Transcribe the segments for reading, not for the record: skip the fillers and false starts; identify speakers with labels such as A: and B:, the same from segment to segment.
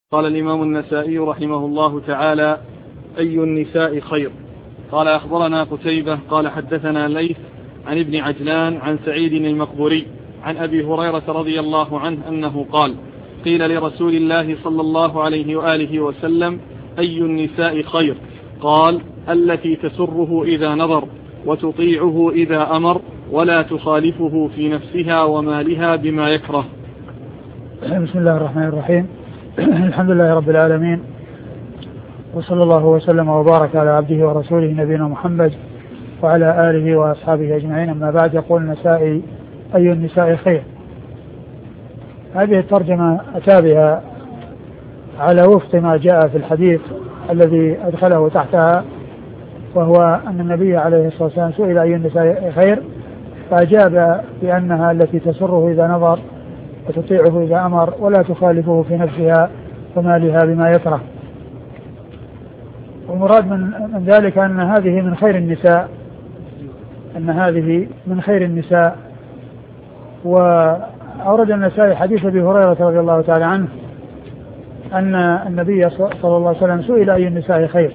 A: قال الإمام النسائي رحمه الله تعالى: أي النساء خير؟ قال: أخبرنا قتيبة قال حدثنا ليث عن ابن عجلان عن سعيد المقبوري عن أبي هريرة رضي الله عنه أنه قال: قيل لرسول الله صلى الله عليه وآله وسلم: أي النساء خير؟ قال: التي تسره إذا نظر وتطيعه إذا أمر ولا تخالفه في نفسها ومالها بما يكره.
B: بسم الله الرحمن الرحيم. الحمد لله رب العالمين، وصلى الله وسلم وبارك على عبده ورسوله نبينا محمد وعلى آله وأصحابه أجمعين. أما بعد، يقول النسائي: أي النساء خير؟ هذه الترجمة أتى بها على وفق ما جاء في الحديث الذي أدخله تحتها، وهو أن النبي عليه الصلاة والسلام سئل: أي النساء خير؟ فأجاب بأنها التي تسره إذا نظر وتطيعه إذا أمر ولا تخالفه في نفسها ومالها بما يكره. والمراد من ذلك أن هذه من خير النساء، وأورد النسائي حديث أبي هريرة رضي الله تعالى عنه أن النبي صلى الله عليه وسلم سئل: أي النساء خير؟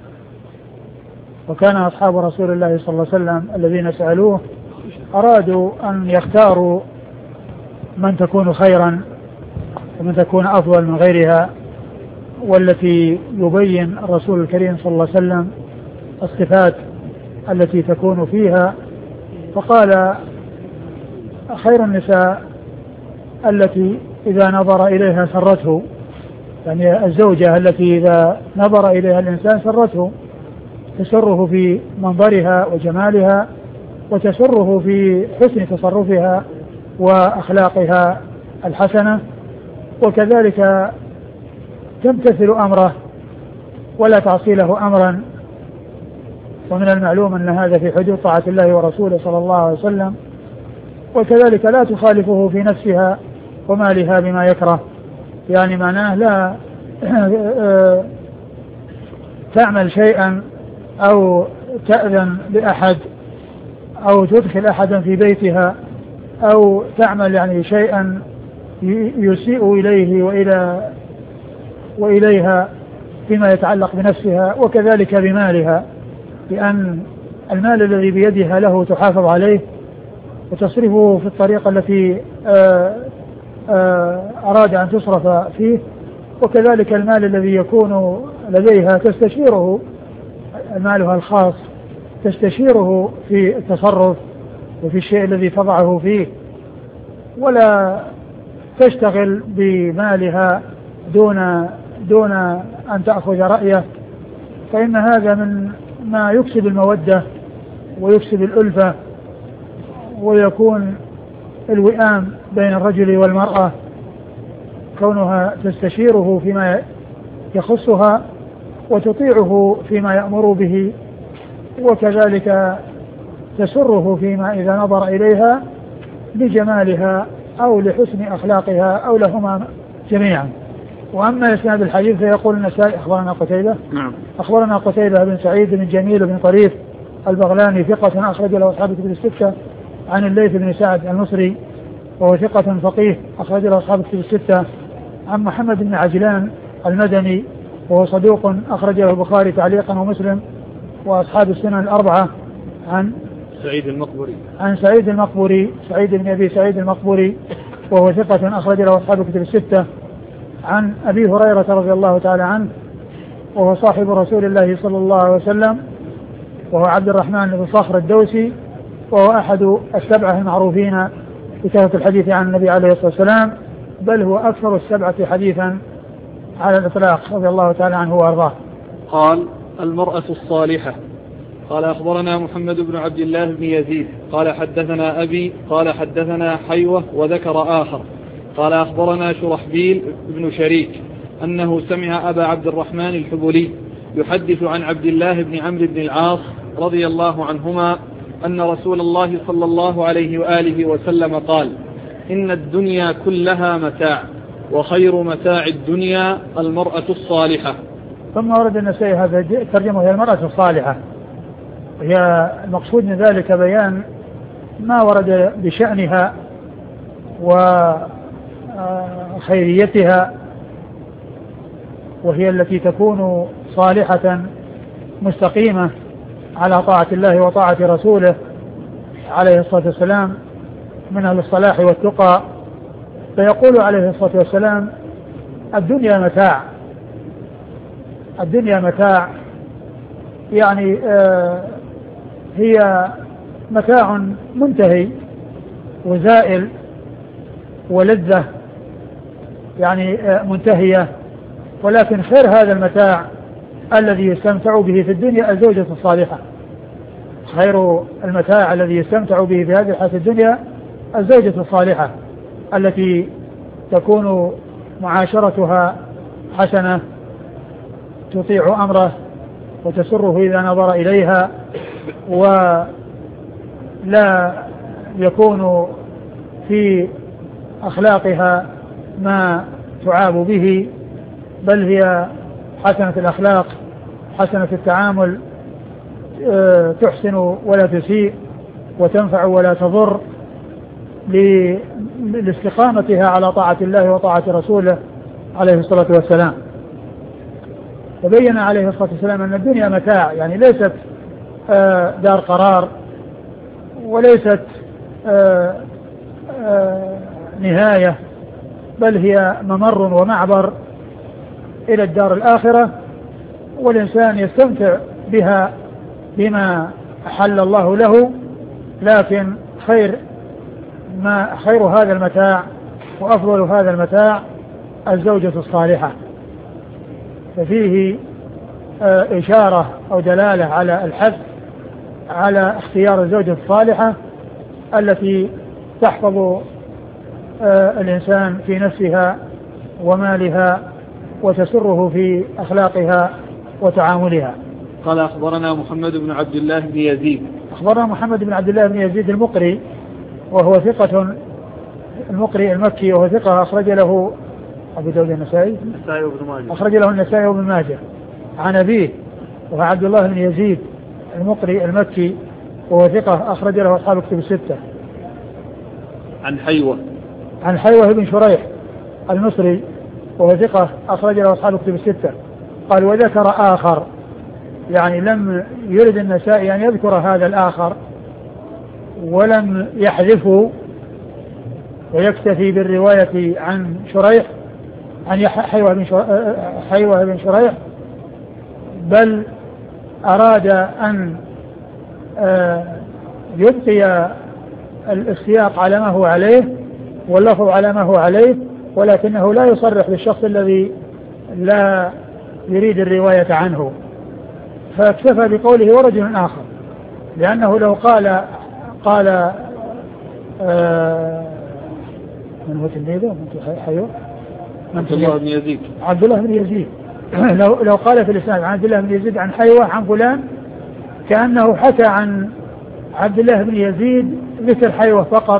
B: وكان أصحاب رسول الله صلى الله عليه وسلم الذين سألوه أرادوا أن يختاروا من تكون خيرا ومن تكون أفضل من غيرها، والتي يبين الرسول الكريم صلى الله عليه وسلم الصفات التي تكون فيها، فقال: خير النساء التي إذا نظر إليها سرته، يعني الزوجة التي إذا نظر إليها الإنسان سرته، تسره في منظرها وجمالها، وتسره في حسن تصرفها وأخلاقها الحسنة، وكذلك تمتثل أمره ولا تعصي له أمرا. ومن المعلوم أن هذا في حدود طاعة الله ورسوله صلى الله عليه وسلم. وكذلك لا تخالفه في نفسها ومالها بما يكره، يعني معناه لا تعمل شيئا أو تأذن لأحد أو تدخل أحدا في بيتها أو تعمل يعني شيئا يسيء إليه وإليها فيما يتعلق بنفسها وكذلك بمالها، لأن المال الذي بيدها له تحافظ عليه وتصرفه في الطريقة التي أراد أن تصرف فيه، وكذلك المال الذي يكون لديها تستشيره، مالها الخاص تستشيره في التصرف وفي الشيء الذي تضعه فيه، ولا تشتغل بمالها دون أن تأخذ رأيه، فإن هذا من ما يكسب المودة ويكسب الألفة، ويكون الوئام بين الرجل والمرأة، كونها تستشيره فيما يخصها وتطيعه فيما يأمر به، وكذلك تسره فيما إذا نظر إليها لجمالها أو لحسن أخلاقها أو لهما جميعا. وأما إسناد الحديث فيقول النسائي: أخبرنا قتيبة. أخبرنا قتيبة بن سعيد بن جميل بن طريف البغلاني ثقة أخرج له أصحاب الكتب الستة، عن الليث بن سعد المصري وهو ثقة فقيه أخرج له أصحاب الكتب الستة، عن محمد بن عجلان المدني وهو صدوق أخرج له البخاري تعليقا ومسلم وأصحاب السنن الأربعة، عن سعيد المقبوري سعيد بن أبي سعيد المقبوري وهو ثقة أخرج له أصحاب الكتب الستة، عن أبي هريرة رضي الله تعالى عنه وهو صاحب رسول الله صلى الله عليه وسلم، وهو عبد الرحمن بن صخر الدوسي، وهو أحد السبعة المعروفين بكثرة الحديث عن النبي عليه الصلاة والسلام، بل هو أكثر السبعة حديثا على الإطلاق رضي الله تعالى عنه وأرضاه.
A: قال: المرأة الصالحة. قال: أخبرنا محمد بن عبد الله بن يزيد قال حدثنا أبي قال حدثنا حيوة وذكر آخر قال: أخبرنا شرحبيل بن شريك أنه سمع أبا عبد الرحمن الحبلي يحدث عن عبد الله بن عمرو بن العاص رضي الله عنهما أن رسول الله صلى الله عليه وآله وسلم قال: إن الدنيا كلها متاع، وخير متاع الدنيا المرأة الصالحة.
B: ثم ورد النسائي هذا ترجمه هي المرأة الصالحة، هي المقصود من ذلك بيان ما ورد بشأنها وخيريتها وهي التي تكون صالحة مستقيمة على طاعة الله وطاعة رسوله عليه الصلاة والسلام من أهل الصلاح والتقى. فيقول عليه الصلاة والسلام: الدنيا متاع. الدنيا متاع يعني هي متاع منتهي وزائل، ولذة يعني منتهية، ولكن خير هذا المتاع الذي يستمتع به في الدنيا الزوجة الصالحة. خير المتاع الذي يستمتع به في هذه الحياة الدنيا الزوجة الصالحة التي تكون معاشرتها حسنة، تطيع أمره وتسره إذا نظر إليها، ولا يكون في أخلاقها ما تعاب به، بل هي حسنة الأخلاق حسنة التعامل، تحسن ولا تسيء وتنفع ولا تضر، لاستقامتها على طاعة الله وطاعة رسوله عليه الصلاة والسلام. وبين عليه الصلاة والسلام أن الدنيا متاع، يعني ليست دار قرار، وليست نهاية، بل هي ممر ومعبر إلى الدار الآخرة، والإنسان يستمتع بها بما أحل الله له، لكن خير هذا المتاع وأفضل هذا المتاع الزوجة الصالحة. ففيه إشارة أو دلالة على الحث على اختيار الزوجة الصالحة التي تحفظ الإنسان في نفسها ومالها وتسره في أخلاقها وتعاملها.
A: قال: أخبرنا محمد بن عبد الله بن يزيد.
B: أخبرنا محمد بن عبد الله بن يزيد المقري، وهو ثقة، المقري المكي، وهو ثقة أخرج له أبو داود النسائي
A: وابن ماجه،
B: أخرج له النسائي وابن ماجه. عن أبيه وهو عبد الله بن يزيد المقري المكي، وهو ثقة أخرج له أصحاب كتب الستة. عن حيوة بن شريح المصري، وهو ثقة أخرج له أصحاب كتب الستة. قال: وذكر آخر، يعني لم يرد النسائي أن يذكر هذا الآخر ولم يحذفه ويكتفي بالرواية عن شريح، عن حيوة بن شريح، بل أراد أن يبقي السياق على ما هو عليه واللفظ على ما هو عليه، ولكنه لا يصرح بالشخص الذي لا يريد الرواية عنه، فاكتفى بقوله ورجل آخر، لأنه لو قال من هو تلميذه؟ حيوة
A: عبد الله بن يزيد.
B: عبد الله بن يزيد لو قال في الإسناد عن عبد الله بن يزيد عن حيوة عن فلان، كأنه حكى عن عبد الله بن يزيد ذكر حيوة فقط،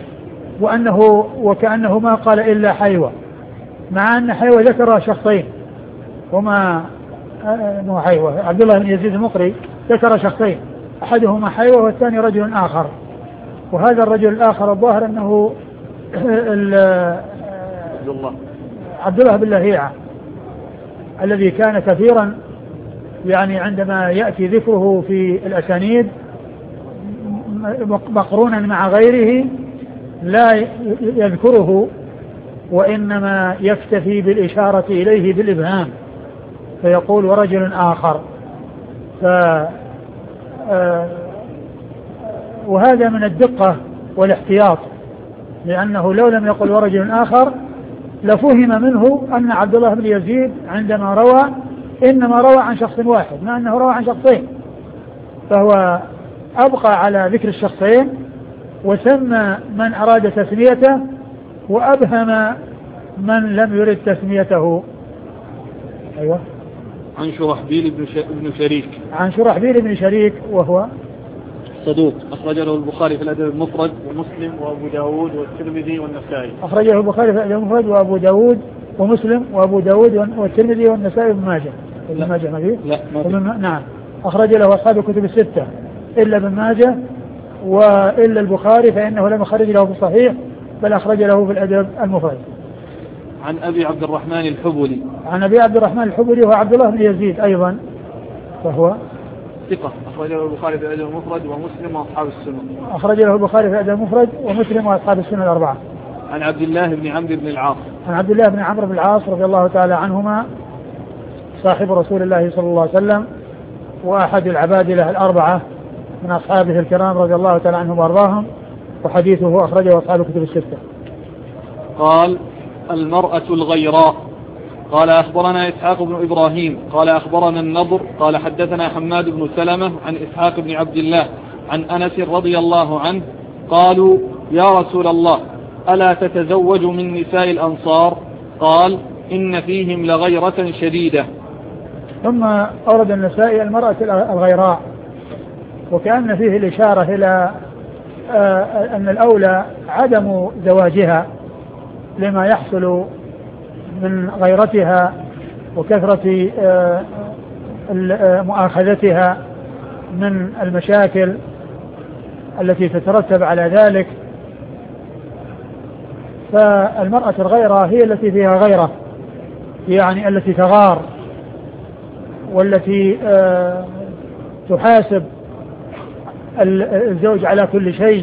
B: وكأنه ما قال إلا حيوة، مع أن حيوة ذكر شخصين، وما مو حيوة. عبد الله بن يزيد المقري ذكر شخصين، أحدهما حيوة والثاني رجل آخر، وهذا الرجل الآخر الظاهر أنه عبد الله بن لهيعة، الذي كان كثيرا يعني عندما يأتي ذكره في الأسانيد مقرونا مع غيره لا يذكره، وإنما يكتفي بالإشارة إليه بالإبهام، فيقول ورجل آخر. وهذا من الدقة والاحتياط، لأنه لو لم يقل ورجل آخر لفهم منه أن عبد الله بن يزيد عندما روى إنما روى عن شخص واحد، مع أنه روى عن شخصين، فهو أبقى على ذكر الشخصين وسمى من أراد تسميته وأبهم من لم يرد تسميته. أيوة.
A: عن شرحبيل بن شريك.
B: عن شرحبيل بن شريك، وهو
A: صدوق، أخرج له البخاري في الأدب المفرد ومسلم وأبو داود والترمذي والنسائي.
B: أخرجه البخاري في الأدب المفرد وأبو داود ومسلم وأبو داود والترمذي والنسائي وابن ماجه. ابن ماجه ما فيه؟
A: لا ما فيه.
B: نعم. أخرج له أصحاب الكتب الستة إلا ابن ماجه وإلا البخاري، فإنه لم يخرج له في الصحيح بل أخرج له في الأدب المفرد.
A: عن أبي عبد الرحمن الحبلي.
B: عن أبي عبد الرحمن الحبلي هو عبد الله بن يزيد أيضا، وهو
A: ثقة أخرج له البخاري في الأدب المفرد ومسلم وأصحاب السنن.
B: أخرج له البخاري في الأدب المفرد ومسلم وأصحاب السنن الأربعة.
A: عن عبد الله بن عمرو بن العاص.
B: عن عبد الله بن عمرو بن العاص رضي الله تعالى عنهما صاحب رسول الله صلى الله عليه وسلم وأحد العبادلة الأربعة من أصحابه الكرام رضي الله تعالى عنهم وأرضاهم، وحديثه أخرجه أصحاب الكتب الستة.
A: قال: المرأة الغيراء. قال: أخبرنا إسحاق بن إبراهيم قال أخبرنا النضر قال حدثنا حماد بن سلمة عن إسحاق بن عبد الله عن أنس رضي الله عنه قالوا: يا رسول الله، ألا تتزوج من نساء الأنصار؟ قال: إن فيهم لغيرة شديدة.
B: ثم أورد النسائي المرأة الغيراء، وكأن فيه الإشارة إلى أن الأولى عدم زواجها لما يحصل من غيرتها وكثرة مؤاخذتها من المشاكل التي تترتب على ذلك. فالمرأة الغيرة هي التي فيها غيرة، يعني التي تغار والتي تحاسب الزوج على كل شيء،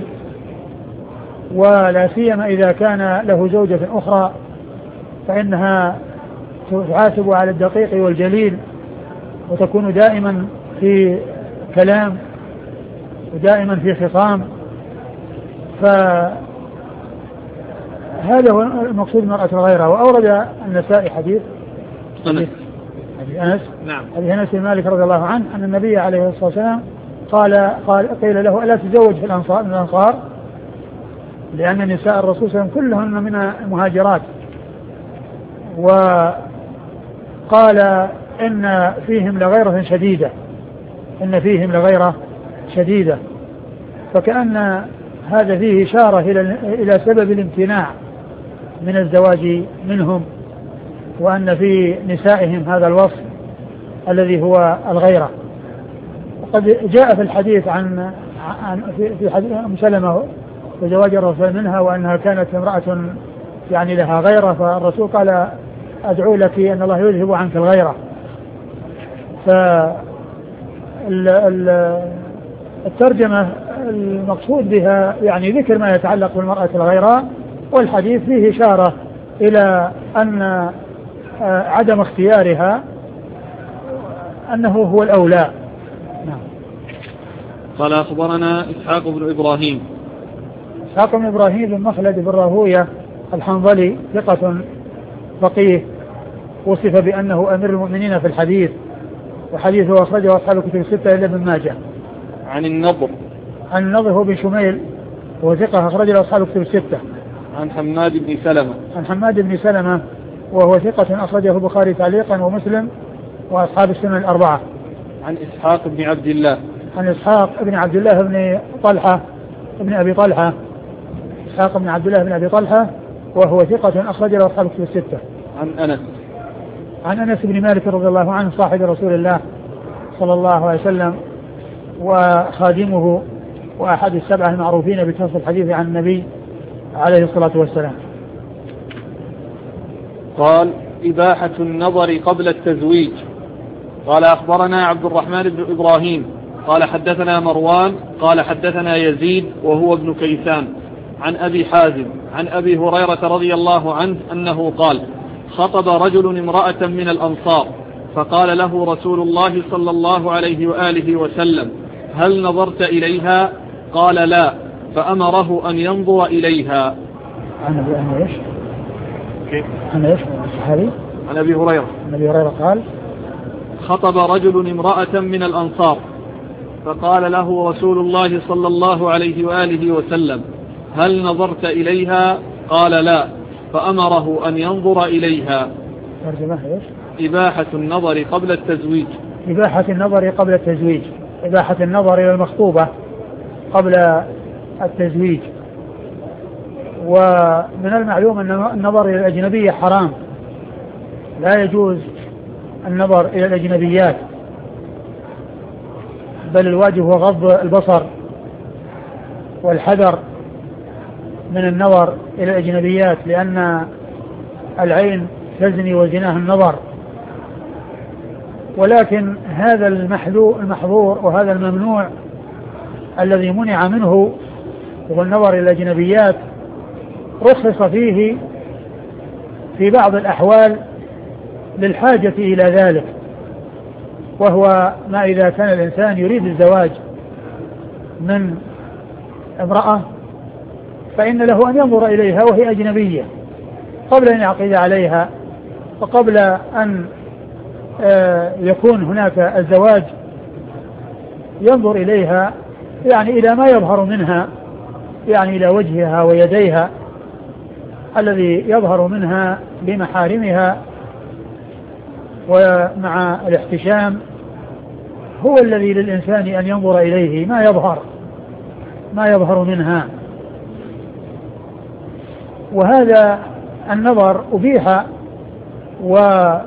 B: ولا سيما إذا كان له زوجة أخرى فإنها تحاسب على الدقيق والجليل، وتكون دائما في كلام ودائما في خصام. فهذا هو المقصود مرأة الغيرة. وأورد النسائي حديث أبي أنس،
A: نعم،
B: أبي أنس بن مالك رضي الله عنه أن النبي عليه الصلاة والسلام قيل له: ألا تزوج في الأنصار؟ لأن نساء الرسول صلى الله عليه وسلم كلهن من المهاجرات. وقال: إن فيهم لغيرة شديدة، إن فيهم لغيرة شديدة. فكأن هذا فيه إشارة إلى سبب الامتناع من الزواج منهم، وأن في نسائهم هذا الوصف الذي هو الغيرة. وقد جاء في الحديث في حديث أم سلمة وزواج الرسول منها وأنها كانت امرأة يعني لها غيرة، فالرسول قال: أدعو لك أن الله يذهب عنك الغيرة. فالترجمة المقصود بها يعني ذكر ما يتعلق بالمرأة الغيراء، والحديث فيه إشارة إلى أن عدم اختيارها أنه هو الأولى. نعم.
A: قال: أخبرنا إسحاق بن إبراهيم.
B: إسحاق بن إبراهيم بن مخلد بن راهوية الحنظلي ثقة فقيه، وصف بأنه أمير المؤمنين في الحديث، وحديثه أخرجه أصحاب الكتب الستة إلا ابن ماجه.
A: عن النضر.
B: عن النضر هو بن شميل وهو ثقة أخرجه أصحاب الكتب الستة.
A: عن حماد بن سلمة.
B: عن حماد بن سلمة وهو ثقة أخرجه البخاري تعليقا ومسلم وأصحاب السنن الأربعة.
A: عن إسحاق بن عبد الله.
B: عن إسحاق بن عبد الله بن طلحة ابن أبي طلحة، إسحاق بن عبد الله بن أبي طلحة وهو ثقة أخرجه أصحاب الكتب الستة.
A: عن أنس.
B: عن أنس بن مالك رضي الله عنه صاحب رسول الله صلى الله عليه وسلم وخادمه وأحد السبعة المعروفين بكثرة الحديث عن النبي عليه الصلاة والسلام.
A: قال: إباحة النظر قبل التزويج. قال: أخبرنا عبد الرحمن بن إبراهيم قال حدثنا مروان قال حدثنا يزيد وهو ابن كيسان عن أبي حازم عن أبي هريرة رضي الله عنه أنه قال: خطب رجل امرأة من الأنصار فقال له رسول الله صلى الله عليه وآله وسلم: هل نظرت إليها؟ قال: لا، فأمره أن ينظر إليها.
B: عن ايش؟ عن ايش؟ الصحابي؟
A: عن أبي هريرة.
B: عن أبي هريرة قال:
A: خطب رجل امرأة من الأنصار فقال له رسول الله صلى الله عليه وآله وسلم: هل نظرت إليها؟ قال: لا، فأمره أن ينظر إليها.
B: ترجمة ايش؟
A: إباحة النظر قبل التزويج.
B: إباحة النظر قبل التزويج، إباحة النظر إلى المخطوبة قبل التزويج. ومن المعلوم أن النظر إلى الأجنبية حرام، لا يجوز النظر إلى الأجنبيات، بل الواجب هو غض البصر والحذر من النظر إلى الأجنبيات، لأن العين تزني وزناها النظر، ولكن هذا المحظور وهذا الممنوع الذي منع منه هو النظر إلى الأجنبيات، رخص فيه في بعض الأحوال للحاجة إلى ذلك، وهو ما إذا كان الإنسان يريد الزواج من امرأة فإن له أن ينظر إليها وهي أجنبية قبل أن يعقد عليها، وقبل أن يكون هناك الزواج ينظر إليها يعني إلى ما يظهر منها، يعني إلى وجهها ويديها الذي يظهر منها بمحارمها، ومع الاحتشام هو الذي للإنسان أن ينظر إليه ما يظهر منها. وهذا النظر أبيح وخص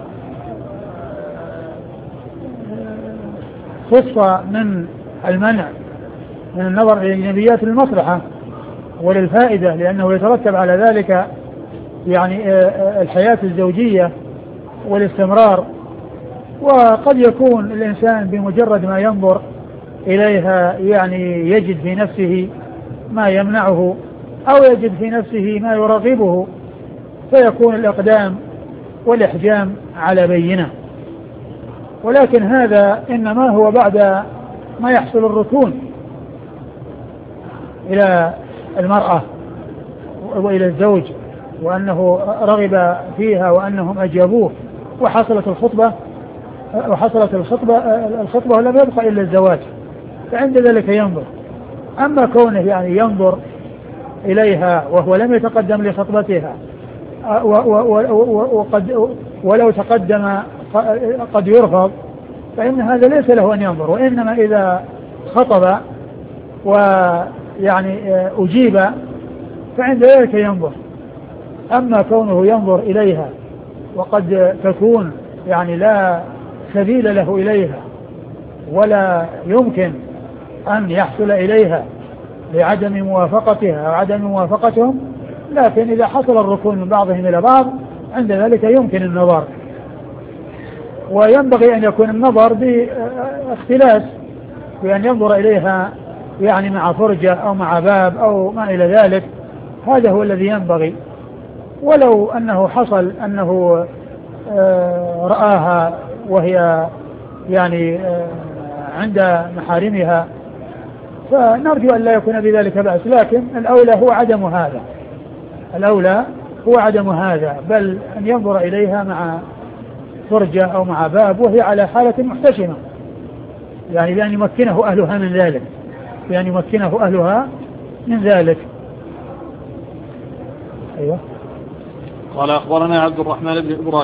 B: من المنع من النظر إلى الأجنبيات للمصلحة وللفائدة، لأنه يترتب على ذلك يعني الحياة الزوجية والاستمرار. وقد يكون الإنسان بمجرد ما ينظر إليها يعني يجد في نفسه ما يمنعه أو يجد في نفسه ما يرغبه، فيكون الإقدام والإحجام على بينة. ولكن هذا إنما هو بعد ما يحصل الركون إلى المرأة وإلى الزوج، وأنه رغب فيها وأنهم أجابوه وحصلت الخطبة ولم يبقى إلا الزواج، فعند ذلك ينظر. أما كونه يعني ينظر إليها وهو لم يتقدم لخطبتها ولو تقدم قد يرفض، فإن هذا ليس له أن ينظر، وإنما إذا خطب ويعني أجيب فعند ذلك ينظر. أما كونه ينظر إليها وقد تكون يعني لا سبيل له إليها ولا يمكن أن يحصل إليها لعدم موافقتها وعدم موافقتهم، لكن إذا حصل الركون من بعضهم إلى بعض عند ذلك يمكن النظر. وينبغي أن يكون النظر باختلاس، بأن ينظر إليها يعني مع فرجة أو مع باب أو ما إلى ذلك، هذا هو الذي ينبغي. ولو أنه حصل أنه رآها وهي يعني عند محارمها فنرجو أن لا يكون بذلك بأس، لكن الأولى هو عدم هذا، بل أن ينظر إليها مع فرجة أو مع باب وهي على حالة محتشمة، يعني بأن يمكنه أهلها من ذلك. أيوة.
A: قال أخبرنا عبد الرحمن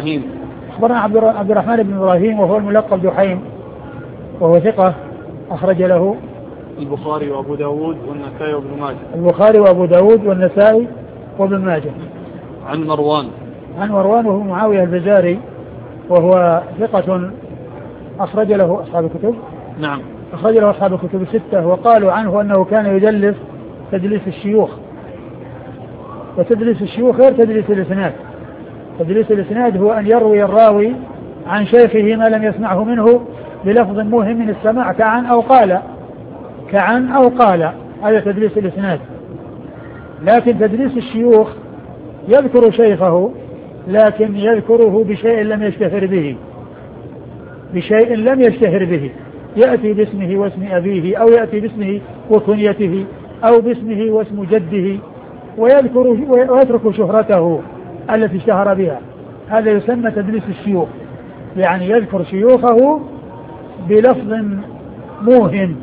A: بن إبراهيم وهو الملقب دحيم، وهو ثقة أخرج له
B: البخاري وأبو داود والنسائي وابن ماجه.
A: عن
B: مروان وهو معاوية الفزاري، وهو ثقة أخرج له أصحاب الكتب.
A: نعم،
B: أخرج له أصحاب الكتب الستة، وقالوا عنه أنه كان يدلس تدليس الشيوخ، وتدليس الشيوخ غير تدليس الإسناد. تدليس الإسناد هو أن يروي الراوي عن شيخه ما لم يسمعه منه بلفظ موهم من السماع كعن أو قال، هذا تدليس الإسناد. لكن تدليس الشيوخ يذكر شيخه لكن يذكره بشيء لم يشتهر به، يأتي باسمه واسم أبيه، أو يأتي باسمه وكنيته، أو باسمه واسم جده، ويترك شهرته التي اشتهر بها. هذا يسمى تدليس الشيوخ، يعني يذكر شيوخه بلفظ موهم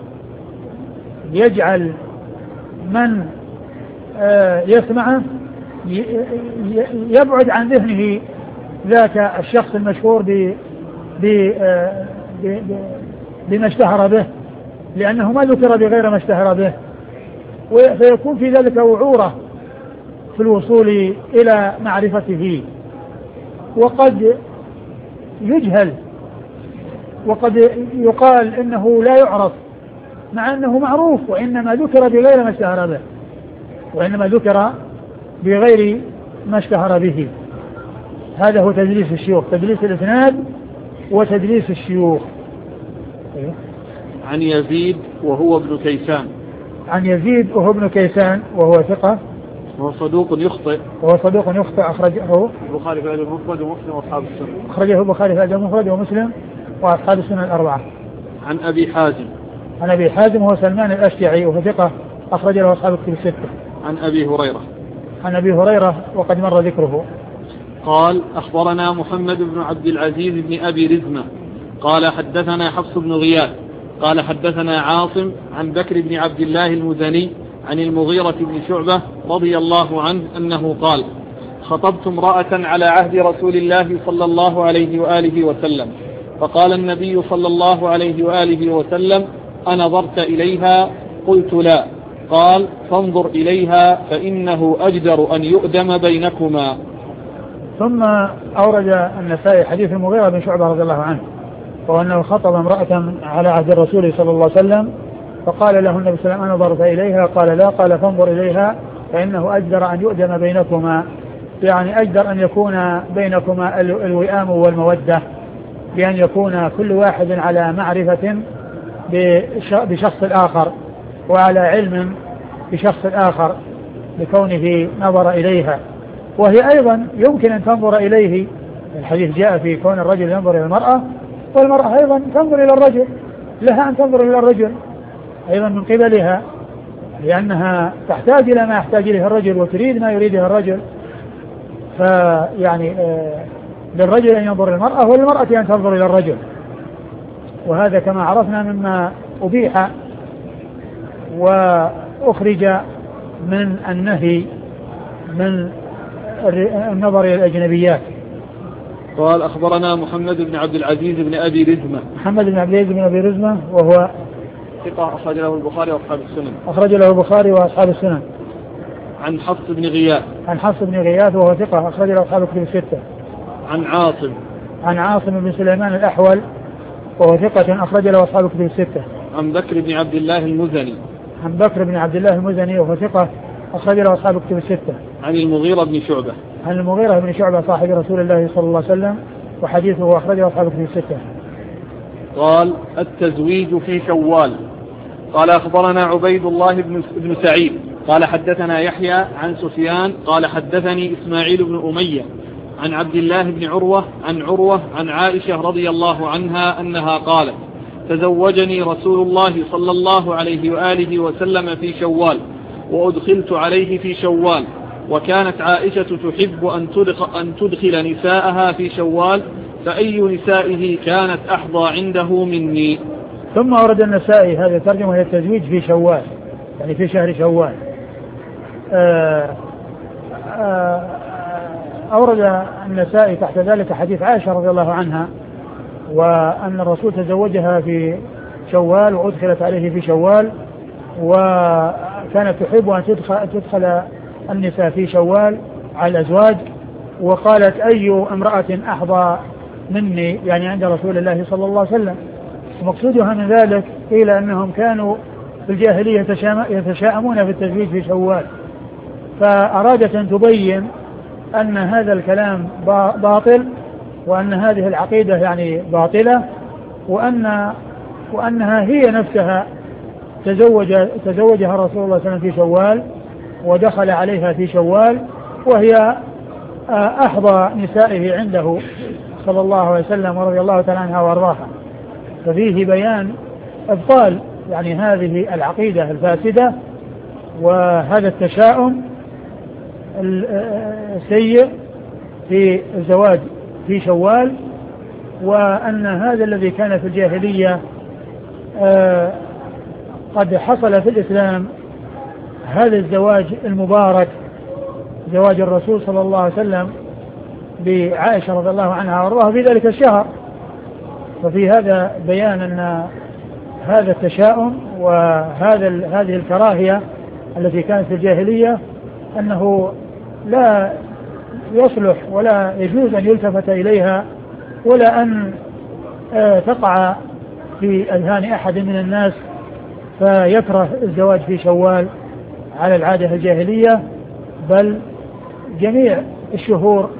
B: يجعل من يسمعه يبعد عن ذهنه ذاك الشخص المشهور بما اشتهر به، لأنه ما ذكر بغير ما اشتهر به، فيكون في ذلك وعورة في الوصول إلى معرفته. وقد يجهل وقد يقال إنه لا يعرف مع أنه معروف، وإنما ذكر بغير ما اشتهر به. هذا هو تدليس الشيوخ، تدليس الإسناد وتدليس الشيوخ.
A: عن يزيد وهو ابن كيسان.
B: عن يزيد وهو ابن كيسان وهو ثقة
A: وهو صدوق يخطئ.
B: أخرجه
A: البخاري في الأدب المفرد ومسلم وأصحاب السنن.
B: أخرجه البخاري في الأدب المفرد ومسلم وأصحاب السنن الأربعة.
A: عن أبي حازم.
B: عن أبي حازم وهو سلمان الأشجعي وهو ثقة أخرج له أصحاب الكتب الستة.
A: عن أبي هريرة.
B: عن أبي هريرة وقد مر ذكره.
A: قال أخبرنا محمد بن عبد العزيز بن أبي رزمة قال حدثنا حفص بن غياث قال حدثنا عاصم عن بكر بن عبد الله المزني عن المغيرة بن شعبة رضي الله عنه أنه قال خطبت امرأة على عهد رسول الله صلى الله عليه وآله وسلم فقال النبي صلى الله عليه وآله وسلم أنظرت إليها؟ قلت لا. قال فانظر إليها فإنه أجدر أن يؤدم بينكما.
B: ثم أورد النسائي حديث المغيرة بن شعبة رضي الله عنه وأنه خطب امرأة على عهد الرسول صلى الله عليه وسلم فقال له النبي صلى الله عليه وسلم أنظرت إليها؟ قال لا. قال فانظر إليها فإنه أجدر أن يؤدم بينكما، يعني أجدر أن يكون بينكما الوئام والمودة، بأن يكون كل واحد على معرفة بشخص الآخر وعلى علم بشخص الآخر بكونه نظر إليها، وهي أيضا يمكن أن تنظر إليه. الحديث جاء في كون الرجل ينظر إلى المرأة والمرأة أيضا تنظر إلى الرجل، لها أن تنظر إلى الرجل أيضا من قبلها، لأنها تحتاج إلى ما يحتاج إليه الرجل وتريد ما يريده الرجل، فيعني للرجل أن ينظر إلى المرأة وللمرأة أن تنظر إلى الرجل، وهذا كما عرفنا مما أبيح وأخرج من النهي من النظر إلى الأجنبيات.
A: قال أخبرنا محمد بن عبد العزيز بن أبي رزمة.
B: محمد بن عبد العزيز بن أبي رزمة وهو
A: ثقة أخرج له البخاري وأصحاب السنن.
B: أخرج له البخاري وأصحاب السنن.
A: عن حفص بن غياث.
B: عن حفص بن غياث وهو ثقة أخرج له أصحاب الكتب الستة.
A: عن عاصم.
B: عن عاصم بن سليمان الأحول وهو ثقة أخرج له أصحاب الكتب الستة.
A: عن بكر بن عبد الله المزني.
B: عن بكر بن عبد الله المزني وهو ثقة أخرج له أصحاب الكتب الستة.
A: عن المغيرة بن شعبة.
B: عن المغيرة بن شعبة صاحب رسول الله صلى الله عليه وسلم وحديثه أخرجه أصحاب الكتب الستة.
A: قال التزويج في شوال. قال أخبرنا عبيد الله بن سعيد قال حدثنا يحيى عن سفيان قال حدثني إسماعيل بن أمية عن عبد الله بن عروة عن عائشة رضي الله عنها أنها قالت تزوجني رسول الله صلى الله عليه وآله وسلم في شوال وأدخلت عليه في شوال، وكانت عائشة تحب أن تدخل نساءها في شوال، فأي نسائه كانت أحظى عنده مني.
B: ثم أورد النسائي هذا الترجمة هي التزويج في شوال، يعني في شهر شوال. أورد النسائي تحت ذلك حديث عائشة رضي الله عنها وأن الرسول تزوجها في شوال وأدخلت عليه في شوال، وكانت تحب أن تدخل النساء في شوال على الأزواج، وقالت أي امرأة أحظى مني، يعني عند رسول الله صلى الله عليه وسلم. ومقصودها من ذلك قيل أنهم كانوا في الجاهلية يتشاءمون في التزويج في شوال، فأرادت أن تبين أن هذا الكلام باطل وأن هذه العقيدة يعني باطلة، وأنها هي نفسها تزوجها رسول الله صلى الله عليه وسلم في شوال ودخل عليها في شوال، وهي أحظى نسائه عنده صلى الله عليه وسلم ورضي الله تعالى عنها وارضاها. ففيه بيان إبطال يعني هذه العقيدة الفاسدة وهذا التشاؤم السيء في الزواج في شوال، وأن هذا الذي كان في الجاهلية قد حصل في الإسلام، هذا الزواج المبارك زواج الرسول صلى الله عليه وسلم بعائشة رضي الله عنها وارضاها في ذلك الشهر. ففي هذا بيان أن هذا التشاؤم هذه الكراهية التي كانت في الجاهلية أنه لا يصلح ولا يجوز أن يلتفت إليها ولا أن تقع في أذهان أحد من الناس فيكره الزواج في شوال على العادة الجاهلية، بل جميع الشهور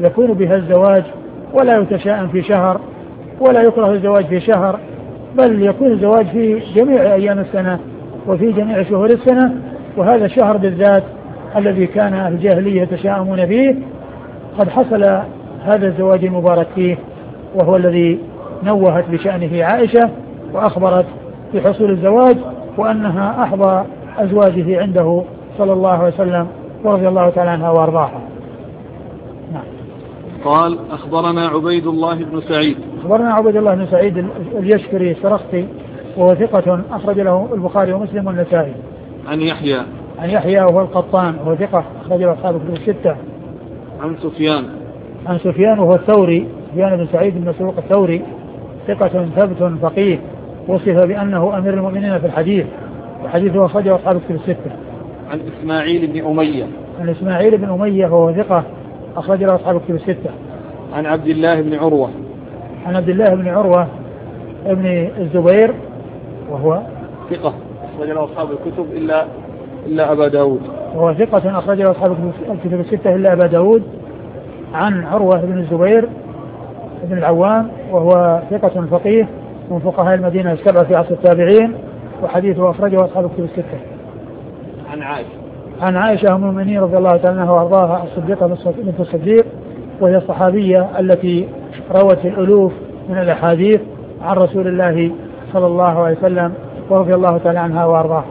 B: يكون بها الزواج، ولا يتشاءم في شهر ولا يكره الزواج في شهر، بل يكون الزواج في جميع أيام السنة وفي جميع شهور السنة. وهذا الشهر بالذات الذي كان أهل الجاهلية يتشاءمون فيه قد حصل هذا الزواج المبارك فيه، وهو الذي نوهت بشأنه عائشة وأخبرت بحصول الزواج وأنها أحظى أزواجه عنده صلى الله عليه وسلم ورضي الله تعالى عنها وأرضاها. نعم.
A: قال أخبرنا عبيد الله بن سعيد.
B: أخبرنا عبيد الله بن سعيد اليشكري السرخسي وهو ثقة أخرج له البخاري ومسلم والنسائي.
A: عن يحيى.
B: عن يحيى وهو القطان وهو ثقة أخرج له أصحاب الكتب الستة.
A: عن سفيان.
B: عن سفيان وهو الثوري، سفيان بن سعيد بن مسروق الثوري، ثقة ثبت فقيه، وصف بأنه أمير المؤمنين في الحديث، وحديثه أخرجه أصحاب الكتب الستة.
A: عن إسماعيل بن أمية.
B: عن إسماعيل بن أمية وهو ثقة أخرج له أصحاب الكتب الستة.
A: عن عبد الله بن عروة.
B: عن عبد الله بن عروة ابن الزبير وهو
A: ثقة أخرج له أصحاب الكتب إلا أبا داود.
B: وهو ثقة أخرج له أصحاب الكتب الستة إلا أبا داود. عن عروة بن الزبير بن العوام وهو ثقة فقيه من فقهاء المدينة السبعة في عصر التابعين، وحديثه أخرجه أصحاب الكتب الستة.
A: عن عائشة.
B: عن عائشة أم المؤمنين رضي الله تعالى عنها وأرضاها الصديقة بنت الصديق، وهي الصحابية التي روت الألوف من الأحاديث عن رسول الله صلى الله عليه وسلم ورضي الله تعالى عنها وأرضاها.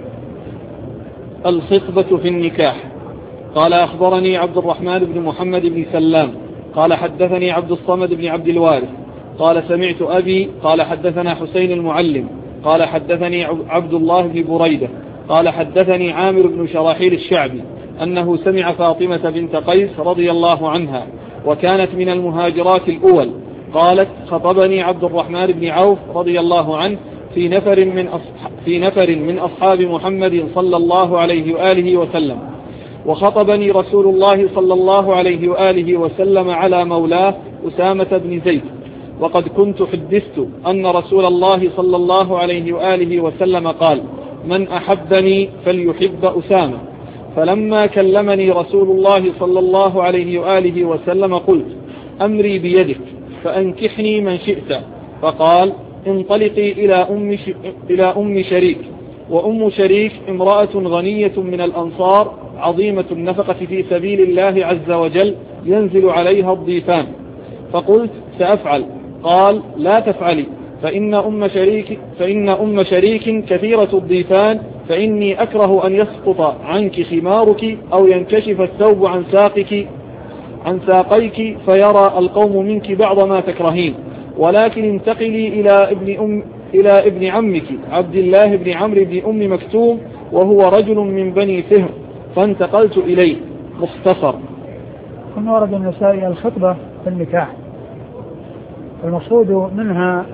A: الخطبة في النكاح. قال أخبرني عبد الرحمن بن محمد بن سلام قال حدثني عبد الصمد بن عبد الوارث قال سمعت أبي قال حدثنا حسين المعلم قال حدثني عبد الله بن بريدة قال حدثني عامر بن شراحيل الشعبي أنه سمع فاطمة بنت قيس رضي الله عنها وكانت من المهاجرات الأول قالت خطبني عبد الرحمن بن عوف رضي الله عنه في نفر من أصحاب محمد صلى الله عليه وآله وسلم، وخطبني رسول الله صلى الله عليه وآله وسلم على مولاه أسامة بن زيد، وقد كنت حدثت أن رسول الله صلى الله عليه وآله وسلم قال من أحبني فليحب أسامة. فلما كلمني رسول الله صلى الله عليه وآله وسلم قلت أمري بيدك فأنكحني من شئت، فقال انطلقي إلى أم شريك، وأم شريك امرأة غنية من الأنصار عظيمة النفقة في سبيل الله عز وجل ينزل عليها الضيفان. فقلت سأفعل. قال لا تفعلي فإن أم شريك كثيرة الضيفان، فإني أكره أن يسقط عنك خمارك أو ينكشف الثوب عن ساقيك فيرى القوم منك بعض ما تكرهين، ولكن انتقلي إلى ابن عمك عبد الله بن عمرو بن أم مكتوم وهو رجل من بني فهر، فانتقلت إليه. مختصر.
B: ثم ورد النسائي الخطبة في النكاح، المقصود منها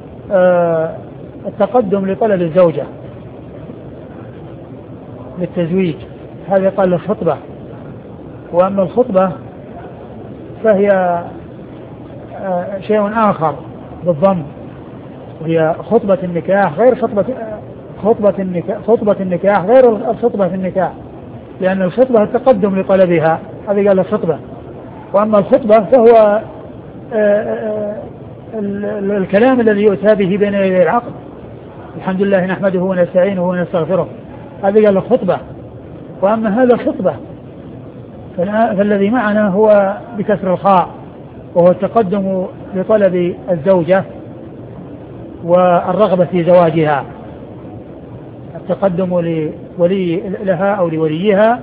B: التقدم لطلب الزوجة للتزويج، هذا قال الخطبة. وأما الخطبة فهي شيء آخر بالضم، وهي خطبة النكاح غير خطبة النكاح غير الخطبة في النكاح، لأن الخطبة التقدم لطلبها، هذه قال الخطبة. وأما الخطبة فهو الكلام الذي يؤتى به بين يدي العقد، الحمد لله نحمده ونستعينه ونستغفره، هذه قال الخطبة. وأما هذا الخطبة فالذي معنا هو بكسر الخاء، وهو التقدم لطلب الزوجة والرغبة في زواجها، التقدم لها أو لوليها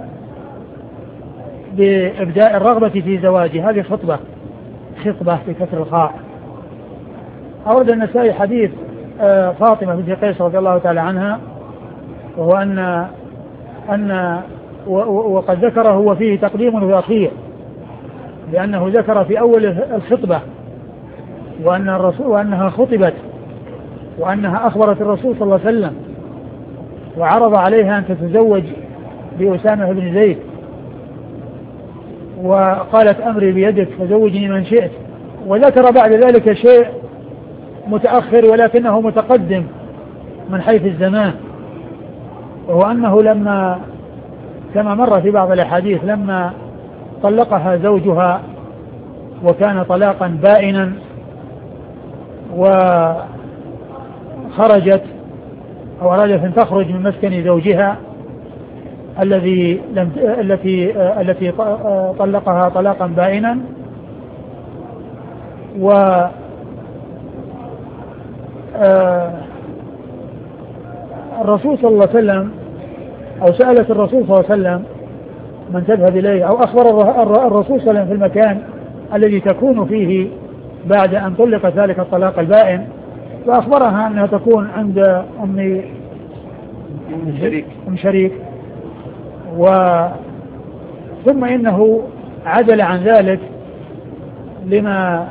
B: بإبداء الرغبة في زواجها، هذه خطبة بكسر الخاء. أورد النسائي حديث فاطمة بنت قيس رضي الله تعالى عنها، وهو أن وقد ذكره وفيه تقديم وتأخير، لأنه ذكر في أول الخطبة وأنها خطبت، وأنها أخبرت الرسول صلى الله عليه وسلم وعرض عليها أن تتزوج بأسامة بن زيد، وقالت أمري بيدك فزوجني من شئت. وذكر بعد ذلك شيء متأخر ولكنه متقدم من حيث الزمان، وهو أنه لما كما مر في بعض الأحاديث لما طلقها زوجها وكان طلاقا بائنا وخرجت أو أرادت أن تخرج من مسكن زوجها التي طلقها طلاقا بائنا، و الرسول صلى الله عليه وسلم أو سألت الرسول صلى الله عليه وسلم من تذهب إليه، أو أخبر الرسول صلى الله عليه وسلم في المكان الذي تكون فيه بعد أن طلقت ذلك الطلاق البائن، فأخبرها أنها تكون عند أم شريك، ثم إنه عدل عن ذلك لما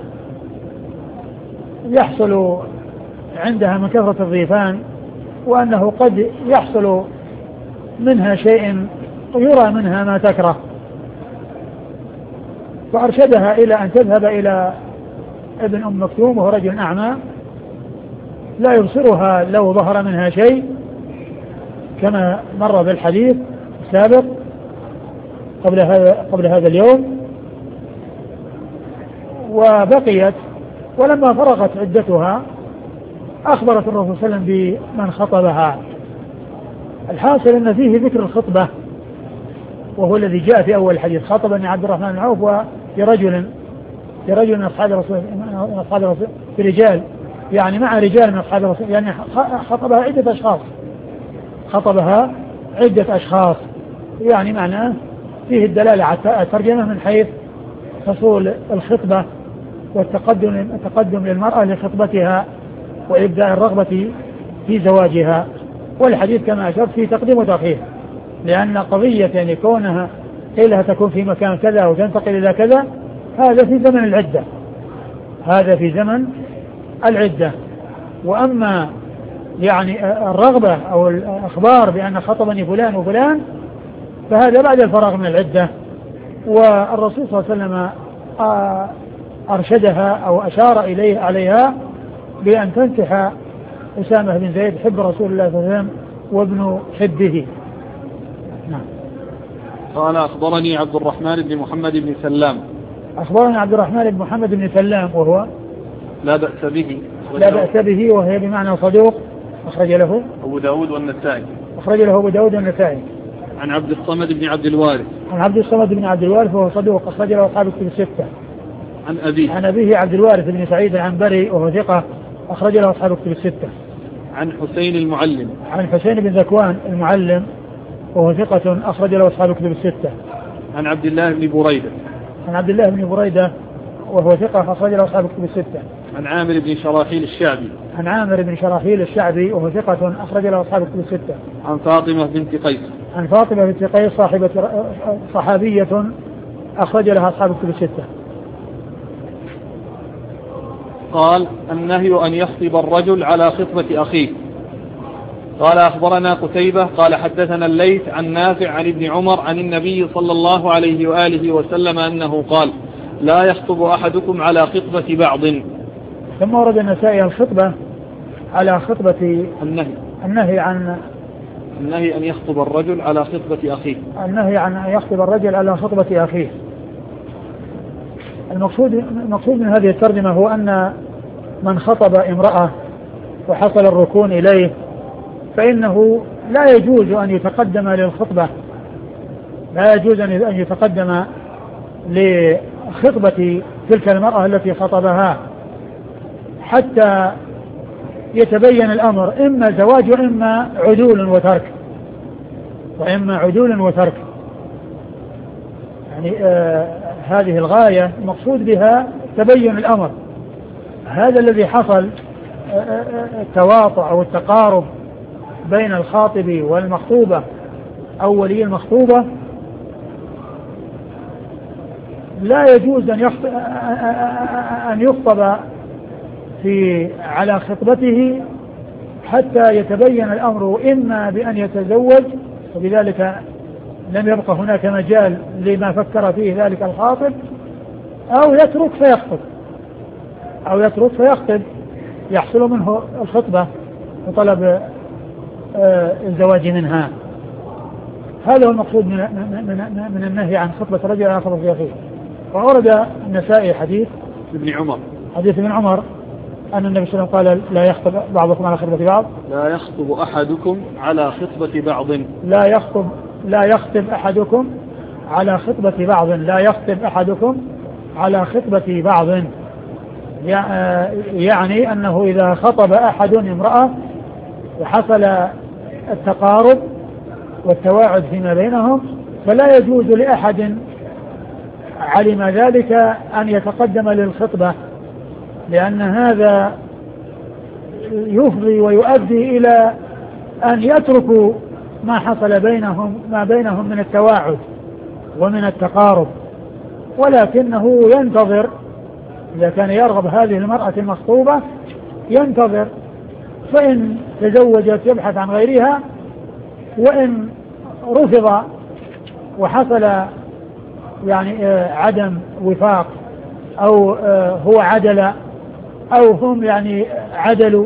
B: يحصل عندها من كثرة الضيفان، وأنه قد يحصل منها شيء يرى منها ما تكره، فأرشدها إلى أن تذهب إلى ابن أم مكتوم وهو رجل أعمى لا يبصرها لو ظهر منها شيء كما مر بالحديث السابق قبل هذا اليوم. وبقيت، ولما فرغت عدتها أخبرت الرسول صلى الله عليه وسلم بمن خطبها. الحاصل أن فيه ذكر الخطبة، وهو الذي جاء في أول الحديث: خطبني عبد الرحمن بن عوف ورجل من أصحاب الرسول، في رجال، يعني مع رجال من أصحاب الرسول، يعني خطبها عدة أشخاص، يعني معناه فيه الدلالة على الترجمة من حيث حصول الخطبة والتقدم للمرأة لخطبتها وإبداء الرغبة في زواجها. والحديث كما أشرت فيه تقديم وتأخير، لأن قضية يعني كونها قيلها تكون في مكان كذا وتنتقل إلى كذا، هذا في زمن العدة. وأما يعني الرغبة أو الأخبار بأن خطبني فلان وفلان فهذا بعد الفراغ من العدة. والرسول صلى الله عليه وسلم أرشدها أو أشار عليها بأن تنكح أسامة بن زيد حب رسول الله صلى الله عليه وسلم وابن حبه. نعم.
A: قال: أخبرني عبد الرحمن بن محمد بن سلام.
B: أخبرني عبد الرحمن بن محمد بن سلام وهو
A: لا بأس به
B: وهي بمعنى صدوق، أخرج له
A: أبو داود والنسائي. عن عبد الصمد بن عبد الوارث وهو صدوق، أخرج له أصحاب الكتب الستة. عن أبيه عبد الوارث بن سعيد العنبري وهو ثقة، أخرج له أصحاب الكتب الستة. عن حسين
B: بن ذكوان المعلم وهو ثقة، أخرج له أصحاب الكتب الستة.
A: عن عبد الله بن بريدة
B: وهو ثقة، أخرج له أصحاب الكتب الستة.
A: عن عامر بن شراحيل الشعبي وهو ثقة، أخرج له أصحاب الكتب الستة. عن فاطمة بنت قيس صحابية، أخرج لها أصحاب الكتب الستة. قال: النهي أن يخطب الرجل على خطبة أخيه. قال: أخبرنا قتيبة قال حدثنا الليث عن نافع عن ابن عمر عن النبي صلى الله عليه وآله وسلم أنه قال: لا يخطب أحدكم على خطبة بعض.
B: ثم ورد النسائي الخطبة على خطبة النهي
A: أن يخطب الرجل على خطبة أخيه.
B: النهي عن أن يخطب الرجل على خطبة أخيه. المقصود من هذه الترجمة هو أن من خطب امرأة وحصل الركون إليه فإنه لا يجوز أن يتقدم للخطبة، لا يجوز أن يتقدم لخطبة تلك المرأة التي خطبها حتى يتبين الأمر، إما زواج وإما عدول وترك. يعني هذه الغاية المقصود بها تبين الأمر. هذا الذي حصل التواطؤ أو التقارب بين الخاطب والمخطوبة أو ولي المخطوبة، لا يجوز أن يخطب على خطبته حتى يتبين الأمر، إما بأن يتزوج وبذلك لم يبقى هناك مجال لما فكر فيه ذلك الخاطب، أو يترك فيخطب يحصل منه الخطبة وطلب الزواج منها. هذا هو المقصود من النهي عن خطبة رجل على خطبة أخيه. وأورد النسائي حديث ابن عمر أن النبي صلى الله عليه وسلم قال: لا يخطب بعضكم على خطبة بعض.
A: لا يخطب أحدكم على خطبة بعض.
B: لا يخطب أحدكم على خطبة بعض. لا يخطب أحدكم على خطبة بعض. يعني أنه إذا خطب أحد امرأة وحصل التقارب والتواعد فيما بينهم فلا يجوز لأحد علم ذلك أن يتقدم للخطبة، لأن هذا يفضي ويؤدي إلى أن يتركوا ما حصل بينهم من التواعد ومن التقارب، ولكنه ينتظر إذا كان يرغب هذه المرأة المخطوبة ينتظر، فإن تزوجت يبحث عن غيرها، وإن رفض وحصل يعني عدم وفاق أو هو عدل أو هم يعني عدلوا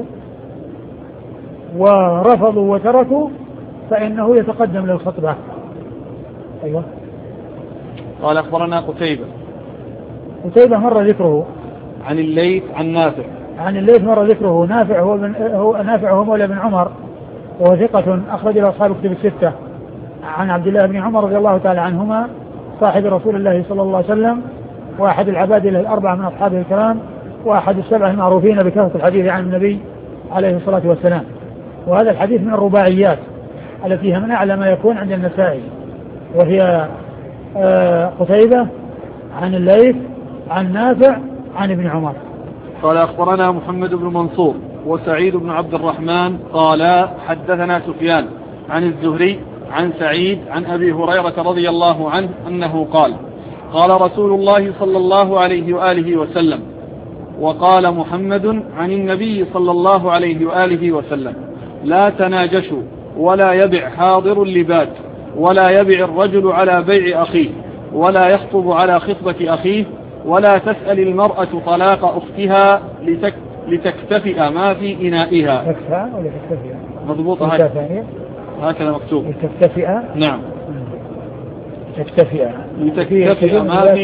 B: ورفضوا وتركوا فإنه يتقدم للخطبة. أيوة.
A: قال أخبرنا
B: قتيبة مر ذكره.
A: عن الليث عن نافع.
B: عن الليث مر ذكره. نافع هو مولى بن عمر وهو ثقة أخرج له أصحاب كتب الستة. عن عبد الله بن عمر رضي الله تعالى عنهما صاحب رسول الله صلى الله عليه وسلم وأحد العباد الأربعة من أصحابه الكرام وأحد السبعة المعروفين بكثرة الحديث عن النبي عليه الصلاة والسلام. وهذا الحديث من الرباعيات التي هي من أعلى ما يكون عند النسائي، وهي قتيبة عن الليث عن نافع عن ابن عمر.
A: قال أخبرنا محمد بن منصور وسعيد بن عبد الرحمن قال حدثنا سفيان عن الزهري عن سعيد عن أبي هريرة رضي الله عنه أنه قال: قال رسول الله صلى الله عليه وآله وسلم: وقال محمد عن النبي صلى الله عليه وآله وسلم: لا تناجشوا ولا يبع حاضر لباد ولا يبع الرجل على بيع أخيه ولا يخطب على خطبة أخيه ولا تسأل المرأة طلاق أختها لتكتفئ ما في إنائها. مضبوطة هكذا مكتوب.
B: لتكتفئ.
A: نعم.
B: تكتفئ.
A: لتكتفئ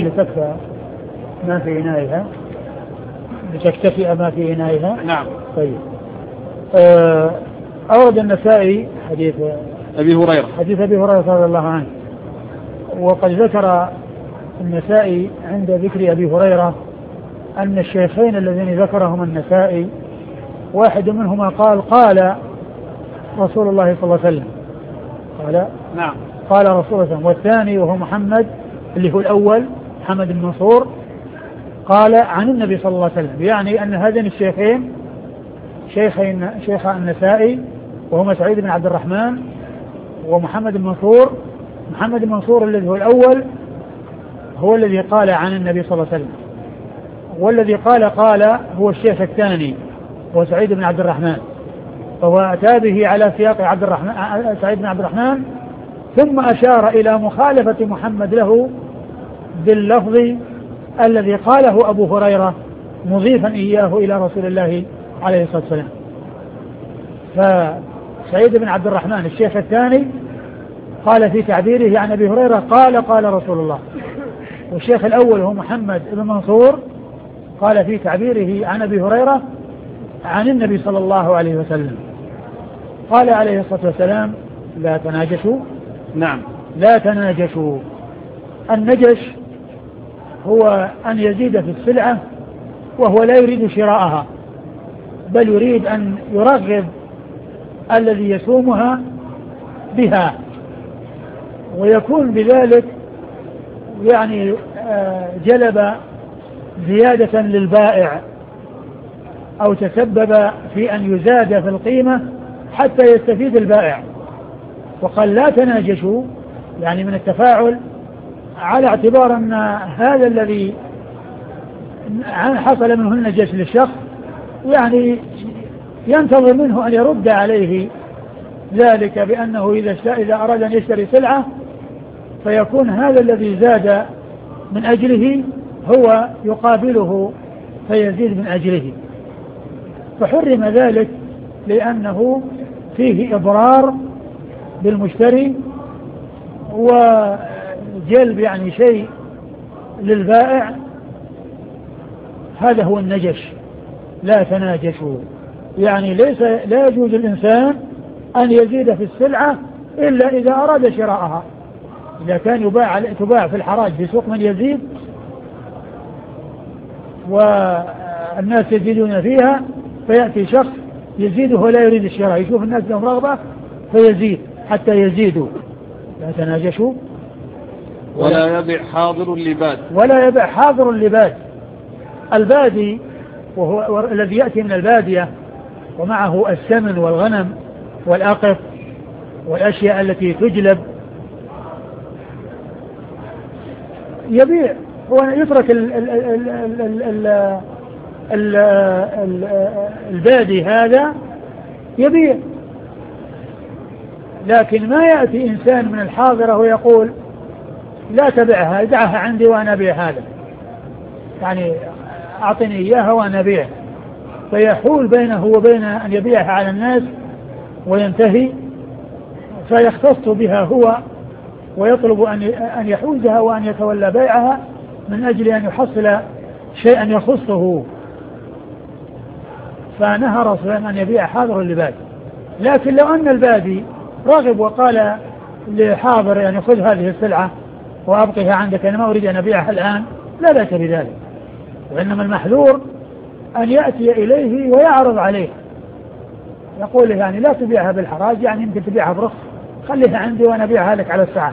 B: ما في إنائها. لتكتفئ ما في إنائها.
A: نعم.
B: طيب. أورد النسائي حديث أبي هريرة رضي الله عنه، وقد ذكر النسائي عند ذكر أبي هريرة أن الشيخين الذين ذكرهما النسائي واحد منهما قال رسول الله صلى الله عليه وسلم.
A: نعم.
B: قال رسول الله صلى الله عليه وسلم. والثاني وهو محمد اللي هو الأول محمد بن منصور قال عن النبي صلى الله عليه وسلم، يعني أن هذين الشيخين شيخ النسائي وهما سعيد بن عبد الرحمن ومحمد بن منصور. محمد بن منصور الذي هو الأول هو الذي قال عن النبي صلى الله عليه وسلم، والذي قال هو الشيخ الثاني هو سعيد بن عبد الرحمن، فهو أتى به على سياق سعيد بن عبد الرحمن، ثم أشار إلى مخالفة محمد له باللفظ الذي قاله أبو هريرة مضيفا إياه إلى رسول الله عليه الصلاة والسلام. فسعيد بن عبد الرحمن الشيخ الثاني قال في تعبيره عن أبي هريرة قال رسول الله، والشيخ الأول هو محمد بن منصور قال في تعبيره عن أبي هريرة عن النبي صلى الله عليه وسلم. قال عليه الصلاة والسلام: لا تناجشوا.
A: نعم.
B: لا تناجشوا. النجش هو أن يزيد في السلعة وهو لا يريد شراءها، بل يريد أن يرغب الذي يسومها بها، ويكون بذلك يعني جلب زيادة للبائع أو تسبب في أن يزاد في القيمة حتى يستفيد البائع. وقال: لا تناجشوا، يعني من التفاعل، على اعتبار أن هذا الذي حصل منه النجش للشخص يعني ينتظر منه أن يرد عليه ذلك بأنه إذا أراد أن يشتري سلعة فيكون هذا الذي زاد من أجله هو يقابله فيزيد من أجله، فحرم ذلك لأنه فيه إضرار بالمشتري وجلب يعني شيء للبائع هذا هو النجش، لا تناجشوا، يعني لا يجوز الإنسان أن يزيد في السلعة إلا إذا أراد شراءها. إذا كان تباع في الحراج في سوق من يزيد والناس يزيدون فيها، فيأتي شخص يزيده ولا يريد الشراء، يشوف الناس لهم رغبة فيزيد حتى يزيدوا. لا تناجشوا.
A: ولا يبيع حاضر اللباد.
B: ولا يبيع حاضر اللباد. البادي وهو الذي يأتي من البادية ومعه السمن والغنم والأقف والأشياء التي تجلب، يبيع، هو يترك البادي هذا يبيع. لكن ما يأتي إنسان من الحاضرة ويقول لا تبعها، دعها عندي وأنا أبيع هذا، يعني أعطني إياها وأنا أبيع، فيحول بينه وبين أن يبيعها على الناس وينتهي، فيختص بها هو ويطلب أن يحوزها وأن يتولى بيعها من أجل أن يحصل شيئا يخصه. فنهى رسول الله أن يبيع حاضر اللباد. لكن لو أن البادي رغب وقال لحاضر يعني خذ هذه السلعة وأبقيها عندك، أنا ما أريد أن أبيعها الآن، لا بأس بذلك. وإنما المحذور أن يأتي إليه ويعرض عليه، يقول يعني لا تبيعها بالحراج، يعني يمكن تبيعها برخص، خليها عندي وأنا أبيعها لك على الساعة،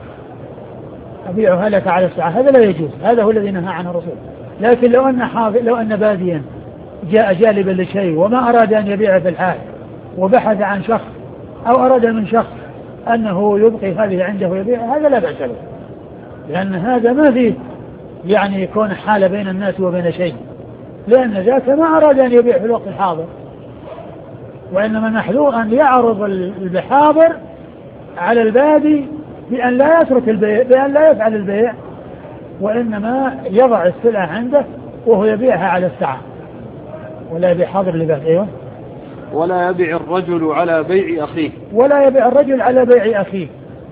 B: أبيعها لك على الساعة، هذا لا يجوز. هذا هو الذي نهى عنه الرسول. لكن لو أن باديا جاء جالبا لشيء وما أراد أن يبيع في الحال وبحث عن شخص أو أراد من شخص أنه يبقي هذه عنده ويبيع، هذا لا بأس له، لأن هذا ما فيه يعني يكون حالة بين الناس وبين شيء، لأن ذاك ما أراد أن يبيع في الوقت الحاضر. وإنما المحذور أن يعرض الحاضر على البادي بأن لا يترك البيع، بأن لا يفعل البيع، وإنما يضع السلعة عنده وهو يبيعها على الساعة. ولا يبيع حاضر اللباد. أيوة.
A: ولا يبيع الرجل على بيع أخيه.
B: ولا يبيع الرجل على بيع أخيه.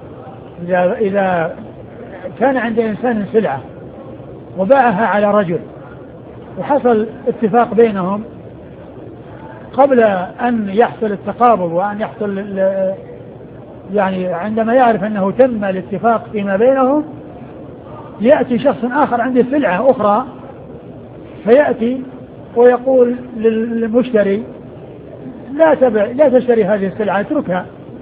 B: إذا كان عند إنسان سلعة وباعها على رجل وحصل اتفاق بينهم قبل أن يحصل التقابض وأن يحصل يعني عندما يعرف أنه تم الاتفاق فيما بينهم، يأتي شخص آخر عنده سلعة أخرى فيأتي ويقول للمشتري لا تشتري هذه السلعة، اتركها،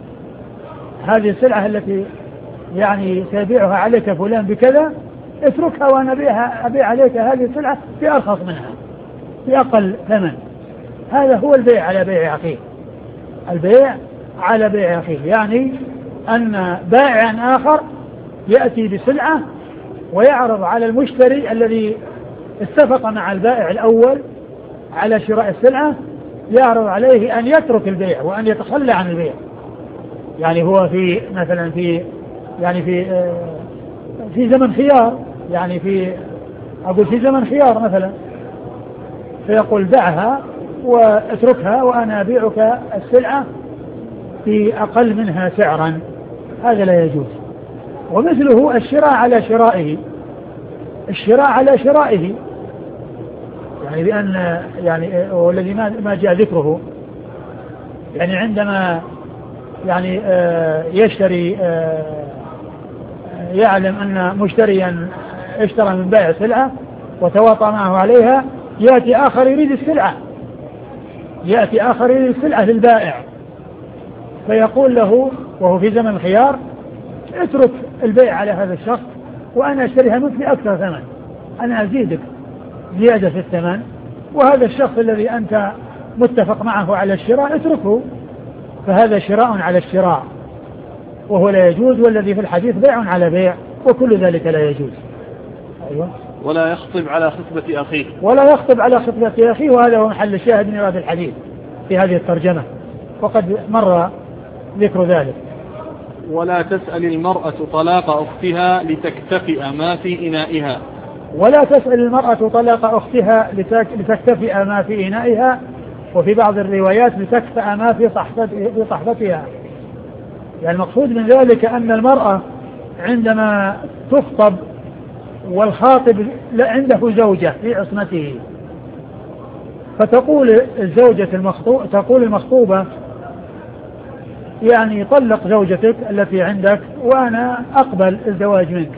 B: هذه السلعة التي يعني سيبيعها عليك فلان بكذا، اتركها وأنا أبيع عليك هذه السلعة بأرخص منها بأقل ثمن. هذا هو البيع على بيع أخيه. البيع على بيع أخيه يعني أن بائع آخر يأتي بسلعة ويعرض على المشتري الذي اتفق مع البائع الأول على شراء السلعة، يعرض عليه أن يترك البيع وأن يتخلى عن البيع. يعني هو في مثلا في زمن خيار، يعني في زمن خيار مثلا، فيقول دعها واتركها وأنا أبيعك السلعة بأقل منها سعرا، هذا لا يجوز. ومثله الشراء على شرائه، الشراء على شرائه يعني بأن يعني والذي ما جاء ذكره، يعني عندما يعني يشتري يعلم أن مشتريا اشترى من بائع سلعة وتواطأ معه عليها، يأتي آخر يريد السلعة للبائع، فيقول له وهو في زمن الخيار اترك البيع على هذا الشخص وأنا أشتريها منك بأكثر ثمن، أنا أزيدك زيادة في الثمن، وهذا الشخص الذي أنت متفق معه على الشراء اتركه، فهذا شراء على الشراء وهو لا يجوز. والذي في الحديث بيع على بيع، وكل ذلك لا يجوز. أيوة.
A: ولا يخطب على خطبة أخيه.
B: ولا يخطب على خطبة أخيه، وهذا هو محل الشاهد من هذا الحديث في هذه الترجمة، وقد مر ذكر ذلك.
A: ولا تسأل المرأة طلاق أختها لتكتفئ ما في إنائها.
B: ولا تسأل المرأة طلاق أختها لتكتفئ ما في إنائها، وفي بعض الروايات لتكفأ ما في صحفتها. يعني المقصود من ذلك أن المرأة عندما تخطب والخاطب عنده زوجة في عصمته، فتقول تقول المخطوبة يعني طلق زوجتك التي عندك وأنا أقبل الزواج منك،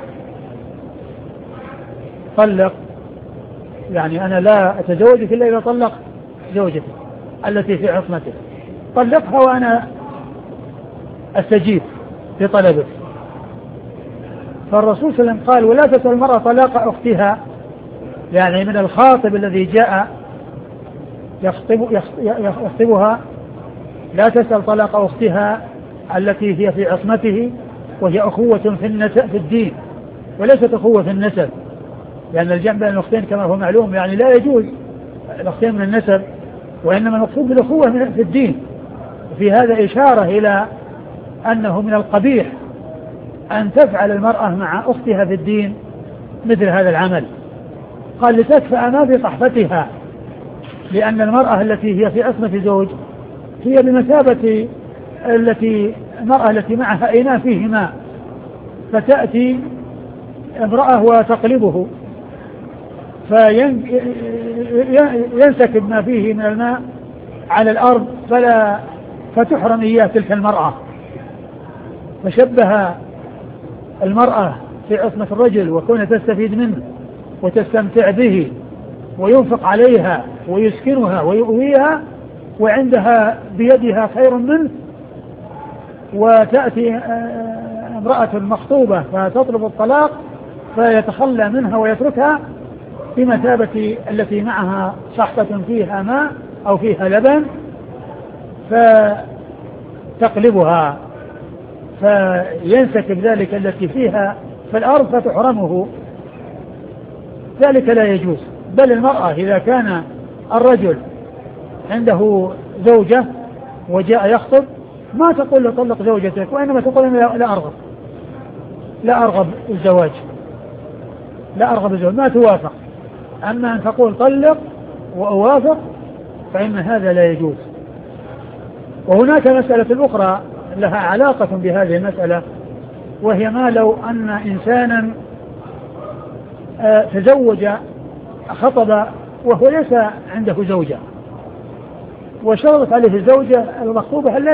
B: طلق يعني أنا لا أتزوجك إلا إذا طلق زوجتك التي في عصمتك، طلقها وأنا أستجيب لطلبك. فالرسول صلى الله عليه وسلم قال ولا تسأل المرأة طلاق أختها، يعني من الخاطب الذي جاء يخطبها لا تسأل طلاق أختها التي هي في عصمته، وهي أخوة في الدين وليست أخوة في النسب، لأن الجمع بين الأختين كما هو معلوم يعني لا يجوز الأختين من النسب، وإنما المقصود بالأخوة في الدين. وفي هذا إشارة إلى أنه من القبيح أن تفعل المرأة مع أختها في الدين مثل هذا العمل. قال لتكفأ ما بصحفتها، لأن المرأة التي هي في عصمة زوج هي بمثابة المرأة التي معها إناء فيه ماء، فتأتي امرأة وتقلبه فينسكب ما فيه من الماء على الأرض فتحرم إياه تلك المرأة. فشبه المرأة في عصمة الرجل وكونها تستفيد منه وتستمتع به وينفق عليها ويسكنها ويؤويها وعندها بيدها خير منه، وتأتي امرأة مخطوبة فتطلب الطلاق فيتخلى منها ويتركها بمثابة التي معها صحبة فيها ماء أو فيها لبن فتقلبها فينسكب ذلك التي فيها في الأرض فتحرمه، ذلك لا يجوز. بل المرأة إذا كان الرجل عنده زوجة وجاء يخطب ما تقول له طلق زوجتك، وإنما تقول أنا لا أرغب الزواج، ما توافق. أما أن تقول طلق وأوافق فإن هذا لا يجوز. وهناك مسألة أخرى لها علاقة بهذه المسألة، وهي ما لو أن إنسانا تزوج خطب وهو ليس عنده زوجة وشرطت عليه الزوجة المخطوبة أن لا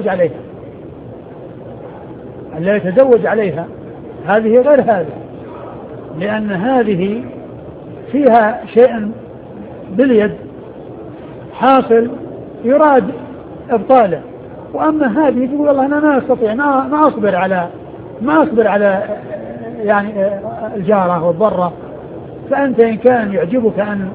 B: يتزوج عليها، هذه غير هذا، لأن هذه فيها شيء باليد حاصل يراد إبطاله. وأما هذه تقول والله أنا ما أستطيع ما أصبر على يعني الجارة والضرة، فأنت إن كان يعجبك أن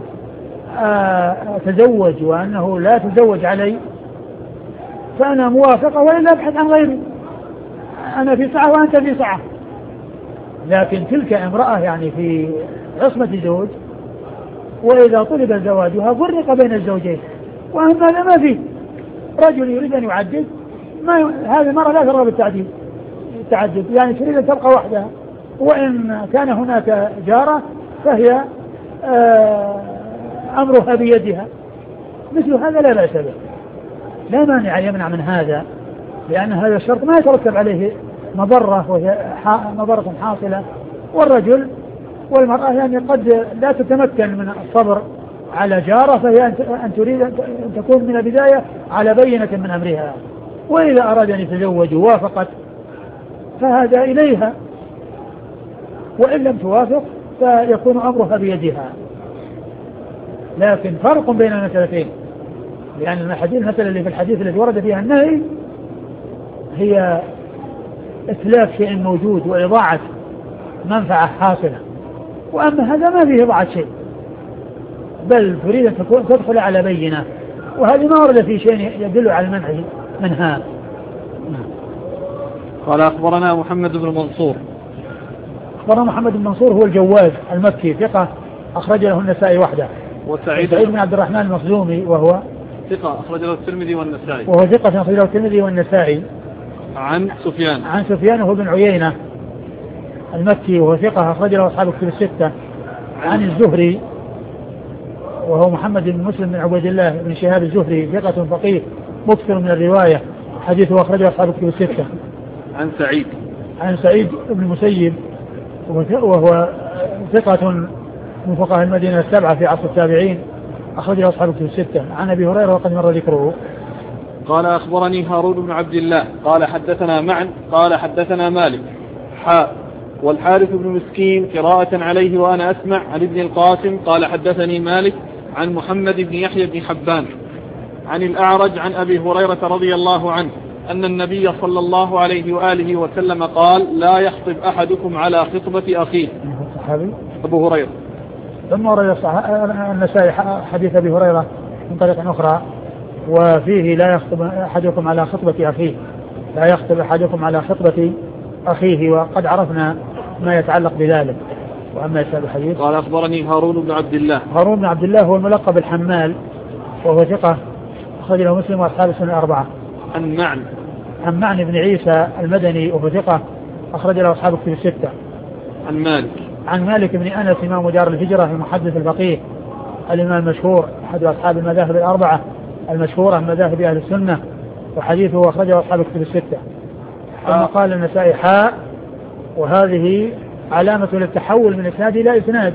B: أتزوج وأنه لا تزوج علي فأنا موافقة، وإلا أبحث عن غيري، أنا في سعة وأنت في سعة. لكن تلك امرأة يعني في عصمة زوج، وإذا طلب زواجها فرق بين الزوجين، وأما هذا ما فيه. رجل يريد أن يعدد هذه المرأة لا ترغب التعدد، يعني تريد أن تبقى وحدها، وإن كان هناك جارة فهي أمرها بيدها، مثل هذا لا بأس به، لا مانع يمنع من هذا، لأن هذا الشرط ما يترتب عليه مضرة وهي مضرة حاصلة. والرجل والمرأة يعني قد لا تتمكن من الصبر على جارة، فهي أن تريد أن تكون من البداية على بينة من أمرها، وإذا أراد أن يتزوج وافقت فهذا إليها، وإن لم توافق فيكون أمرها بيدها. لكن فرق بين المسألتين، لأن المسألة اللي في الحديث الذي ورد فيها النهي هي إتلاف شيء موجود وإضاعة منفعة حاصلة، وأما هذا ما فيه إضاعة شيء، بل تريد أن تدخل على بينة، وهذه ما ورد في شيء يدل على المنع منها.
A: قال أخبرنا محمد بن منصور.
B: أخبرنا محمد بن منصور هو الجواز المكي ثقة أخرج له النسائي وحده.
A: وسعيد
B: بن عبد الرحمن المخزومي وهو
A: ثقة أخرج له الترمذي والنسائي.
B: وهو ثقة أخرج له الترمذي والنسائي.
A: عن سفيان وهو بن عيينة المكي وهو ثقة أخرج له أصحاب الكتب الستة. عن الزهري وهو محمد بن مسلم بن عبيد الله بن شهاب الزهري ثقة فقيه مكثر من الرواية، حديثه أخرجه أصحاب الكتب الستة. عن سعيد
B: بن المسيب وهو ثقة من فقهاء المدينة السبعة في عصر التابعين، أخرجه أصحاب الكتب الستة. عن أبي هريرة وقد مر ذكره.
A: قال أخبرني هارون بن عبد الله قال حدثنا معن قال حدثنا مالك والحارث بن مسكين قراءة عليه وأنا أسمع عن ابن القاسم قال حدثني مالك عن محمد بن يحيى بن حبان عن الأعرج عن أبي هريرة رضي الله عنه أن النبي صلى الله عليه وآله وسلم قال لا يخطب أحدكم على خطبة أخيه. أبو هريرة.
B: ثم ورد النسائي حديث أبي هريرة من طريق أخرى وفيه لا يخطب أحدكم على خطبة أخيه، لا يخطب أحدكم على خطبة أخيه، وقد عرفنا ما يتعلق بذلك. وأما يسأل الحديث
A: قال أخبرني هارون بن عبد الله.
B: هارون بن عبد الله هو الملقب الحمال وهو ثقة أخرج له مسلم وأصحاب السنن الأربعة. عن معن بن عيسى المدني وهو ثقة أخرج له أصحاب الكتب الستة. عن مالك بن أنس إمام دار الهجرة المحدث الفقيه الإمام المشهور أحد أصحاب المذاهب الأربعة المشهورة من مذاهب أهل السنة، وحديثه أخرجه أصحاب الكتب الستة. ثم قال النسائي وهذه علامة للتحول من إسناد إلى إسناد،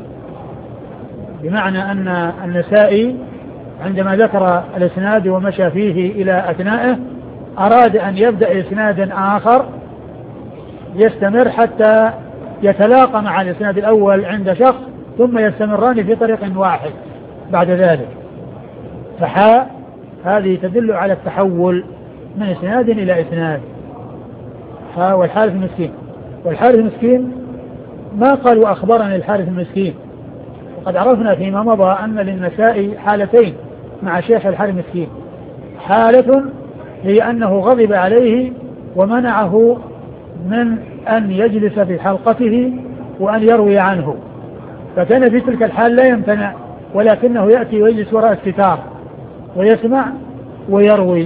B: بمعنى أن النسائي عندما ذكر الإسناد ومشى فيه إلى أثنائه أراد أن يبدأ إسناد آخر يستمر حتى يتلاقى مع الإسناد الأول عند شخص ثم يستمران في طريق واحد بعد ذلك. هذه تدل على التحول من إسناد إلى إسناد. والحارث المسكين ما قال وأخبرني الحارث المسكين، وقد عرفنا فيما مضى أن للنسائي حالتين مع شيخ الحارث المسكين. حالة هي أنه غضب عليه ومنعه من أن يجلس في حلقته وأن يروي عنه، فكان في تلك الحال لا يمتنع، ولكنه يأتي ويجلس وراء الستار ويسمع ويروي.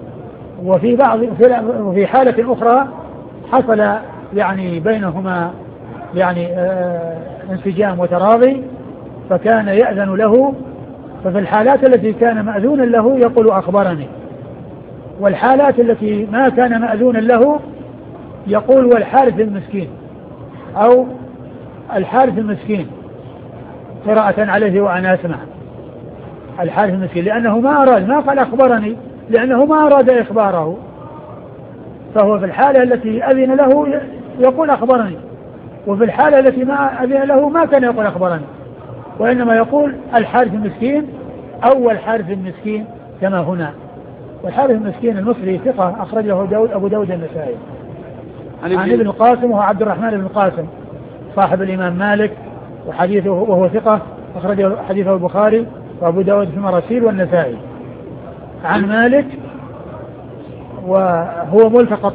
B: وفي حالة أخرى حصل يعني بينهما يعني انسجام وتراضي، فكان يأذن له. ففي الحالات التي كان مأذونا له يقول أخبرني، والحالات التي ما كان مأذونا له يقول والحارث المسكين أو الحارث المسكين قراءة عليه وأنا أسمع. الحارث المسكين لأنه ما قال أخبرني، لأنه ما أراد إخباره، فهو في الحالة التي أذن له يقول أخبرني، وفي الحالة التي ما أذن له ما كان يقول أخبرني، وإنما يقول الحارث المسكين أو الحارث المسكين كما هنا. والحارث المسكين المصري ثقة أخرج له أبو داود النسائي. عن ابن القاسم وهو عبد الرحمن بن القاسم صاحب الإمام مالك وحديثه وهو ثقة أخرج حديثه البخاري وأبو داود في المراسيل والنسائي. عن مالك وهو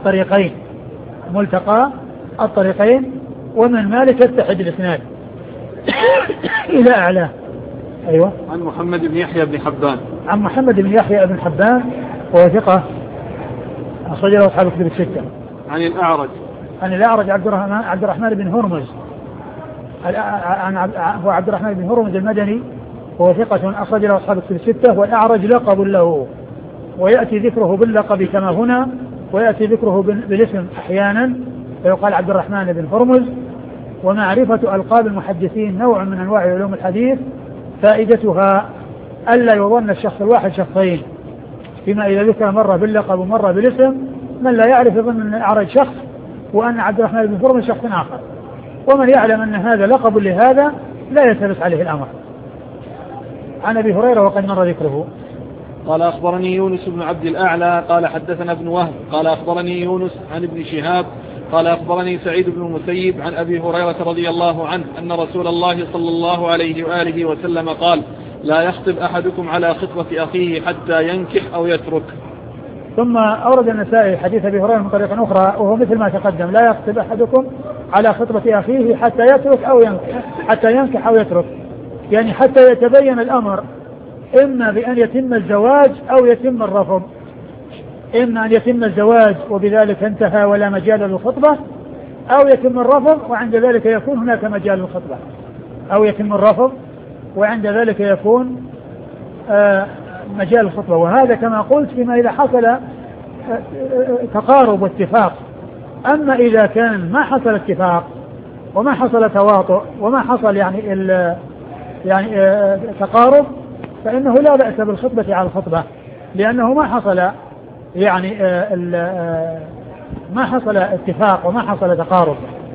B: ملتقى الطريقين ومن مالك يتحد الإسناد إلى أعلاه. أيوة.
A: عن محمد بن يحيى بن حبان.
B: عن محمد بن يحيى بن حبان وهو ثقة أخرج له أصحاب الكتب الستة. عن الأعرج عبد الرحمن بن هرمز. هو عبد الرحمن بن هرمز المدني وهو ثقة أخرج له أصحاب الكتب الستة. والأعرج لقب له، ويأتي ذكره باللقب كما هنا، ويأتي ذكره بالاسم أحيانا فيقال عبد الرحمن بن هرمز. ومعرفة ألقاب المحدثين نوع من أنواع علوم الحديث فائدتها ألا يظن الشخص الواحد شخصين، فيما إذا ذكر مرة باللقب ومرة بالاسم من لا يعرف يظن أن الأعرج شخص وأن عبد الرحمن بن هرمز شخص آخر، ومن يعلم أن هذا لقب لهذا لا يلتبس عليه الأمر. عن أبي هريرة وقد مر ذكره.
A: قال أخبرني يونس بن عبد الأعلى قال حدثنا ابن وهب قال أخبرني يونس عن ابن شهاب قال أخبرني سعيد بن المسيب عن أبي هريرة رضي الله عنه أن رسول الله صلى الله عليه وآله وسلم قال لا يخطب أحدكم على خطبة أخيه حتى ينكح أو يترك.
B: ثم أورد النسائي حديث أبي هريرة من طريق أخرى وهو مثل ما تقدم لا يخطب أحدكم على خطبة أخيه حتى يترك أو ينكح، حتى ينكح أو يترك، يعني حتى يتبين الأمر، إما بأن يتم الزواج أو يتم الرفض، إما أن يتم الزواج وبذلك انتهى ولا مجال للخطبة، أو يتم الرفض وعند ذلك يكون هناك مجال للخطبة، أو يتم الرفض وعند ذلك يكون مجال الخطبة. وهذا كما قلت فيما إذا حصل تقارب واتفاق. أما إذا كان ما حصل اتفاق وما حصل تواطؤ وما حصل يعني تقارب، فإنه لا بأس بالخطبة على الخطبة، لأنه ما حصل يعني ما حصل اتفاق وما حصل تقارب.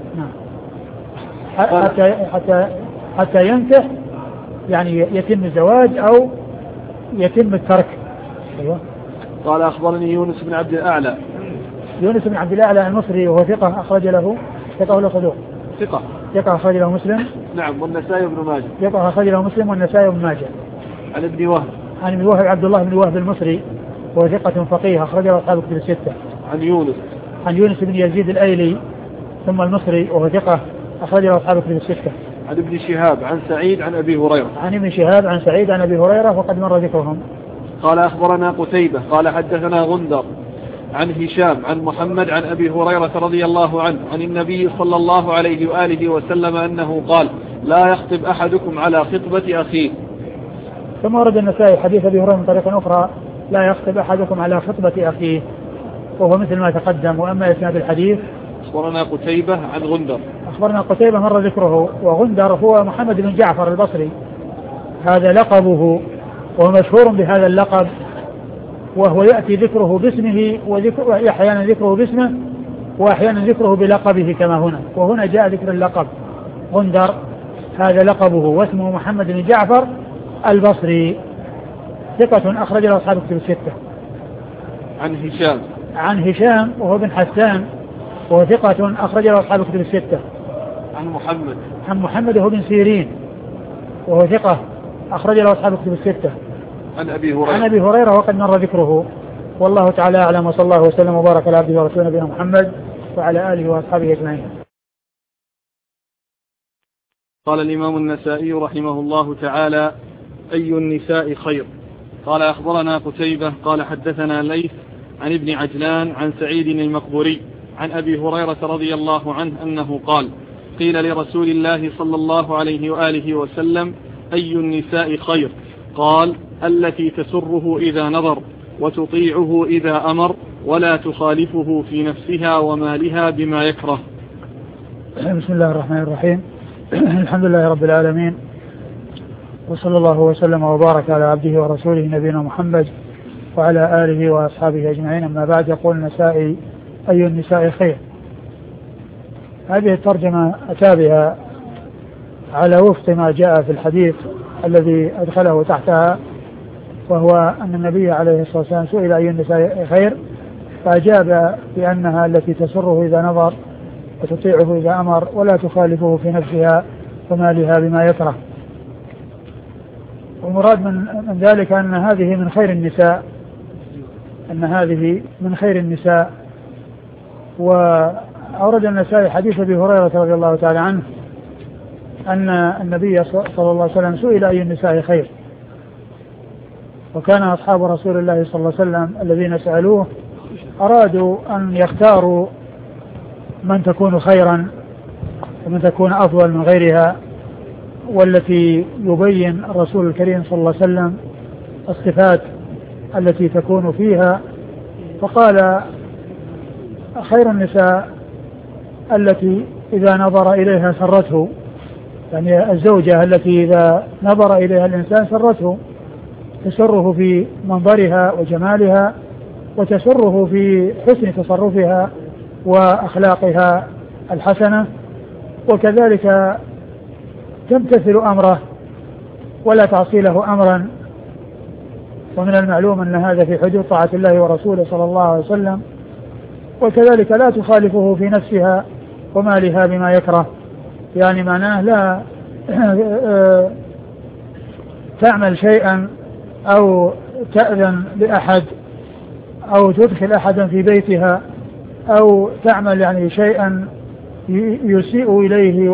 B: حتى ينكح يعني يتم الزواج أو يتم الترك. أيوة.
A: قال أخبرني يونس بن عبد الأعلى.
B: يونس بن عبد الأعلى المصري وهو ثقة أخرج له ثقة ولا صدوق؟ ثقة أخرج له مسلم.
A: نعم، والنسائي بن ماجه.
B: ثقة أخرج له مسلم والنسائي بن ماجه.
A: عن ابن وهب.
B: عن ابن وهب عبد الله بن وهب المصري وهو ثقة فقيه أخرج له أصحاب الكتب الستة. عن يونس بن يزيد الأيلي ثم المصري وهو ثقة أخرج له أصحاب الكتب الستة.
A: عن ابن شهاب عن سعيد عن أبي هريرة.
B: عن ابن شهاب عن سعيد عن أبي هريرة وقد مر ذكرهم.
A: قال أخبرنا قتيبة قال حدثنا غندر عن هشام عن محمد عن أبي هريرة رضي الله عنه عن النبي صلى الله عليه وآله وسلم أنه قال: لا يخطب أحدكم على خطبة أخيه.
B: ثم ورد النسائي حديث أبي هريرة من طريقة أخرى: لا يخطب أحدكم على خطبة أخيه، وهو مثل ما تقدم. وأما إسناد الحديث
A: أخبرنا قتيبة عن غندر.
B: أخبرنا قتيبة مر ذكره. وغندر هو محمد بن جعفر البصري، هذا لقبه ومشهور بهذا اللقب، وهو يأتي ذكره باسمه وأحيانا ذكره باسمه وأحيانا ذكره بلقبه كما هنا. وهنا جاء ذكر اللقب غندر، هذا لقبه واسمه محمد بن جعفر البصري، ثقة أخرج له أصحاب الكتب الستة. عن هشام وهو بن حسان وهو ثقة أخرج له أصحاب الكتب الستة. عن محمد وهو بن سيرين وهو ثقة أخرج له أصحاب الكتب الستة. عن أبي هريرة وقد مر ذكره. والله تعالى أعلم، وصلى الله وسلم وبارك على عبده ورسوله نبينا محمد وعلى آله وأصحابه أجمعين.
A: قال الإمام النسائي رحمه الله تعالى: أي النساء خير؟ قال أخبرنا قتيبة قال حدثنا ليث عن ابن عجلان عن سعيد المقبوري عن أبي هريرة رضي الله عنه أنه قال: قيل لرسول الله صلى الله عليه وآله وسلم: أي النساء خير؟ قال: التي تسره إذا نظر وتطيعه إذا أمر ولا تخالفه في نفسها ومالها بما يكره.
B: بسم الله الرحمن الرحيم. الحمد لله رب العالمين، وصلى الله وسلم وبارك على عبده ورسوله نبينا محمد وعلى آله وأصحابه أجمعين. أما بعد، يقول النسائي: أي النساء خير؟ هذه الترجمة أتى بها على وفق ما جاء في الحديث الذي أدخله تحتها، وهو أن النبي عليه الصلاة والسلام سئل: أي النساء خير؟ فأجاب بأنها التي تسره إذا نظر وتطيعه إذا أمر ولا تخالفه في نفسها ومالها بما يكره. والمراد من ذلك أن هذه من خير النساء، أن هذه من خير النساء. وأورد النسائي حديث أبي هريرة رضي الله تعالى عنه أن النبي صلى الله عليه وسلم سئل: أي النساء خير؟ وكان أصحاب رسول الله صلى الله عليه وسلم الذين سألوه أرادوا أن يختاروا من تكون خيرا ومن تكون أفضل من غيرها، والتي يبين الرسول الكريم صلى الله عليه وسلم الصفات التي تكون فيها. فقال: خير النساء التي إذا نظر إليها سرته، يعني الزوجة التي إذا نظر إليها الإنسان سرته، تسره في منظرها وجمالها، وتسره في حسن تصرفها وأخلاقها الحسنة، وكذلك تمتثل أمره ولا تعصي له أمرا. ومن المعلوم أن هذا في حدود طاعة الله ورسوله صلى الله عليه وسلم. وكذلك لا تخالفه في نفسها ومالها بما يكره، يعني معناه لا تعمل شيئا أو تأذن لأحد أو تدخل أحدا في بيتها أو تعمل يعني شيئا يسيء إليه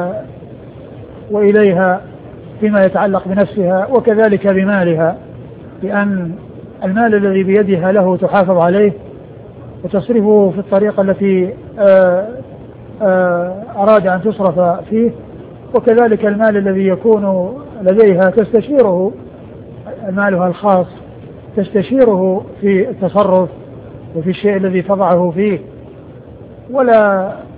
B: وإليها فيما يتعلق بنفسها وكذلك بمالها، لأن المال الذي بيدها له تحافظ عليه وتصرفه في الطريقة التي أراد أن تصرف فيه، وكذلك المال الذي يكون لديها تستشيره، مالها الخاص تستشيره في التصرف وفي الشيء الذي تضعه فيه، ولا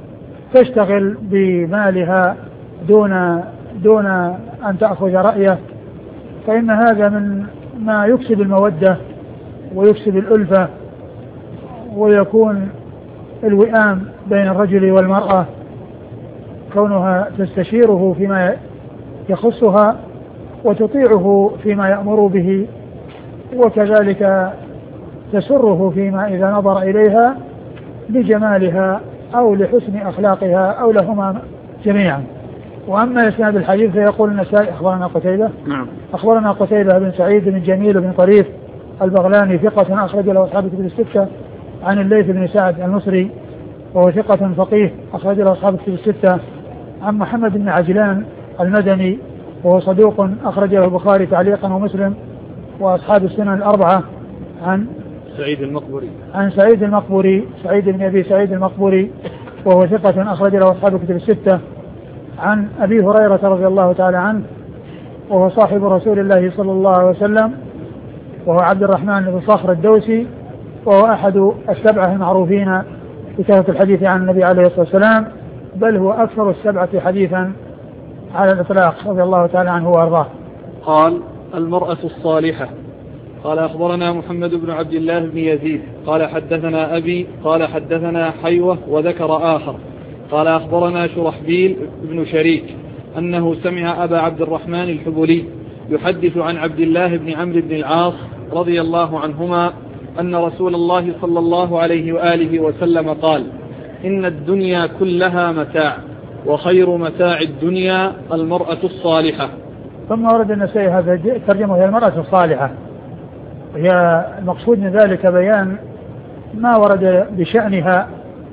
B: تشتغل بمالها دون أن تأخذ رأيه، فإن هذا من ما يكسب المودة ويكسب الألفة، ويكون الوئام بين الرجل والمرأة كونها تستشيره فيما يخصها وتطيعه فيما يأمر به، وكذلك تسره فيما إذا نظر إليها لجمالها أو لحسن أخلاقها أو لهما جميعا. وأما إسناد الحديث فيقول النسائي أخبرنا قتيبة أخبرنا قتيبة بن سعيد بن جميل بن طريف البغلاني ثقة أخرج له أصحاب الكتب الستة، عن الليث بن سعد المصري وهو ثقة فقيه أخرج له أصحاب الكتب الستة، عن محمد بن عجلان المدني وهو صدوق أخرج له البخاري تعليقا ومسلم وأصحاب السنن الأربعة، عن سعيد المقبري سعيد بن أبي سعيد المقبري وهو ثقة أخرج له أصحاب الكتب الستة، عن أبي هريرة رضي الله تعالى عنه وهو صاحب رسول الله صلى الله عليه وسلم، وهو عبد الرحمن بن صخر الدوسي، وهو أحد السبعة المعروفين بكثرة الحديث عن النبي عليه الصلاة والسلام، بل هو أكثر السبعة حديثا على الإطلاق رضي الله تعالى عنه وأرضاه.
A: قال: المرأة الصالحة. قال: أخبرنا محمد بن عبد الله بن يزيد قال حدثنا أبي قال حدثنا حيوة وذكر آخر قال: أخبرنا شرحبيل بن شريك أنه سمع أبا عبد الرحمن الحبلي يحدث عن عبد الله بن عمرو بن العاص رضي الله عنهما أن رسول الله صلى الله عليه وآله وسلم قال: إن الدنيا كلها متاع، وخير متاع الدنيا المرأة الصالحة.
B: ثم ورد النسائي هذا ترجمه هي المرأة الصالحة، هي المقصود من ذلك بيان ما ورد بشأنها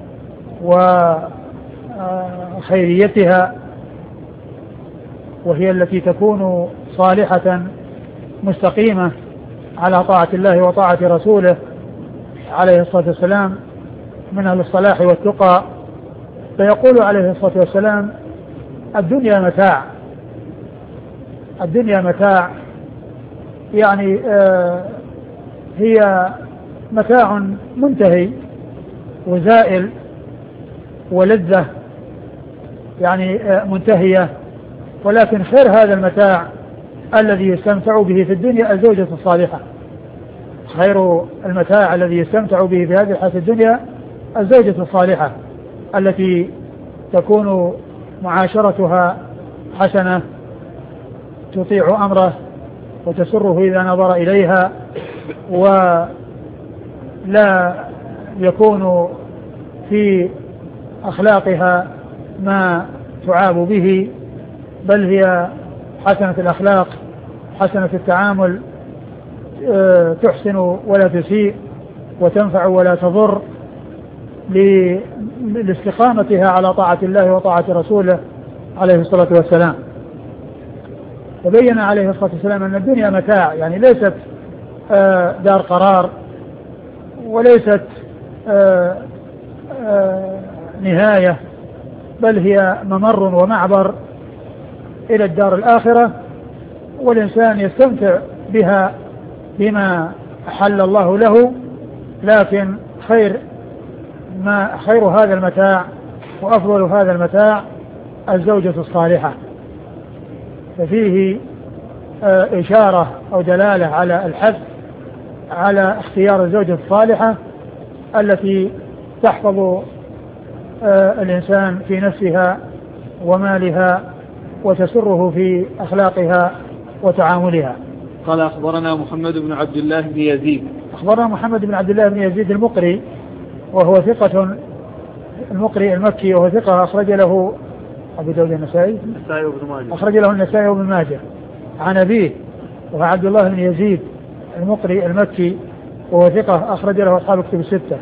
B: وخيريتها، وهي التي تكون صالحة مستقيمة على طاعة الله وطاعة رسوله عليه الصلاة والسلام من أهل الصلاح والتقى. فيقول عليه الصلاة والسلام: الدنيا متاع. الدنيا متاع يعني هي متاع منتهي وزائل ولذة يعني منتهية، ولكن خير هذا المتاع الذي يستمتع به في الدنيا الزوجة الصالحة. خير المتاع الذي يستمتع به في هذه الحياة الدنيا الزوجة الصالحة التي تكون معاشرتها حسنة، تطيع أمره وتسره إذا نظر إليها، ولا يكون في أخلاقها ما تعاب به، بل هي حسنة الأخلاق حسنة التعامل، تحسن ولا تسيء وتنفع ولا تضر، لاستقامتها على طاعة الله وطاعة رسوله عليه الصلاة والسلام. وبين عليه الصلاة والسلام أن الدنيا متاع، يعني ليست دار قرار، وليست نهاية، بل هي ممر ومعبر إلى الدار الآخرة، والإنسان يستمتع بها بما أحل الله له، لكن خير هذا المتاع وأفضل هذا المتاع الزوجة الصالحة. ففيه إشارة أو دلالة على الحث على اختيار الزوجة الصالحة التي تحفظ الإنسان في نفسها ومالها وتسره في أخلاقها وتعاملها.
A: قال: أخبرنا محمد بن عبد الله بن يزيد.
B: أخبرنا محمد بن عبد الله بن يزيد المقري وهو ثقة، المقري المكي وهو ثقة أخرج له أبو داود النسائي أخرج له النسائي وابن ماجه، عن أبيه وهو عبد الله بن يزيد المقري المكي وهو ثقة أخرج له أصحاب الكتب الستة.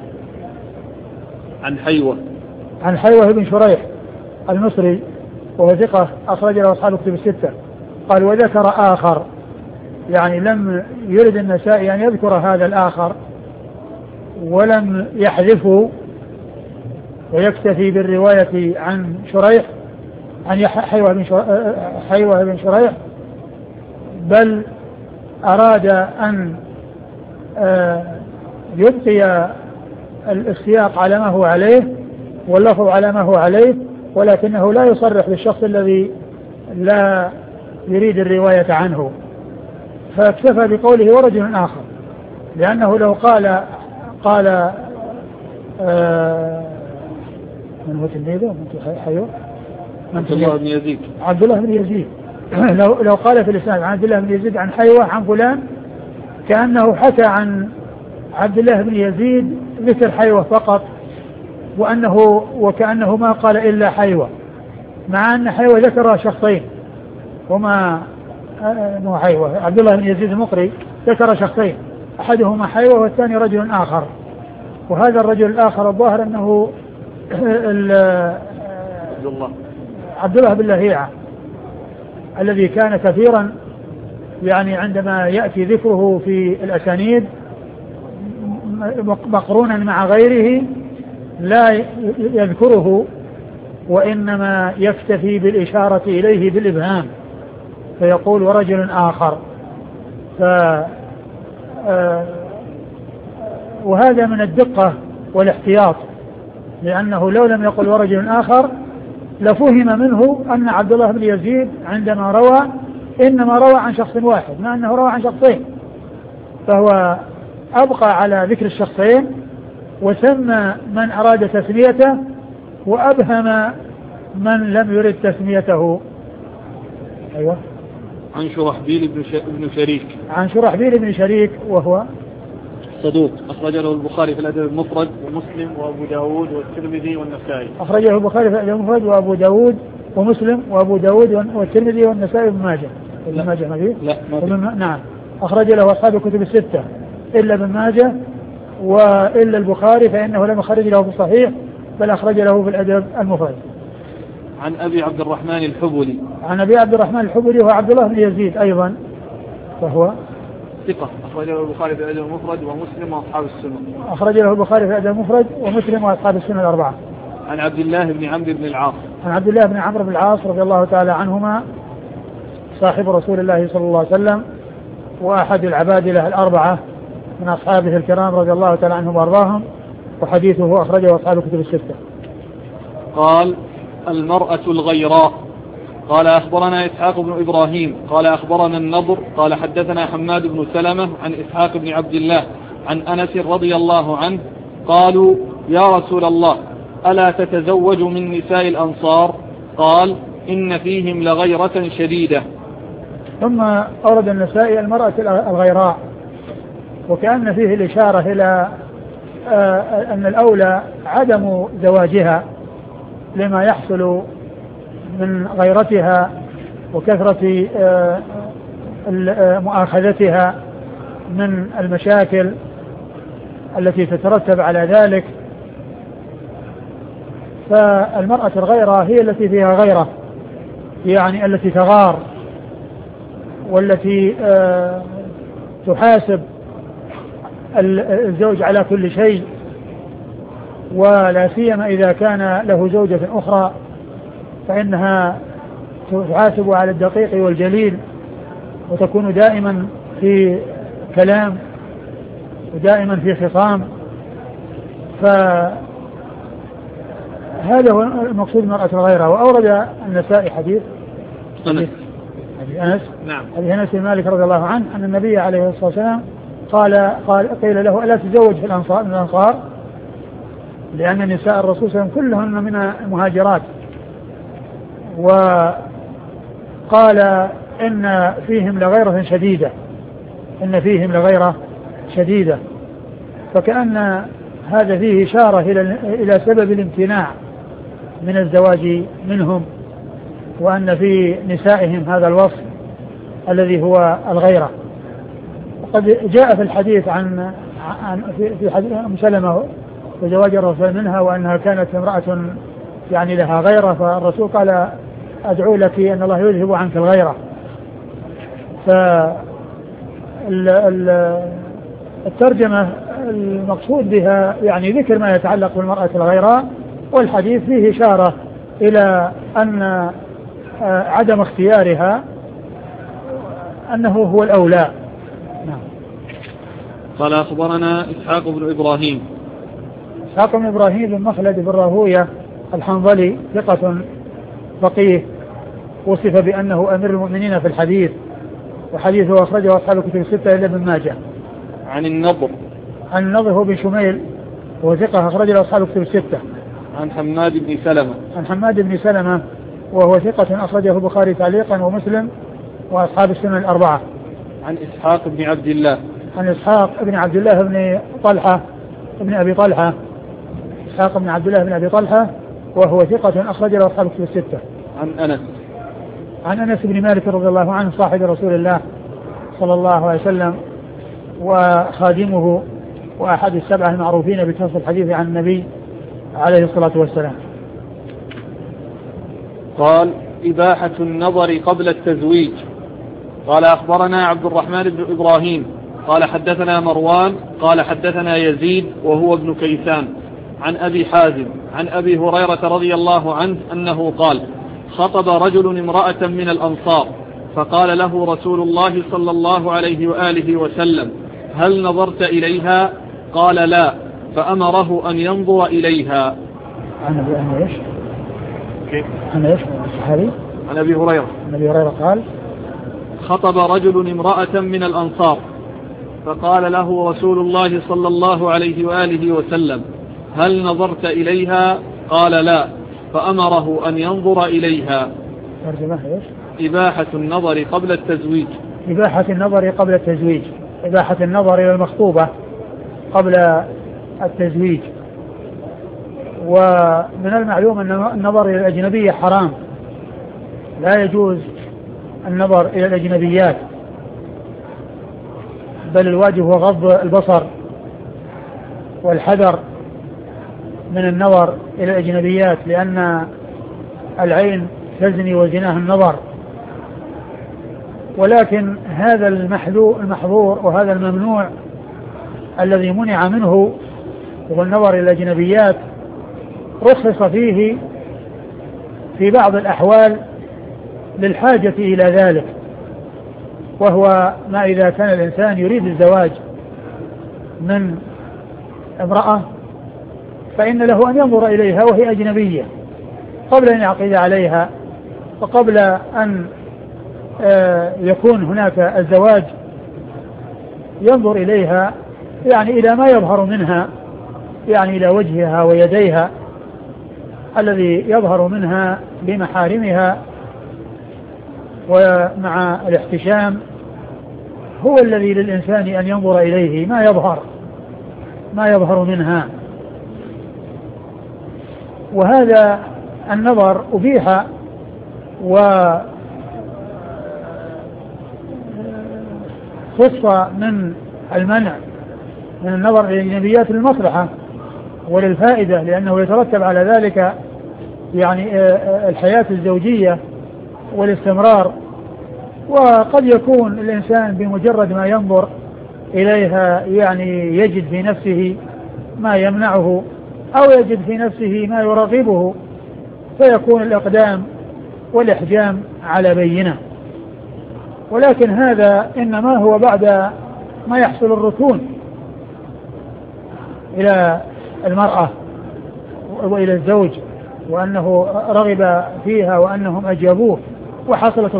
B: عن حيوة بن شريح المصري وهو ثقة أخرج له أصحاب الكتب الستة. قال: وذكر آخر، يعني لم يرد النسائي أن يذكر هذا الآخر ولم يحذفه ويكتفي بالرواية عن شريح عن حيوة بن شريح، بل أراد أن يبقي السياق على ما هو عليه واللفظ على ما هو عليه، ولكنه لا يصرح بالشخص الذي لا يريد الرواية عنه، فاكتفى بقوله ورجل آخر، لأنه لو قال من هو تلميذه؟ حيوه
A: عبد الله بن يزيد.
B: عبد الله بن يزيد لو قال في الإسناد عن عبد الله بن يزيد عن حيوة عن فلان، كأنه حكى عن عبد الله بن يزيد ذكر حيوة فقط، وكأنه ما قال إلا حيوة، مع أن حيوة ذكر شخصين وما مو حيوة. عبد الله بن يزيد المقري ذكر شخصين، أحدهما حيوة والثاني رجل آخر، وهذا الرجل الآخر الظاهر أنه عبد الله بن لهيعة الذي كان كثيرا يعني عندما يأتي ذكره في الأسانيد مقرونا مع غيره لا يذكره، وإنما يكتفي بالإشارة إليه بالإبهام فيقول ورجل آخر. وهذا من الدقة والاحتياط، لأنه لو لم يقل ورجل آخر لفهم منه أن عبد الله بن يزيد عندما روى إنما روى عن شخص واحد، مع أنه روى عن شخصين، فهو أبقى على ذكر الشخصين وسمى من أراد تسميته وأبهم من لم يرد تسميته. أيوة.
A: عن شرحبيل بن شريك.
B: عن شرحبيل بن شريك وهو
A: صدوق، أخرج له البخاري في الأدب المفرد ومسلم وأبو داود والترمذي والنسائي.
B: أخرج له البخاري في الأدب المفرد وأبو داود ومسلم وأبو داود والترمذي والنسائي بن ماجه. ابن ماجه ما فيه؟
A: لا ما فيه.
B: نعم. أخرج له أصحاب الكتب الستة إلا ابن ماجه وإلا البخاري فإنه لم يخرج له في الصحيح بل أخرج له في الأدب المفرد.
A: عن أبي عبد الرحمن الحبلي.
B: عن أبي عبد الرحمن الحبلي وهو عبد الله بن يزيد أيضا، فهو
A: ثقة، أخرج له البخاري في الأدب المفرد ومسلم وأصحاب السنن.
B: أخرج له البخاري في الأدب المفرد ومسلم وأصحاب السنن الأربعة.
A: عن عبد الله بن عمرو بن العاص.
B: عن عبد الله بن عمرو بن العاص رضي الله تعالى عنهما، صاحب رسول الله صلى الله عليه وسلم وأحد العبادلة الأربعة من أصحابه الكرام رضي الله تعالى عنهم وأرضاهم، وحديثه أخرجه أصحاب الكتب الستة.
A: قال المرأة الغيراء. قال أخبرنا إسحاق بن إبراهيم قال أخبرنا النضر قال حدثنا حماد بن سلمة عن إسحاق بن عبد الله عن أنس رضي الله عنه قالوا يا رسول الله ألا تتزوج من نساء الأنصار؟ قال إن فيهم لغيرة شديدة.
B: ثم أورد النسائي المرأة الغيراء، وكأن فيه الإشارة إلى أن الأولى عدم زواجها لما يحصل من غيرتها وكثرة مؤاخذتها من المشاكل التي تترتب على ذلك. فالمرأة الغيرة هي التي فيها غيرة، يعني التي تغار والتي تحاسب الزوج على كل شيء، ولا سيما إذا كان له زوجة أخرى فإنها تحاسب على الدقيق والجليل، وتكون دائما في كلام ودائما في خصام. فهذا هو المقصود المرأة الغيرة. وأورد النسائي حديث أنس.
A: نعم.
B: حديث أنس بن مالك رضي الله عنه أن النبي عليه الصلاة والسلام قيل له ألا تزوج في الأنصار، لأن نساء الرسول صلى الله عليه وسلم كلهن من المهاجرات، وقال إن فيهم لغيرة شديدة، إن فيهم لغيرة شديدة، فكأن هذا فيه إشارة إلى سبب الامتناع من الزواج منهم، وأن في نسائهم هذا الوصف الذي هو الغيرة. وقد جاء في الحديث عن في حديث أم سلمة وزواج الرسول منها وأنها كانت امرأة يعني لها غيرة، فالرسول قال أدعو لك أن الله يذهب عنك الغيرة. فالترجمة المقصود بها يعني ذكر ما يتعلق بالمرأة الغيراء، والحديث فيه إشارة إلى أن عدم اختيارها أنه هو الأولى. نعم.
A: قال أخبرنا إسحاق بن إبراهيم.
B: إسحاق بن إبراهيم بن مخلد بن راهوية الحنظلي ثقة فقيه، وصف بأنه أمير المؤمنين في الحديث، وحديثه أخرجه أصحاب الكتب الستة إلا ابن ماجه.
A: عن النضر
B: هو بن شميل وهو ثقة أخرجه أصحاب الكتب الستة.
A: عن حماد بن سلمة
B: وهو ثقة أخرجه البخاري تعليقا ومسلم وأصحاب السنن الأربعة.
A: عن إسحاق بن عبد الله بن طلحة بن أبي طلحة، إسحاق بن عبد الله بن أبي طلحة وهو ثقة أخرج له أصحاب الكتب الستة. عن أنس بن مالك رضي الله عنه صاحب رسول الله صلى الله عليه وسلم وخادمه وأحد السبعة المعروفين بكثرة الحديث عن النبي عليه الصلاة والسلام. قال: إباحة النظر قبل التزويج. قال: أخبرنا عبد الرحمن بن إبراهيم قال حدثنا مروان قال حدثنا يزيد وهو ابن كيسان عن أبي حازم عن أبي هريرة رضي الله عنه أنه قال: خطب رجل امرأة من الأنصار فقال له رسول الله صلى الله عليه وآله وسلم: هل نظرت إليها؟ قال: لا، فأمره أن ينظر إليها. عن أبي هريرة
B: قال:
A: خطب رجل امرأة من الأنصار فقال له رسول الله صلى الله عليه وآله وسلم: هل نظرت إليها؟ قال: لا، فأمره أن ينظر إليها. إباحة النظر قبل التزويج.
B: إباحة النظر إلى المخطوبة قبل التزويج. ومن المعلوم أن النظر إلى الأجنبية حرام، لا يجوز النظر إلى الأجنبيات، بل الواجب هو غض البصر والحذر من النظر إلى الأجنبيات، لأن العين تزني وزناها النظر. ولكن هذا المحظور وهذا الممنوع الذي منع منه هو النظر إلى الأجنبيات، رخص فيه في بعض الأحوال للحاجة إلى ذلك، وهو ما إذا كان الإنسان يريد الزواج من امرأة فإن له أن ينظر إليها وهي أجنبية قبل أن يعقد عليها، وقبل أن يكون هناك الزواج ينظر إليها، يعني إلى ما يظهر منها، يعني إلى وجهها ويديها الذي يظهر منها بمحارمها، ومع الاحتشام هو الذي للإنسان أن ينظر إليه ما يظهر منها. وهذا النظر أبيح وخص من المنع من النظر إلى الأجنبيات للمصلحة وللفائدة، لأنه يترتب على ذلك يعني الحياة الزوجية والاستمرار. وقد يكون الإنسان بمجرد ما ينظر إليها يعني يجد في نفسه ما يمنعه أو يجد في نفسه ما يرغبه، فيكون الإقدام والإحجام على بينة. ولكن هذا إنما هو بعد ما يحصل الركون إلى المرأة وإلى الزوج، وأنه رغب فيها وأنهم أجابوه وحصلت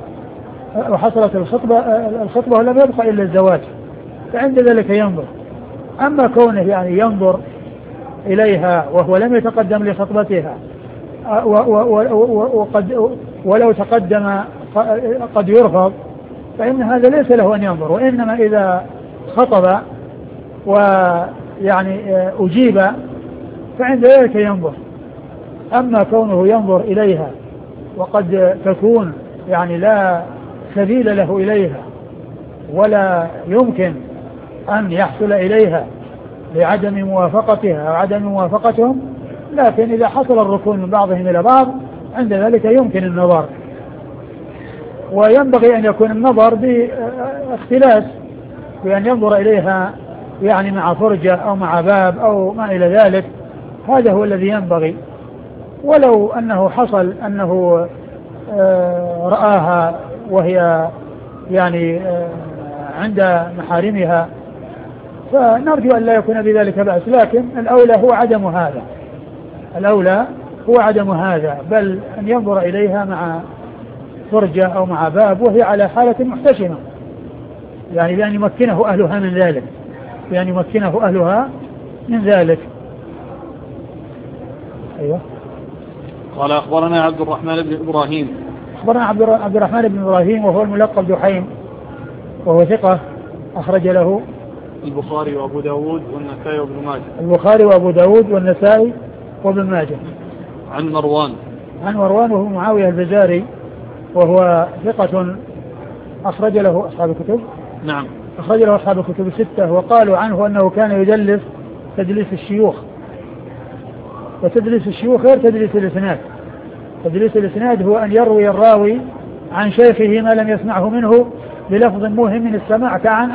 B: الخطبة ولم يبقى إلا الزواج، فعند ذلك ينظر. أما كونه يعني ينظر إليها وهو لم يتقدم لخطبتها ولو تقدم قد يرفض، فإن هذا ليس له أن ينظر، وإنما إذا خطب ويعني أجيب فعند ذلك ينظر. أما كونه ينظر إليها وقد تكون يعني لا سبيل له إليها ولا يمكن أن يحصل إليها لعدم موافقتها أو عدم موافقتهم، لكن إذا حصل الركون من بعضهم إلى بعض عند ذلك يمكن النظر. وينبغي أن يكون النظر باختلاس، بأن ينظر إليها يعني مع فرجة أو مع باب أو ما إلى ذلك، هذا هو الذي ينبغي. ولو أنه حصل أنه رآها وهي يعني عند محارمها فنرجو أن لا يكون بذلك بأس، لكن الأولى هو عدم هذا، الأولى هو عدم هذا، بل أن ينظر إليها مع فرجة أو مع باب وهي على حالة محتشمة، يعني بأن يمكنه أهلها من ذلك، بأن يمكنه أهلها من ذلك. أيوة.
A: قال أخبرنا عبد الرحمن بن إبراهيم.
B: أخبرنا عبد الرحمن بن إبراهيم وهو الملقب دحيم، وهو ثقة أخرج له
A: البخاري وأبو داود والنسائي وابن ماجه.
B: البخاري وأبو داود والنسائي وابن ماجه.
A: عن مروان
B: وهو معاوية البزاري، وهو ثقة أخرج له أصحاب الكتب.
A: نعم.
B: أخرج له أصحاب الكتب الستة، وقالوا عنه أنه كان يدلس تدليس الشيوخ، وتدليس الشيوخ غير تدليس الإسناد. تدليس الإسناد هو أن يروي الراوي عن شيخه ما لم يسمعه منه بلفظ موهم من السماع كعن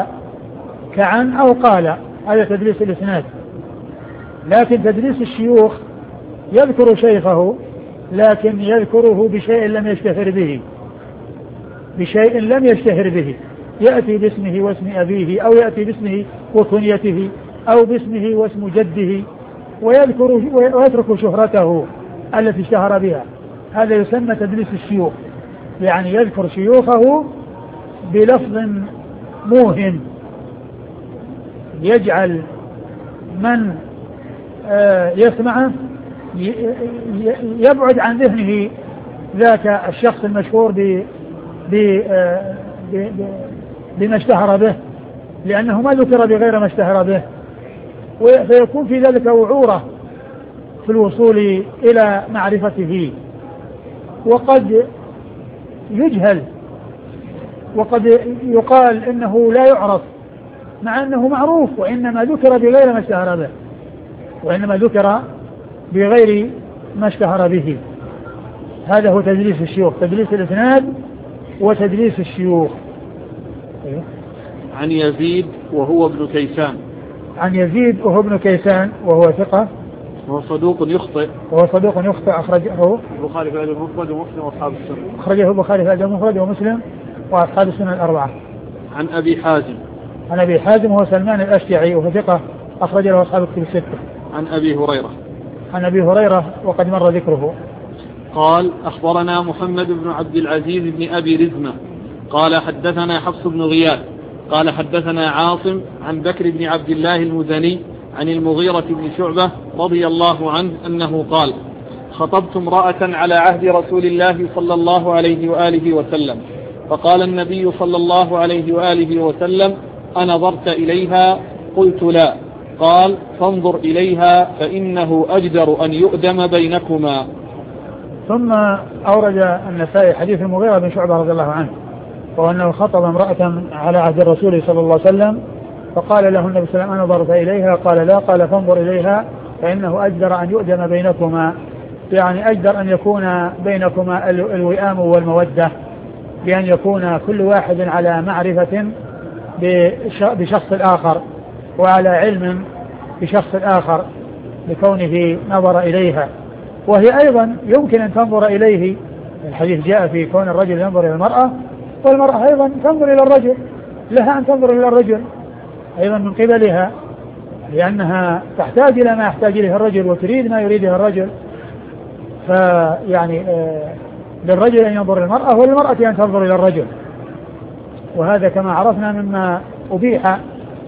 B: أو قال، هذا تدليس الإسناد. لكن تدليس الشيوخ يذكر شيخه لكن يذكره بشيء لم يشتهر به، يأتي باسمه واسم أبيه، أو يأتي باسمه وكنيته، أو باسمه واسم جده، ويترك شهرته التي اشتهر بها. هذا يسمى تدليس الشيوخ، يعني يذكر شيوخه بلفظ موهم يجعل من يسمعه يبعد عن ذهنه ذاك الشخص المشهور بما اشتهر به، لأنه ما ذكر بغير ما اشتهر به، فيكون في ذلك وعورة في الوصول إلى معرفته، وقد يجهل، وقد يقال إنه لا يعرف مع أنه معروف، وإنما ذكر بغير ما اشتهر به. هذا هو تدليس الشيوخ، تدليس الإسناد وتدليس الشيوخ.
A: عن يزيد وهو ابن كيسان
B: وهو ثقة،
A: وهو صدوق يخطئ
B: أخرجه
A: البخاري في المفرد ومسلم وأصحاب السنن.
B: أخرجه البخاري في المفرد ومسلم وأصحاب السنن الأربعة.
A: عن أبي حازم وهو سلمان الأشجعي وهو ثقة أخرج له أصحاب الكتب الستة. عن أبي هريرة وقد مر ذكره. قال أخبرنا محمد بن عبد العزيز بن أبي رزمة قال حدثنا حفص بن غياث قال حدثنا عاصم عن بكر بن عبد الله المزني عن المغيرة بن شعبة رضي الله عنه أنه قال خطبت امرأة على عهد رسول الله صلى الله عليه وآله وسلم، فقال النبي صلى الله عليه وآله وسلم أنظرت إليها؟ قلت لا. قال فانظر إليها فإنه أجدر أن يؤدم بينكما.
B: ثم أورد النسائي حديث المغيرة بن شعبة رضي الله عنه، وأنه خطب امرأة على عهد الرسول صلى الله عليه وسلم، فقال له النبي صلى الله عليه وسلم أنظرت إليها؟ قال لا. قال فانظر إليها فإنه أجدر أن يؤدم بينكما، يعني أجدر أن يكون بينكما الوئام والمودة، بأن يكون كل واحد على معرفة بشخص الآخر وعلى علم بشخص الآخر لكونه نظر إليها، وهي أيضا يمكن أن تنظر إليه. الحديث جاء في كون الرجل ينظر إلى المرأة، والمرأة أيضا تنظر إلى الرجل، لها أن تنظر إلى الرجل أيضا من قبلها، لأنها تحتاج إلى ما يحتاج إليه الرجل وتريد ما يريده الرجل، فيعني للرجل أن ينظر إلى المرأة وللمرأة أن تنظر إلى الرجل، وهذا كما عرفنا مما أبيح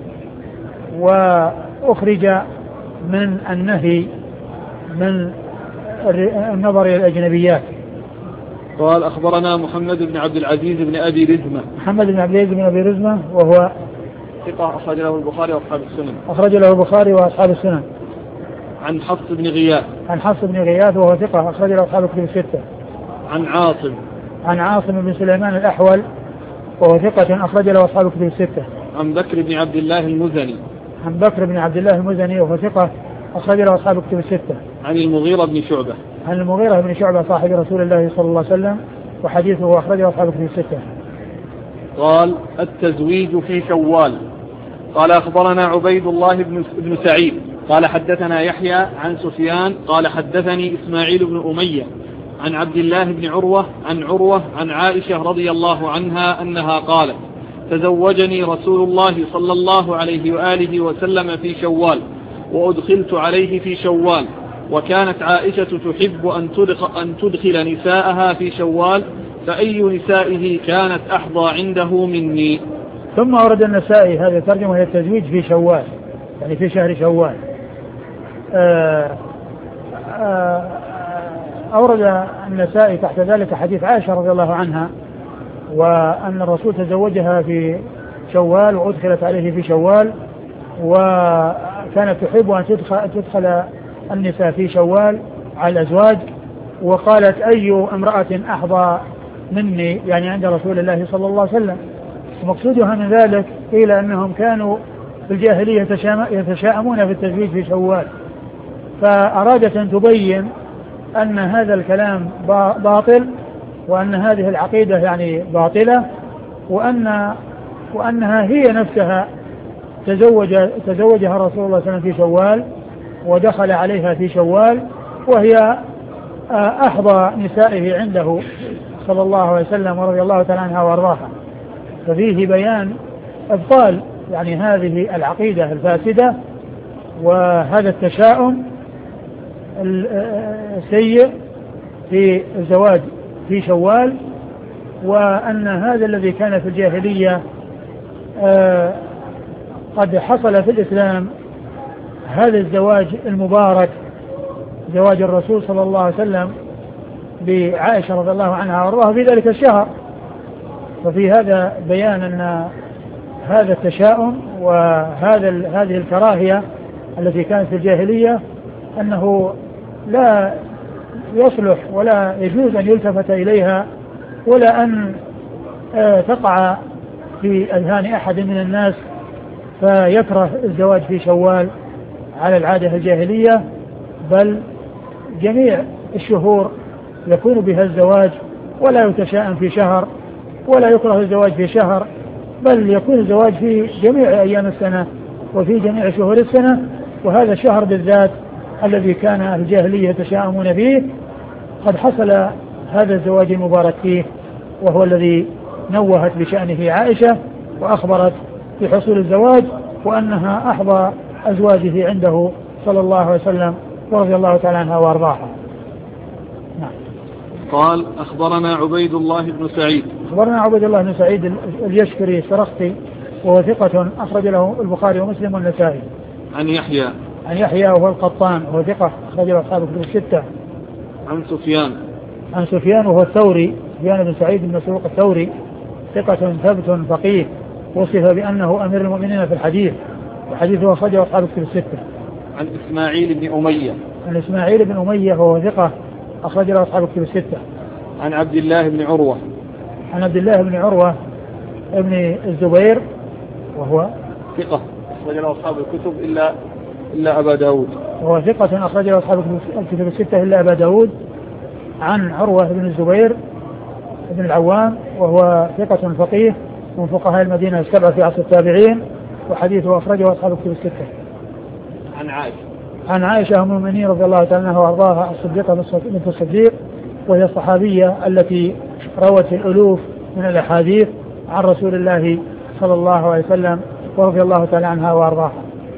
B: وأخرج من النهي من النظر إلى الأجنبيات.
A: قال أخبرنا محمد بن عبد العزيز بن أبي رزمة.
B: محمد بن عبد العزيز بن أبي رزمة وهو
A: ثقة أخرج له البخاري وأصحاب السنن.
B: أخرج له البخاري وأصحاب السنن.
A: عن حفص بن غياث وهو ثقة أخرج له أصحاب الكتب الستة. عن عاصم بن سليمان الأحول وهو ثقة أخرج له أصحاب الكتب الستة. عن بكر بن عبد الله المزني
B: وهو ثقة أخرج له أصحاب الكتب الستة.
A: عن المغيرة بن شعبة صاحب رسول الله صلى الله عليه وسلم، وحديثه أخرجه أصحاب الكتب الستة. قال التزويج في شوال. قال أخبرنا عبيد الله بن سعيد قال حدثنا يحيى عن سفيان قال حدثني إسماعيل بن أمية عن عبد الله بن عروة عن عائشة رضي الله عنها أنها قالت تزوجني رسول الله صلى الله عليه وآله وسلم في شوال وأدخلت عليه في شوال، وكانت عائشة تحب أن تدخل نساءها في شوال، فأي نسائه كانت أحظى عنده مني.
B: ثم أورد النسائي هذه الترجمة هي التزويج في شوال، يعني في شهر شوال. أورد النسائي تحت ذلك حديث عائشة رضي الله عنها، وأن الرسول تزوجها في شوال وأدخلت عليه في شوال، وكانت تحب أن تدخل النساء في شوال على الأزواج، وقالت أي امرأة أحظى مني، يعني عند رسول الله صلى الله عليه وسلم. ومقصودها من ذلك قيل أنهم كانوا في الجاهلية يتشاءمون في التزويج في شوال، فأرادت أن تبين أن هذا الكلام باطل، وأن هذه العقيدة يعني باطلة، وأنها هي نفسها تزوجها رسول الله صلى الله عليه وسلم في شوال ودخل عليها في شوال، وهي أحظى نسائه عنده صلى الله عليه وسلم ورضي الله تعالى عنها وارضاها. ففيه بيان إبطال يعني هذه العقيدة الفاسدة وهذا التشاؤم السيء في الزواج في شوال، وأن هذا الذي كان في الجاهلية قد حصل في الإسلام، هذا الزواج المبارك زواج الرسول صلى الله عليه وسلم بعائشة رضي الله عنها وارضاها في ذلك الشهر. ففي هذا بيان أن هذا التشاؤم هذه الكراهية التي كانت في الجاهلية أنه لا يصلح ولا يجوز أن يلتفت إليها، ولا أن تقع في أذهان أحد من الناس فيكره الزواج في شوال على العادة الجاهلية، بل جميع الشهور يكون بها الزواج، ولا يتشاءم في شهر ولا يكره الزواج في شهر، بل يكون الزواج في جميع أيام السنة وفي جميع شهور السنة. وهذا الشهر بالذات الذي كان الجاهلية يتشاءمون فيه قد حصل هذا الزواج المبارك فيه، وهو الذي نوهت بشأنه عائشة وأخبرت بحصول الزواج، وأنها أحظى أزواجه عنده صلى الله عليه وسلم ورضي الله تعالى عنها وارضاها. نعم.
A: قال أخبرنا عبيد الله بن سعيد.
B: أخبرنا عبيد الله بن سعيد اليشكري السرخسي، وهو ثقة أخرج له البخاري ومسلم والنسائي.
A: عن يحيى.
B: عن يحيى وهو القطان وهو ثقة أخرج له أصحاب الكتب الستة.
A: عن سفيان.
B: عن سفيان وهو الثوري، سفيان بن سعيد بن مسروق الثوري، ثقة ثبت فقيه، وصف بأنه أمير المؤمنين في الحديث، وحديثه أخرجه أصحاب الكتب الستة.
A: عن إسماعيل بن أمية.
B: عن إسماعيل بن أمية وهو ثقة أخرج له أصحاب الكتب الستة.
A: عن عبد الله بن عروة.
B: عن عبد الله بن عروة ابن الزبير وهو
A: ثقة أخرج له أصحاب الكتب إلا أبا داود.
B: وهو ثقة أخرج له أصحاب الكتب الستة إلا أبا داود. عن عروة بن الزبير بن العوام وهو ثقة فقيه من فقهاء المدينة السبعة في عصر التابعين، وحديثه أخرجه أصحاب الكتب الستة.
A: عن عائشة.
B: عن عائشة أم المؤمنين رضي الله تعالى عنها وأرضاها الصديقة بنت الصديق، وهي الصحابية التي روت الألوف من الأحاديث عن رسول الله صلى الله عليه وسلم ورضي الله تعالى عنها وأرضاها.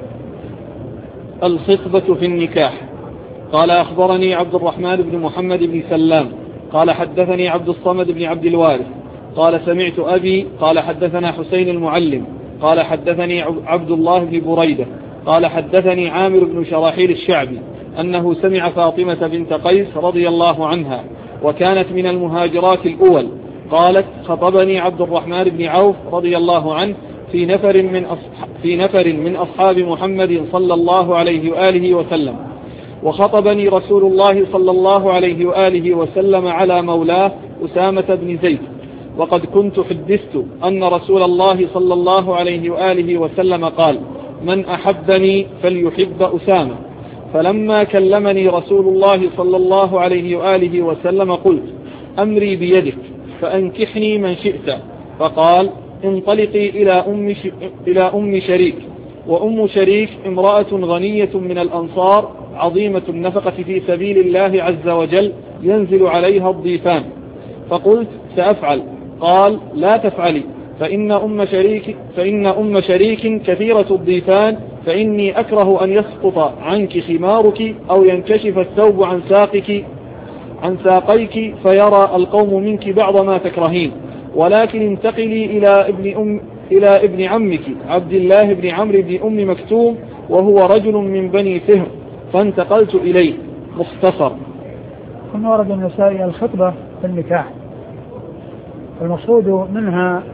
A: الخطبة في النكاح. قال أخبرني عبد الرحمن بن محمد بن سلام قال حدثني عبد الصمد بن عبد الوارث قال سمعت أبي قال حدثنا حسين المعلم قال حدثني عبد الله بن بريدة قال حدثني عامر بن شراحيل الشعبي أنه سمع فاطمة بنت قيس رضي الله عنها وكانت من المهاجرات الأول قالت خطبني عبد الرحمن بن عوف رضي الله عنه في نفر من أصحاب محمد صلى الله عليه وآله وسلم، وخطبني رسول الله صلى الله عليه وآله وسلم على مولاه أسامة بن زيد، وقد كنت حدثت أن رسول الله صلى الله عليه وآله وسلم قال من أحبني فليحب أسامة. فلما كلمني رسول الله صلى الله عليه وآله وسلم قلت أمري بيدك فأنكحني من شئت، فقال انطلقي إلى أم شريك، وأم شريك امرأة غنية من الأنصار عظيمة النفقة في سبيل الله عز وجل ينزل عليها الضيفان. فقلت سأفعل. قال لا تفعلي، فإن أم شريك كثيرة الضيفان، فإني أكره أن يسقط عنك خمارك أو ينكشف الثوب عن ساقيك فيرى القوم منك بعض ما تكرهين، ولكن انتقلي إلى ابن عمك عبد الله بن عمرو بن أم مكتوم، وهو رجل من بني فهر، فانتقلت إليه. مختصر.
B: ثم ورد النسائي الخطبة في النكاح، المقصود منها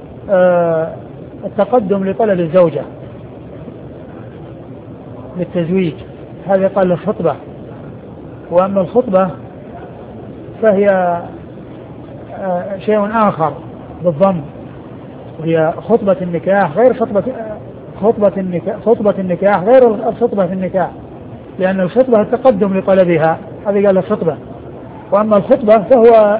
B: التقدم لطلب الزوجة للتزويج، هذا قال الخطبة. وأما الخطبة فهي شيء آخر بالضم، وهي خطبة النكاح غير خطبة النكاح غير الخطبة في النكاح، لأن الخطبة التقدم لطلبها، هذه قال الخطبة. وأما الخطبة فهو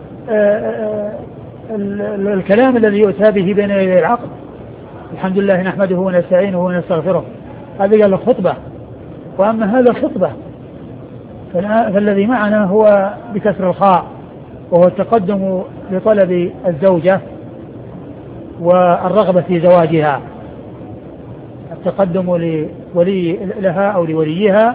B: الكلام الذي يؤتى به بين يدي العقد، الحمد لله نحمده ونستعينه ونستغفره، هذه قال الخطبة. وأما هذا الخطبة فالذي معنا هو بكسر الخاء، وهو التقدم لطلب الزوجة والرغبة في زواجها، التقدم لولي لها أو لوليها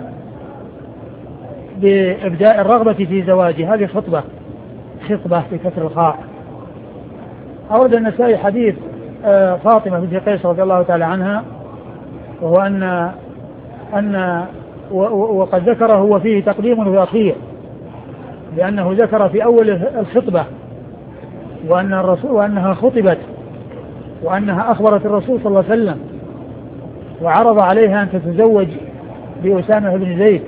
B: بإبداء الرغبة في زواجها، هذه خطبة بكسر الخاء. أورد النسائي حديث فاطمة بنت قيس رضي الله تعالى عنها، وهو أن وقد ذكره وفيه تقديم وتأخير، لأنه ذكر في أول الخطبة وأنها خطبت، وأنها أخبرت الرسول صلى الله عليه وسلم وعرض عليها أن تتزوج بأسامة بن زيد،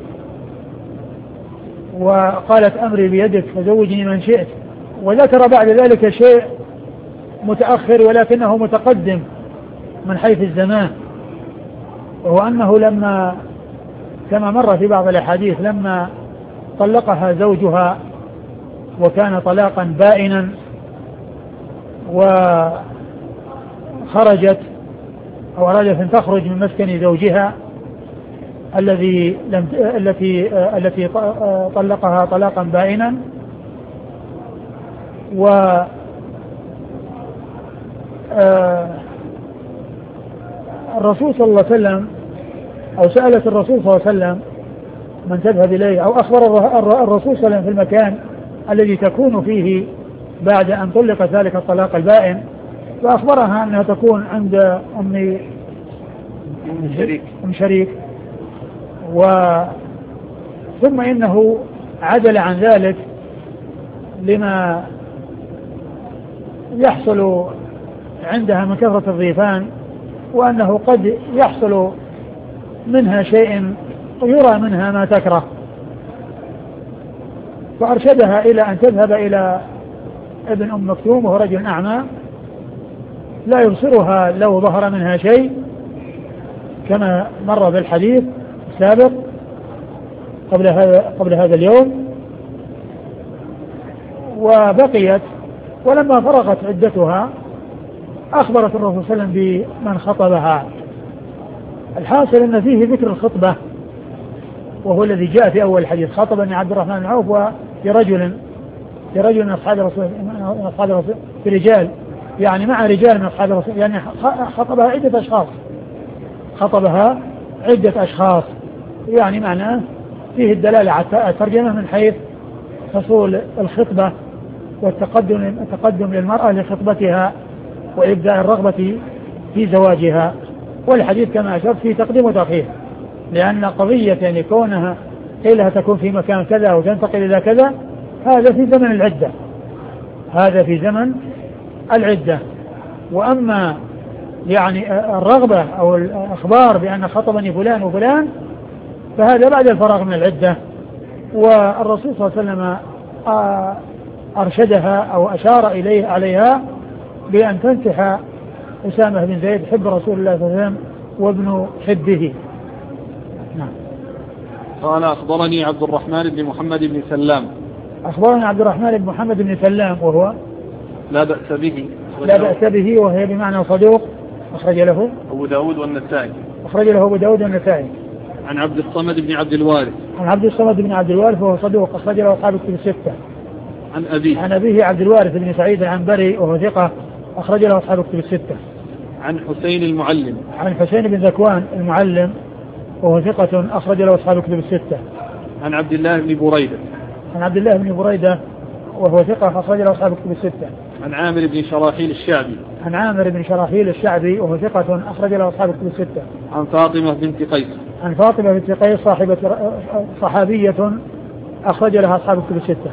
B: وقالت أمري بيدك فزوجني من شئت. وذكر بعد ذلك شيء متأخر ولكنه متقدم من حيث الزمان، وهو أنه لما كما مر في بعض الأحاديث لما طلقها زوجها وكان طلاقا بائنا، وخرجت أو أرادت أن تخرج من مسكن زوجها التي طلقها طلاقا بائنا، الرسول صلى الله عليه وسلم أو سألت الرسول صلى الله عليه وسلم من تذهب إليه، أو أخبر الرسول صلى الله عليه وسلم في المكان الذي تكون فيه بعد أن طلق ذلك الطلاق البائن، فأخبرها أنها تكون عند أم شريك. ثم إنه عدل عن ذلك لما يحصل عندها من كثرة الضيفان، وأنه قد يحصل منها شيء يرى منها ما تكره، فأرشدها إلى أن تذهب إلى ابن أم مكتوم، وهو رجل أعمى لا يبصرها لو ظهر منها شيء، كما مر بالحديث السابق قبل هذا اليوم. وبقيت، ولما فرغت عدتها أخبرت الرسول صلى الله عليه وسلم بمن خطبها. الحاصل أن فيه ذكر الخطبة، وهو الذي جاء في أول الحديث: خطبني عبد الرحمن بن عوف ورجل من أصحاب الرسول، في رجال، يعني مع رجال من أصحاب الرسول، يعني خطبها عدة أشخاص، يعني معناه فيه الدلالة على الترجمة من حيث حصول الخطبة والتقدم للمرأة لخطبتها وإبداء الرغبة في زواجها. والحديث كما أشرت فيه تقديم وتأخير، لأن قضية يعني كونها قيلها تكون في مكان كذا وتنتقل إلى كذا، هذا في زمن العدة. وأما يعني الرغبة أو الأخبار بأن خطبني فلان وفلان، فهذا بعد الفراغ من العدة. والرسول صلى الله عليه وسلم أرشدها أو أشار عليها بأن تنكح أسامة بن زيد حب رسول الله صلى الله عليه وسلم وابن حبه. نعم.
A: قال: أخبرني عبد الرحمن بن محمد بن سلام.
B: أخبرني عبد الرحمن بن محمد بن سلام، وهو
A: لا بأس به،
B: وهي بمعنى صدوق، أخرج له
A: أبو داود والنسائي. عن عبد الصمد بن عبد الوارث، وهو صدوق، أخرج له أصحاب الكتب الستة. عن أبيه
B: عبد الوارث بن سعيد العنبري، وهو ثقة، أخرج له أصحاب كتب الستة.
A: عن حسين المعلم.
B: عن حسين بن ذكوان المعلم وهو ثقة أخرج له أصحاب كتب الستة.
A: عن عبد الله بن بريدة.
B: عن عبد الله بن بريدة وهو ثقة أخرج له أصحاب كتب الستة.
A: عن عامر بن شراحيل الشعبي.
B: عن عامر بن شراحيل الشعبي وهو ثقة أخرج له أصحاب كتب الستة.
A: عن فاطمة بنت قيس.
B: عن فاطمة بنت قيس صحابية أخرج لها أصحاب كتب الستة.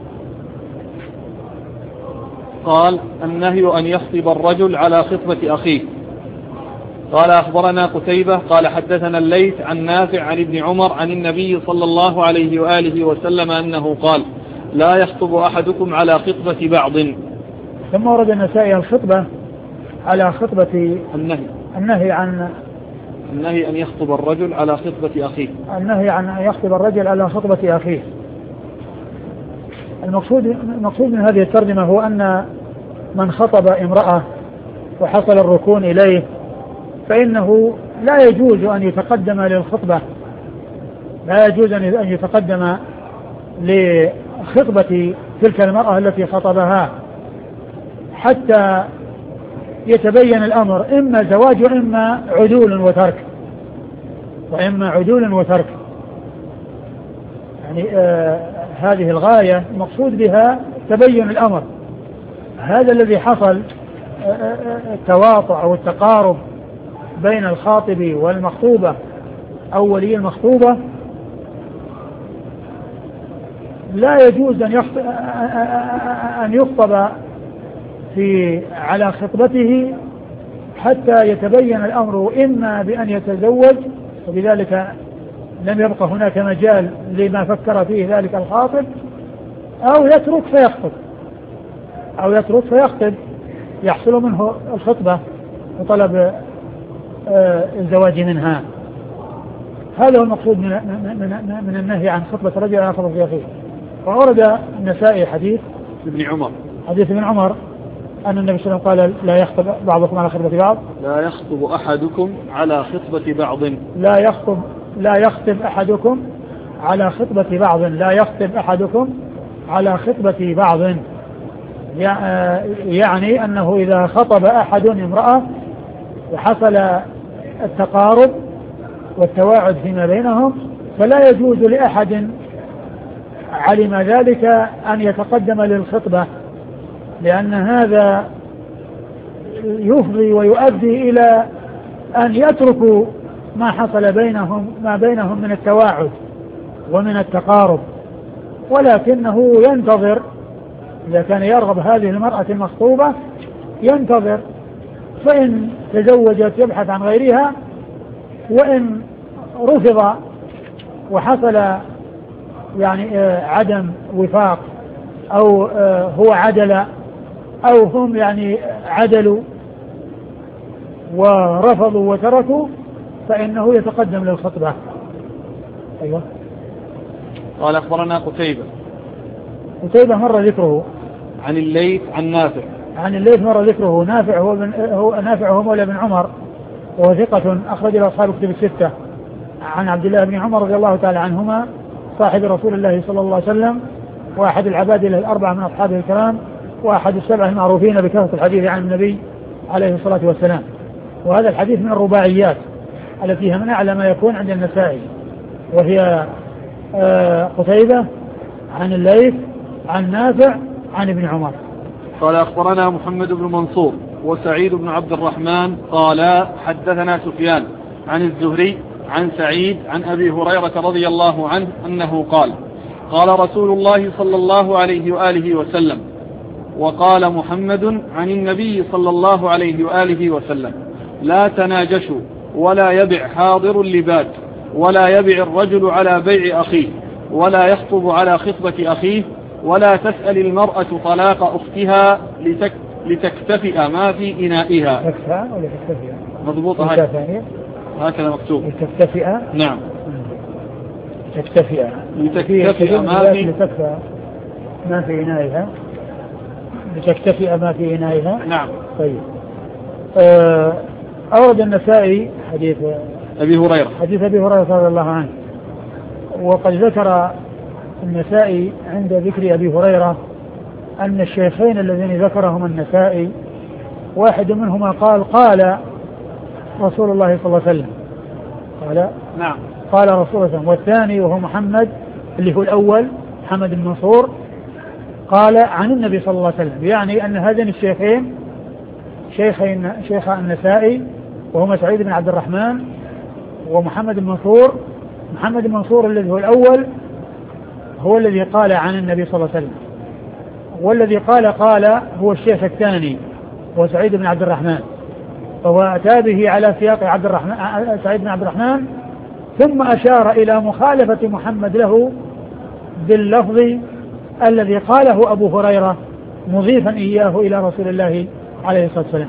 A: قال النهي أن يخطب الرجل على خطبة أخيه. قال أخبرنا قتيبة قال حدثنا الليث عن نافع عن ابن عمر عن النبي صلى الله عليه وآله وسلم أنه قال لا يخطب أحدكم على خطبة بعض.
B: ثم ورد النسائي الخطبة على خطبة النهي
A: أن يخطب الرجل على خطبة أخيه.
B: النهي عن أن يخطب الرجل على خطبة أخيه. المقصود من هذه الترجمة هو أن من خطب امرأة وحصل الركون إليه فإنه لا يجوز أن يتقدم للخطبة، لا يجوز أن يتقدم لخطبة تلك المرأة التي خطبها حتى يتبين الأمر، إما زواج وإما عدول وترك. يعني هذه الغاية المقصود بها تبين الأمر. هذا الذي حصل التواطؤ أو التقارب بين الخاطب والمخطوبة أو ولي المخطوبة، لا يجوز أن يخطب على خطبته حتى يتبين الأمر، إما بأن يتزوج وبذلك لم يبقى هناك مجال لما فكر فيه ذلك الخاطب، أو يترك فيخطب يحصل منه الخطبة وطلب الزواج منها. هذا هو المقصود من النهي عن خطبة رجل على خطبة أخيه. وورد النسائي حديث ابن عمر أن النبي صلى الله عليه وسلم قال لا يخطب بعضكم على خطبة بعض.
A: لا يخطب أحدكم على خطبة بعض.
B: لا يخطب أحدكم على خطبة بعض. يعني أنه إذا خطب أحد امرأة وحصل التقارب والتواعد فيما بينهم فلا يجوز لأحد علم ذلك أن يتقدم للخطبة، لأن هذا يفضي ويؤدي إلى أن يتركوا ما حصل بينهم من التواعد ومن التقارب، ولكنه ينتظر إذا كان يرغب هذه المرأة المخطوبة ينتظر، فإن تزوجت يبحث عن غيرها، وإن رفض وحصل يعني عدم وفاق أو هو عدل أو هم يعني عدلوا ورفضوا وتركوا فإنه يتقدم للخطبة. أيوة.
A: قال أخبرنا
B: قتيبة مر ذكره.
A: عن الليث عن نافع.
B: عن الليث مر ذكره. نافع هو مولى بن عمر وهو ثقة أخرج له أصحاب كتب الستة. عن عبد الله بن عمر رضي الله تعالى عنهما صاحب رسول الله صلى الله عليه وسلم وأحد العباد الأربعة من أصحابه الكرام وأحد السبع المعروفين بكثرة الحديث عن النبي عليه الصلاة والسلام. وهذا الحديث من الرباعيات التي هي من أعلى ما يكون عند النسائي، وهي قتيبة عن الليث عن نافع عن ابن عمر.
A: قال أخبرنا محمد بن منصور وسعيد بن عبد الرحمن قال حدثنا سفيان عن الزهري عن سعيد عن أبي هريرة رضي الله عنه أنه قال قال رسول الله صلى الله عليه وآله وسلم وقال محمد عن النبي صلى الله عليه وآله وسلم لا تناجشوا ولا يبع حاضر لباد ولا يبع الرجل على بيع أخيه ولا يخطب على خطبة أخيه ولا تسأل المرأة طلاق أختها لتكتفئ ما في إنائها. مضبوطة هكذا مكتوب.
B: لتكتفئ.
A: نعم.
B: لتكتفئ ما في إنائها.
A: نعم.
B: طيب. أورد النسائي حديث أبي هريرة رضي الله عنه. وقد ذكر النسائي عند ذكر أبي هريرة أن الشيخين الذين ذكرهم النسائي واحد منهما قال رسول الله صلى الله عليه وسلم، قال
A: نعم
B: قال رسول الله صلى الله عليه وسلم. والثاني وهو محمد اللي هو الأول محمد بن منصور قال عن النبي صلى الله عليه وسلم، يعني أن هذين الشيخين شيخ النسائي وهما سعيد بن عبد الرحمن ومحمد بن منصور. محمد بن منصور الذي هو الأول هو الذي قال عن النبي صلى الله عليه وسلم، والذي قال هو الشيخ الثاني هو سعيد بن عبد الرحمن، فهو أتى به على سياق سعيد بن عبد الرحمن، ثم أشار إلى مخالفة محمد له باللفظ الذي قاله أبو هريرة مضيفا إياه إلى رسول الله عليه الصلاة والسلام.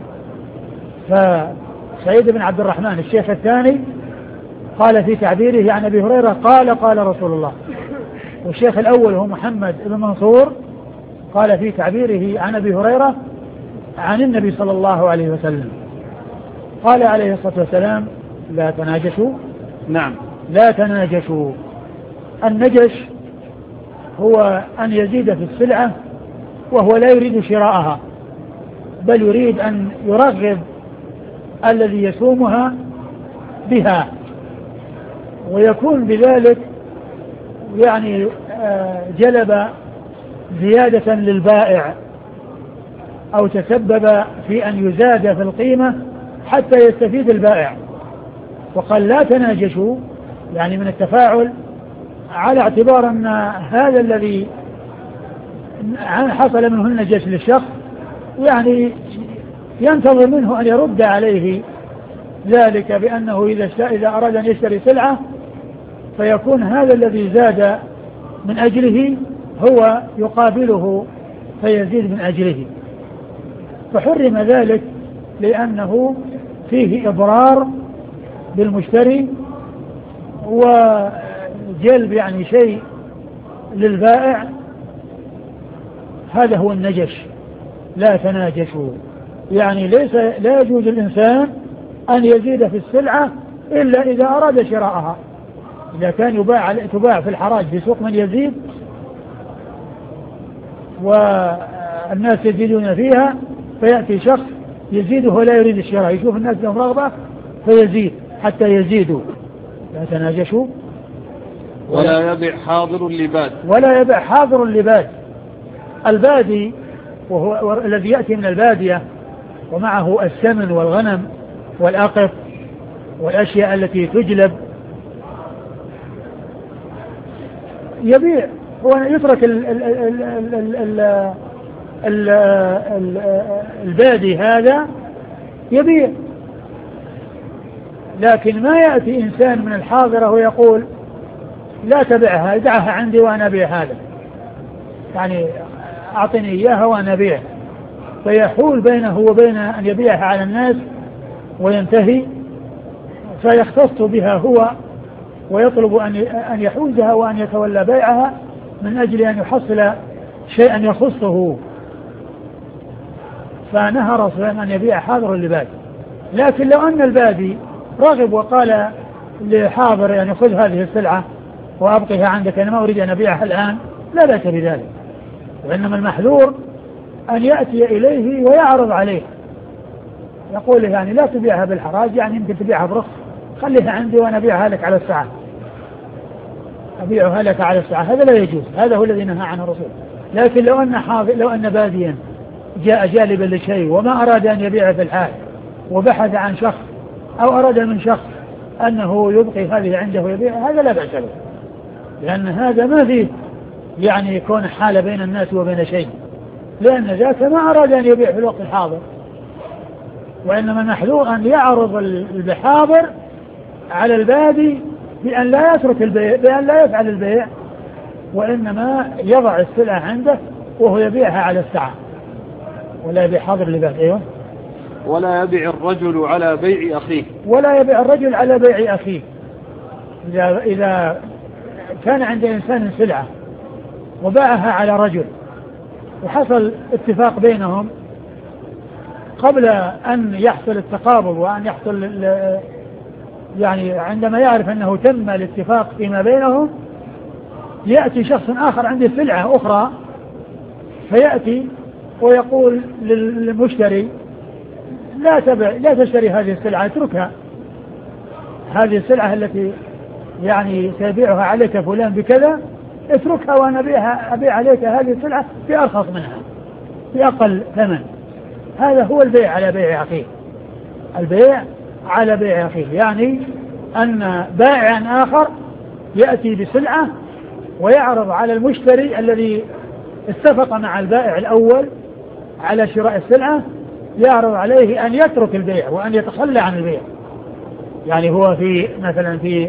B: فسعيد بن عبد الرحمن الشيخ الثاني قال في تعبيره عن أبي هريرة قال رسول الله، والشيخ الأول هو محمد بن منصور قال في تعبيره عن أبي هريرة عن النبي صلى الله عليه وسلم. قال عليه الصلاة والسلام لا تناجشوا.
A: نعم
B: لا تناجشوا. النجش هو أن يزيد في السلعة وهو لا يريد شراءها، بل يريد أن يرغب الذي يسومها بها، ويكون بذلك يعني جلب زيادة للبائع أو تسبب في أن يزاد في القيمة حتى يستفيد البائع. وقال لا تناجشوا، يعني من التفاعل على اعتبار أن هذا الذي حصل منه النجش للشخص يعني ينتظر منه أن يرد عليه ذلك بأنه إذا أراد أن يشتري سلعة فيكون هذا الذي زاد من أجله هو يقابله فيزيد من أجله. فحرم ذلك لأنه فيه إضرار بالمشتري وجلب يعني شيء للبائع. هذا هو النجش. لا تناجشوا، يعني لا يجوز الإنسان أن يزيد في السلعة إلا إذا أراد شراءها. إذا كان تباع في الحراج في سوق من يزيد والناس يزيدون فيها، فيأتي شخص يزيد وهو لا يريد الشراء، يشوف الناس لهم رغبة فيزيد حتى يزيدوا. لا تناجشوا.
A: ولا يبيع حاضر اللباد.
B: ولا يبيع حاضر اللباد. البادي وهو الذي يأتي من البادية ومعه السمن والغنم والأقف والأشياء التي تجلب، يبيع. هو يترك البادي هذا يبيع، لكن ما يأتي إنسان من الحاضرة ويقول لا تبعها، دعها عندي وأنا أبيع هذا، يعني أعطني إياها وأنا أبيع، فيحول بينه وبين أن يبيعها على الناس وينتهي، فيختص بها هو ويطلب أن يحوزها وأن يتولى بيعها من أجل أن يحصل شيئا يخصه. فنهى رسول الله أن يبيع حاضر اللباد. لكن لو أن البادي رغب وقال لحاضر يعني خذ هذه السلعة وأبقيها عندك، أنا ما أريد أن أبيعها الآن، لا بأس بذلك. وإنما المحذور أن يأتي إليه ويعرض عليه، يقول له يعني لا تبيعها بالحراج، يعني يمكن تبيعها برخص، خليها عندي وأنا أبيعها لك على الساعة، أبيعها لك على الساعة. هذا لا يجوز، هذا هو الذي نهى عنه الرسول. لكن لو أن باديا جاء جالبا لشيء وما أراد أن يبيع في الحال وبحث عن شخص أو أراد من شخص أنه يبقي هذه عنده ويبيع، هذا لا بأس به، لأن هذا ما فيه يعني يكون حالة بين الناس وبين شيء، لأن ذاك ما أراد أن يبيع في الوقت الحاضر. وإنما المحذور أن يعرض الحاضر على البادي بأن لا يترك البيع، بأن لا يفعل البيع، وإنما يضع السلعة عنده وهو يبيعها على الساعة، ولا يبيع حاضر لباد. أيوه.
A: ولا يبيع الرجل على بيع أخيه.
B: ولا يبيع الرجل على بيع أخيه. إذا كان عند إنسان سلعة وباعها على رجل وحصل اتفاق بينهم قبل أن يحصل التقابض وأن يحصل يعني عندما يعرف أنه تم الاتفاق فيما بينهم، يأتي شخص آخر عنده سلعة أخرى فيأتي ويقول للمشتري لا تشتري هذه السلعة، اتركها، هذه السلعة التي يعني سيبيعها عليك فلان بكذا اتركها، وأنا أبيع عليك هذه السلعة بأرخص منها بأقل ثمن. هذا هو البيع على بيع أخيه، البيع على بيع أخيه، يعني أن بائع آخر يأتي بسلعة ويعرض على المشتري الذي اتفق مع البائع الأول على شراء السلعة، يعرض عليه أن يترك البيع وأن يتخلى عن البيع. يعني هو في مثلا في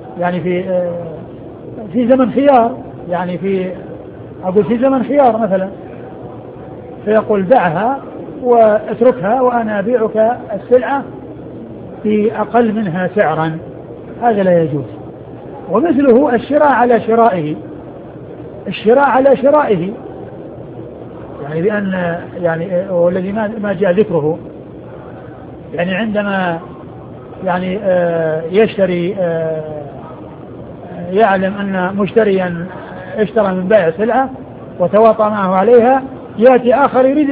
B: زمن خيار، يعني في زمن خيار مثلا، فيقول دعها واتركها وأنا أبيعك السلعة في أقل منها سعرا، هذا لا يجوز. ومثله الشراء على شرائه، يعني بأن والذي ما جاء ذكره، يعني عندما يعني يشتري، يعلم أن مشتريا اشترى من بائع سلعة وتواطى معه عليها، يأتي آخر يريد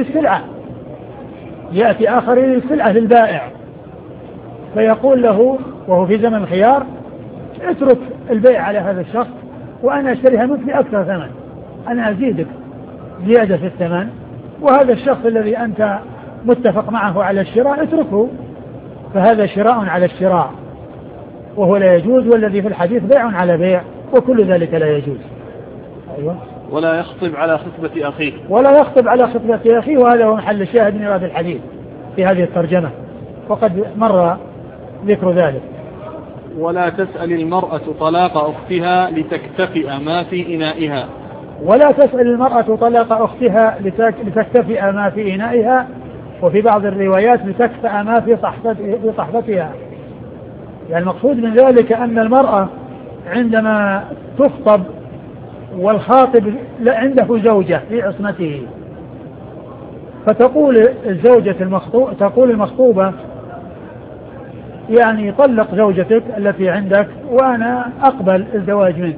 B: السلعة للبائع، فيقول له وهو في زمن الخيار اترك البيع على هذا الشخص وأنا أشتريها منك بأكثر ثمن، أنا أزيدك زيادة في الثمن، وهذا الشخص الذي أنت متفق معه على الشراء اتركه، فهذا شراء على الشراء وهو لا يجوز، والذي في الحديث بيع على بيع، وكل ذلك لا يجوز. أيوة.
A: ولا يخطب على خطبة أخيه، وهذا هو محل الشاهد من هذا الحديث في هذه الترجمة، وقد مر ذكر ذلك. ولا تسأل المرأة طلاق أختها لتكتفئ ما في إنائها.
B: ولا تسأل المرأة طلاق أختها لتكتفئ ما في إنائها، وفي بعض الروايات لتكفأ ما في صحفتها. يعني المقصود من ذلك أن المرأة عندما تخطب والخاطب عنده زوجة في عصمته، فتقول المخطوبة يعني طلق زوجتك التي عندك وأنا أقبل الزواج منك،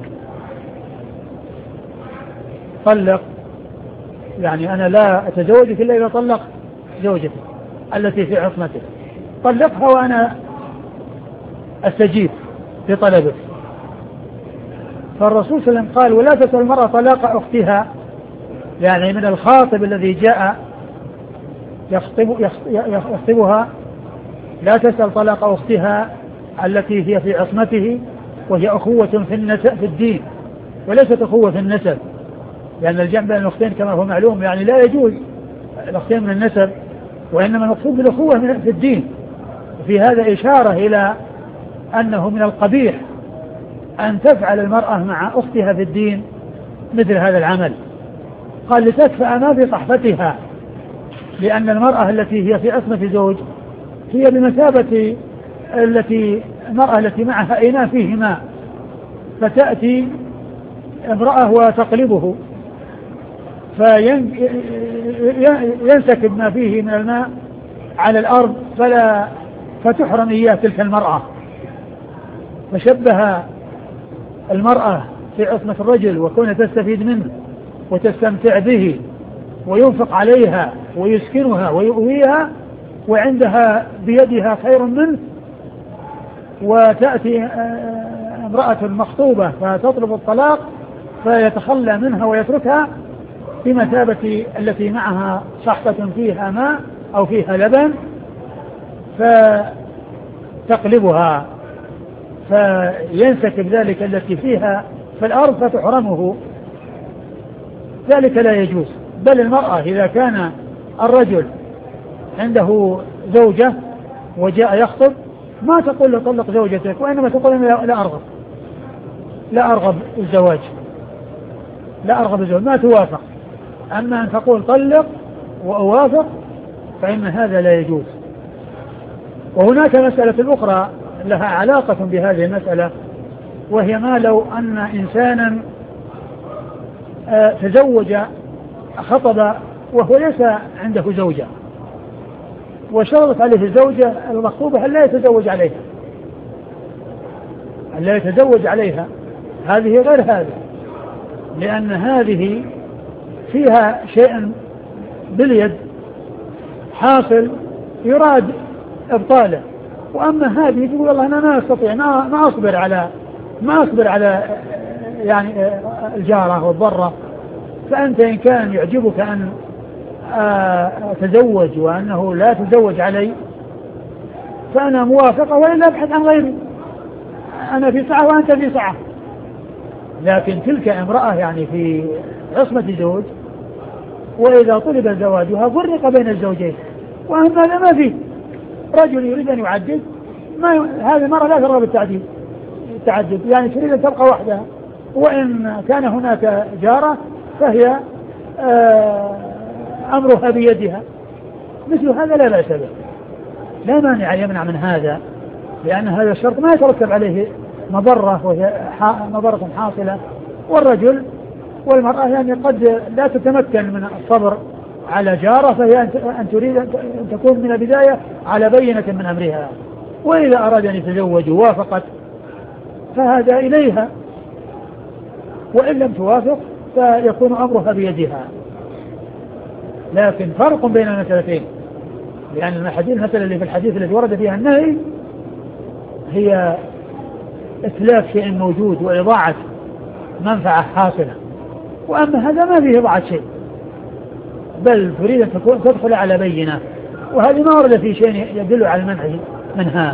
B: طلق، يعني أنا لا أتزوجك إلا إذا طلق زوجتك التي في عصمتك، طلقها وأنا أستجيب لطلبك. فالرسول صلى الله عليه وسلم قال ولا تسأل المرأة طلاق أختها، يعني من الخاطب الذي جاء يخطبها لا تسأل طلاق أختها التي هي في عصمته، وهي أخوة في الدين وليست أخوة في النسب، لأن الجمع بين الأختين كما هو معلوم يعني لا يجوز الأختين من النسب، وإنما المقصود بالأخوة في الدين. وفي هذا إشارة إلى أنه من القبيح أن تفعل المرأة مع أختها في الدين مثل هذا العمل. قال لتكفأ ما في صحفتها، لأن المرأة التي هي في عصمة زوج هي بمثابة المرأة التي معها إناء فيه ماء، فتأتي امرأة وتقلبه فينسكب ما فيه من الماء على الأرض فتحرم إياه تلك المرأة. فشبه المرأة في عصمة الرجل وكونها تستفيد منه وتستمتع به وينفق عليها ويسكنها ويؤويها وعندها بيدها خير منه، وتأتي امرأة مخطوبة فتطلب الطلاق فيتخلى منها ويتركها بمثابة التي معها صحفة فيها ماء أو فيها لبن فتقلبها فينسكب ذلك التي فيها في الأرض فتحرمه، ذلك لا يجوز. بل المرأة إذا كان الرجل عنده زوجة وجاء يخطب ما تقول له طلق زوجتك، وإنما تقول لا أرغب الزواج، ما توافق. أما أن تقول طلق وأوافق فإن هذا لا يجوز. وهناك مسألة أخرى لها علاقة بهذه المسألة، وهي ما لو أن إنسانا تزوج خطب وهو ليس عنده زوجة، وشرطت عليه الزوجة المخطوبة أن لا يتزوج عليها، هذه غير هذا، لأن هذه فيها شيء باليد حاصل يراد إبطاله. وأما هذه تقول والله أنا ما أستطيع ما أصبر على يعني الجارة والضرة، فأنت إن كان يعجبك أن أتزوج وأنه لا تزوج علي فأنا موافقة، وإلا أبحث عن غيري، أنا في سعة وأنت في سعة. لكن تلك امرأة يعني في عصمة زوج، وإذا طلب زواجها فرق بين الزوجين، وأما هذا ما فيه. رجل يريد أن يعدد، هذه المرأة لا ترغب بالتعدد، يعني تريد أن تبقى وحدها، وإن كان هناك جارة فهي أمرها بيدها. مثل هذا لا بأس به، لا مانع يمنع من هذا، لأن هذا الشرط ما يترتب عليه مضرة، وهي مضرة حاصلة. والرجل والمرأة يعني قد لا تتمكن من الصبر على جارة، فهي أن تريد أن تكون من البداية على بينة من أمرها، وإذا أراد أن يتزوج وافقت فهذا إليها، وإن لم توافق فيكون أمرها بيدها. لكن فرق بين المسألتين، لأن المسألة اللي في الحديث الذي ورد فيها النهي هي إتلاف شيء موجود وإضاعة منفعة حاصلة، وأما هذا ما فيه إضاعة شيء، بل تريد أن تدخل على بينة، وهذه ما ورد في شيء يدل على المنع منها.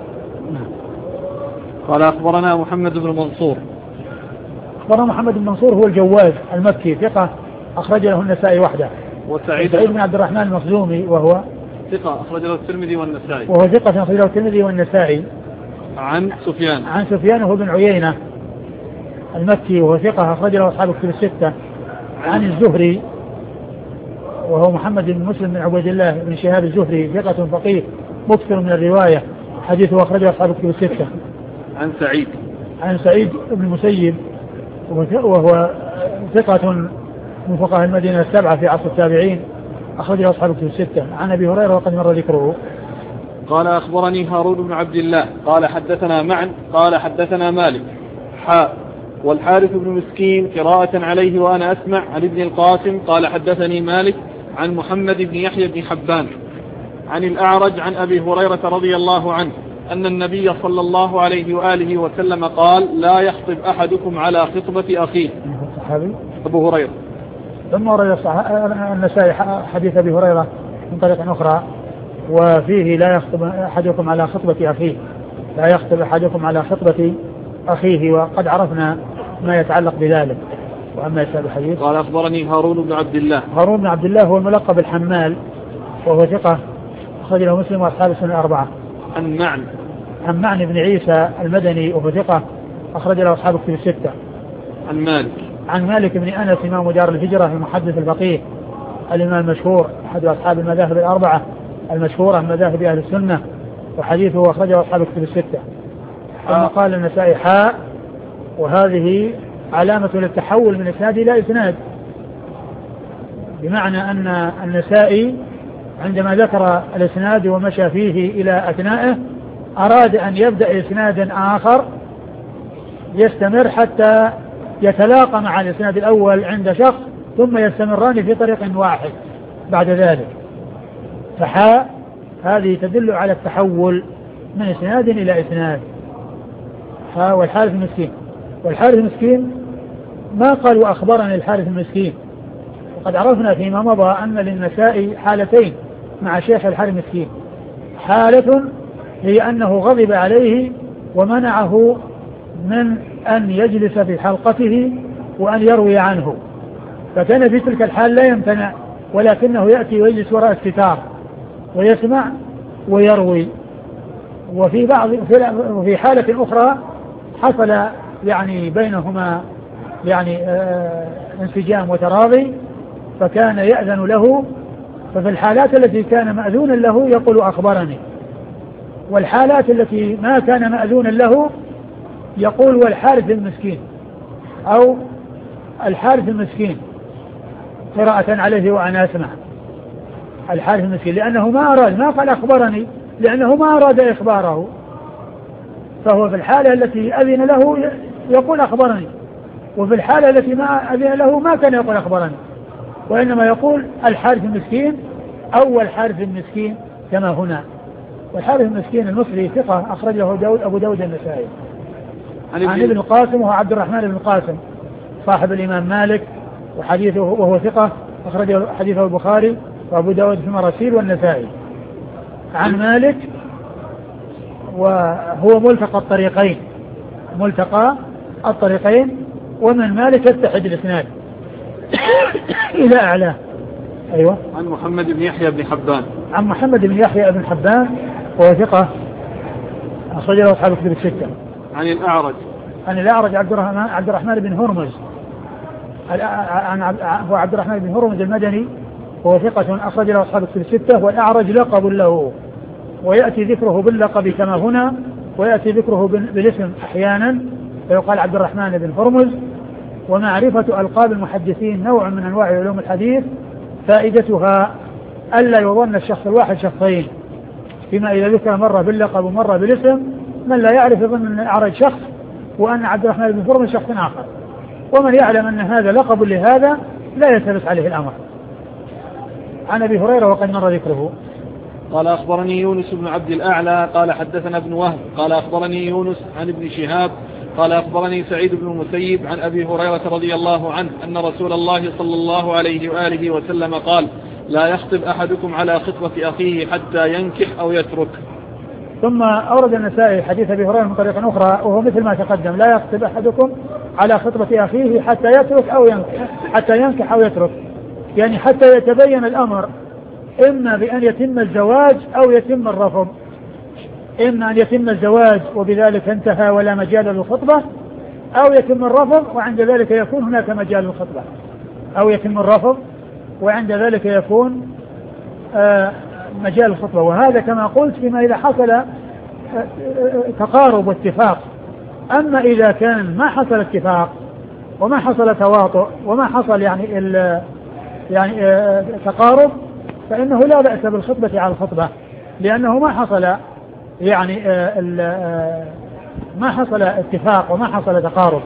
A: قال أخبرنا محمد بن منصور.
B: أخبرنا محمد بن منصور هو الجواز المكي، ثقة أخرج له النسائي وحده.
A: وسعيد
B: بن عبد الرحمن المخزومي وهو
A: ثقة أخرج له الترمذي والنسائي.
B: وهو ثقة أخرج له الترمذي والنسائي.
A: عن سفيان
B: وهو بن عيينة المكي وهو ثقة أخرج له أصحاب الكتب الستة. عن الزهري وهو محمد بن مسلم بن عبيد الله بن شهاب الزهري، ثقة فقيه مكثر من الرواية، حديثه أخرجه أصحاب الكتب الستة. عن سعيد بن المسيب وهو ثقة من فقهاء المدينة السبعة في عصر التابعين، أخرجه أصحاب الكتب الستة. عن أبي هريرة وقد مر ذكره.
A: قال أخبرني هارون بن عبد الله قال حدثنا معا قال حدثنا مالك والحارث بن مسكين قراءة عليه وأنا أسمع عن ابن القاسم قال حدثني مالك عن محمد بن يحيى بن حبان عن الأعرج عن أبي هريرة رضي الله عنه أن النبي صلى الله عليه وآله وسلم قال لا يخطب أحدكم على خطبة أخيه. أبو هريرة.
B: ثم ورد النسائي حديث أبي هريرة من طريق أخرى وفيه لا يخطب أحدكم على خطبة أخيه، لا يخطب أحدكم على خطبة أخيه، وقد عرفنا ما يتعلق بذلك. وأما يسأل الحديث
A: قال أخبرني هارون بن عبد الله.
B: هارون بن عبد الله هو الملقب الحمال وهو ثقة أخرج له مسلم وأصحاب السنن الأربعة. عن معن بن عيسى المدني وهو ثقة أخرج له أصحاب الكتب الستة. عن مالك بن أنس إمام دار الهجرة المحدث الفقيه الإمام المشهور أحد أصحاب المذاهب الأربعة المشهورة من مذاهب أهل السنة، وحديثه أخرجه أصحاب الكتب الستة. ثم قال النسائي وهذه علامة للتحول من إسناد إلى إسناد، بمعنى أن النسائي عندما ذكر الإسناد ومشى فيه إلى أثنائه أراد أن يبدأ إسناد آخر يستمر حتى يتلاقى مع الإسناد الأول عند شخص، ثم يستمران في طريق واحد بعد ذلك. هذه تدل على التحول من إسناد إلى إسناد. والحارث المسكين ما قال وأخبرني الحارث المسكين، وقد عرفنا فيما مضى أن للنسائي حالتين مع شيخ الحارث المسكين. حالة هي أنه غضب عليه ومنعه من أن يجلس في حلقته وأن يروي عنه، فكان في تلك الحال لا يمتنع، ولكنه يأتي ويجلس وراء الستار ويسمع ويروي. وفي حالة أخرى حصل يعني بينهما يعني انسجام وتراضي، فكان يأذن له. ففي الحالات التي كان مأذونا له يقول أخبرني، والحالات التي ما كان مأذونا له يقول والحارث المسكين أو الحارث المسكين قراءة عليه وأنا أسمع. الحارث المسكين لأنه ما قال أخبرني، لأنه ما أراد إخباره، فهو في الحالة التي أذن له يقول أخبرني، وفي الحالة التي ما أذن له ما كان يقول أخبرني، وإنما يقول الحارث المسكين أو الحارث المسكين كما هنا. والحارث المسكين المصري ثقة أخرج له أبو داود النسائي. عن ابن القاسم وهو عبد الرحمن بن القاسم صاحب الإمام مالك وحديثه وهو ثقة أخرج حديثه البخاري وأبو داود في المراسيل والنسائي. عن مالك وهو ملتقى الطريقين ومن مالك يتحد الإسناد إلى أعلاه. أيوة.
A: عن محمد بن يحيى بن حبان.
B: عن محمد بن يحيى بن حبان وهو ثقة أخرج له أصحاب الكتب الستة. عن الأعرج عبد الرحمن بن هرمز. هو عبد الرحمن بن هرمز المدني وهو ثقة أخرج له أصحاب الكتب الستة. والأعرج لقب له ويأتي ذكره باللقب كما هنا ويأتي ذكره بالاسم أحيانا فيقال عبد الرحمن بن هرمز. ومعرفة ألقاب المحدثين نوع من أنواع علوم الحديث فائدتها ألا يظن الشخص الواحد شخصين فيما إذا ذكر مرة باللقب ومرة بالاسم من لا يعرف يظن أن الأعرج شخص وأن عبد الرحمن بن هرمز شخص آخر ومن يعلم أن هذا لقب لهذا لا يلتبس عليه الأمر. عن أبي هريرة وقد مر ذكره.
A: قال أخبرني يونس بن عبد الأعلى قال حدثنا ابن وهب قال أخبرني يونس عن ابن شهاب قال أخبرني سعيد بن المسيب عن أبي هريرة رضي الله عنه أن رسول الله صلى الله عليه وآله وسلم قال لا يخطب أحدكم على خطبة أخيه حتى ينكح أو يترك.
B: ثم أورد النسائي حديث أبي هريرة من طريق أخرى وهو مثل ما تقدم لا يخطب أحدكم على خطبة أخيه حتى يترك أو ينكح أو يترك يعني حتى يتبين الأمر إما بأن يتم الزواج أو يتم الرفض. إما أن يتم الزواج وبذلك انتهى ولا مجال للخطبة أو يتم الرفض وعند ذلك يكون هناك مجال للخطبة أو يتم الرفض وعند ذلك يكون مجال الخطبة. وهذا كما قلت فيما إذا حصل تقارب واتفاق. أما إذا كان ما حصل اتفاق وما حصل تواطؤ وما حصل يعني تقارب فإنه لا بأس بالخطبة على الخطبة لأنه ما حصل يعني ما حصل اتفاق وما حصل تقارب.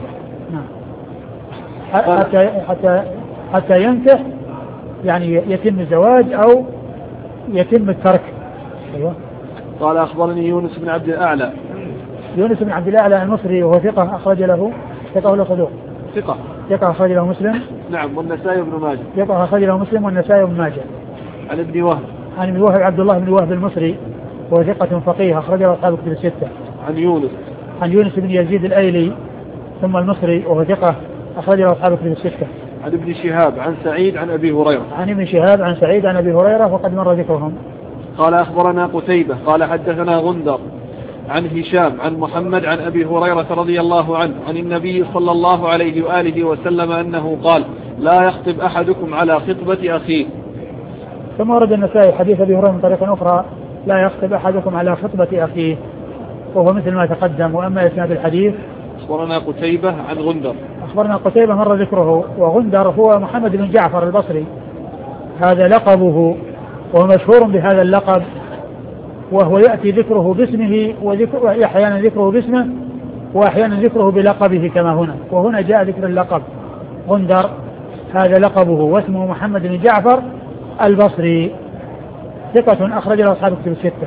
B: حتى ينكح يعني يتم الزواج أو يتم الترك. أيوة.
A: قال أخبرني يونس بن عبد الأعلى.
B: يونس بن عبد الأعلى المصري وهو ثقة أخرج له صدوق. ثقة أخرج له مسلم.
A: نعم. والنسائي بن ماجه.
B: ثقة أخرج له مسلم والنسائي بن ماجه.
A: عن ابن وهب.
B: عن ابن وهب عبد الله بن وهب المصري وهو ثقة فقيه أخرج له أصحاب الكتب الستة. عن يونس بن يزيد الأيلي ثم المصري وهو ثقة أخرج له أصحاب الكتب الستة.
A: عن ابن شهاب عن سعيد عن أبي هريرة.
B: عن ابن شهاب عن سعيد عن أبي هريرة وقد مر ذكرهم.
A: قال أخبرنا قتيبة قال حدثنا غندر عن هشام عن محمد عن أبي هريرة رضي الله عنه عن النبي صلى الله عليه وآله وسلم أنه قال لا يخطب أحدكم على خطبة أخيه.
B: ثم ورد النسائي حديث أبي هريرة من طريق أخرى لا يخطب أحدكم على خطبة أخيه وهو مثل ما تقدم. وأما إسناد الحديث
A: أخبرنا قتيبة عن غندر.
B: أخبرنا قتيبة مر ذكره. وغندر هو محمد بن جعفر البصري هذا لقبه ومشهور بهذا اللقب وهو يأتي ذكره باسمه وأحيانا ذكره باسمه وأحيانا ذكره بلقبه كما هنا. وهنا جاء ذكر اللقب غندر هذا لقبه واسمه محمد بن جعفر البصري ثقة أخرج له أصحاب الكتب الستة.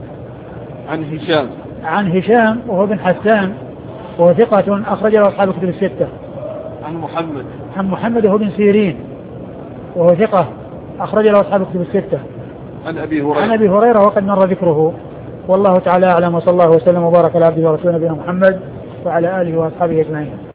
B: عن هشام وهو بن حسان وهو ثقة أخرج له أصحاب الكتب الستة. عن محمد وهو بن سيرين وهو ثقة أخرج له أصحاب الكتب الستة. عن أبي هريرة وقد مر ذكره. والله تعالى أعلم وصلى الله وسلم وبارك على عبده ورسوله نبينا محمد وعلى آله وأصحابه أجمعين.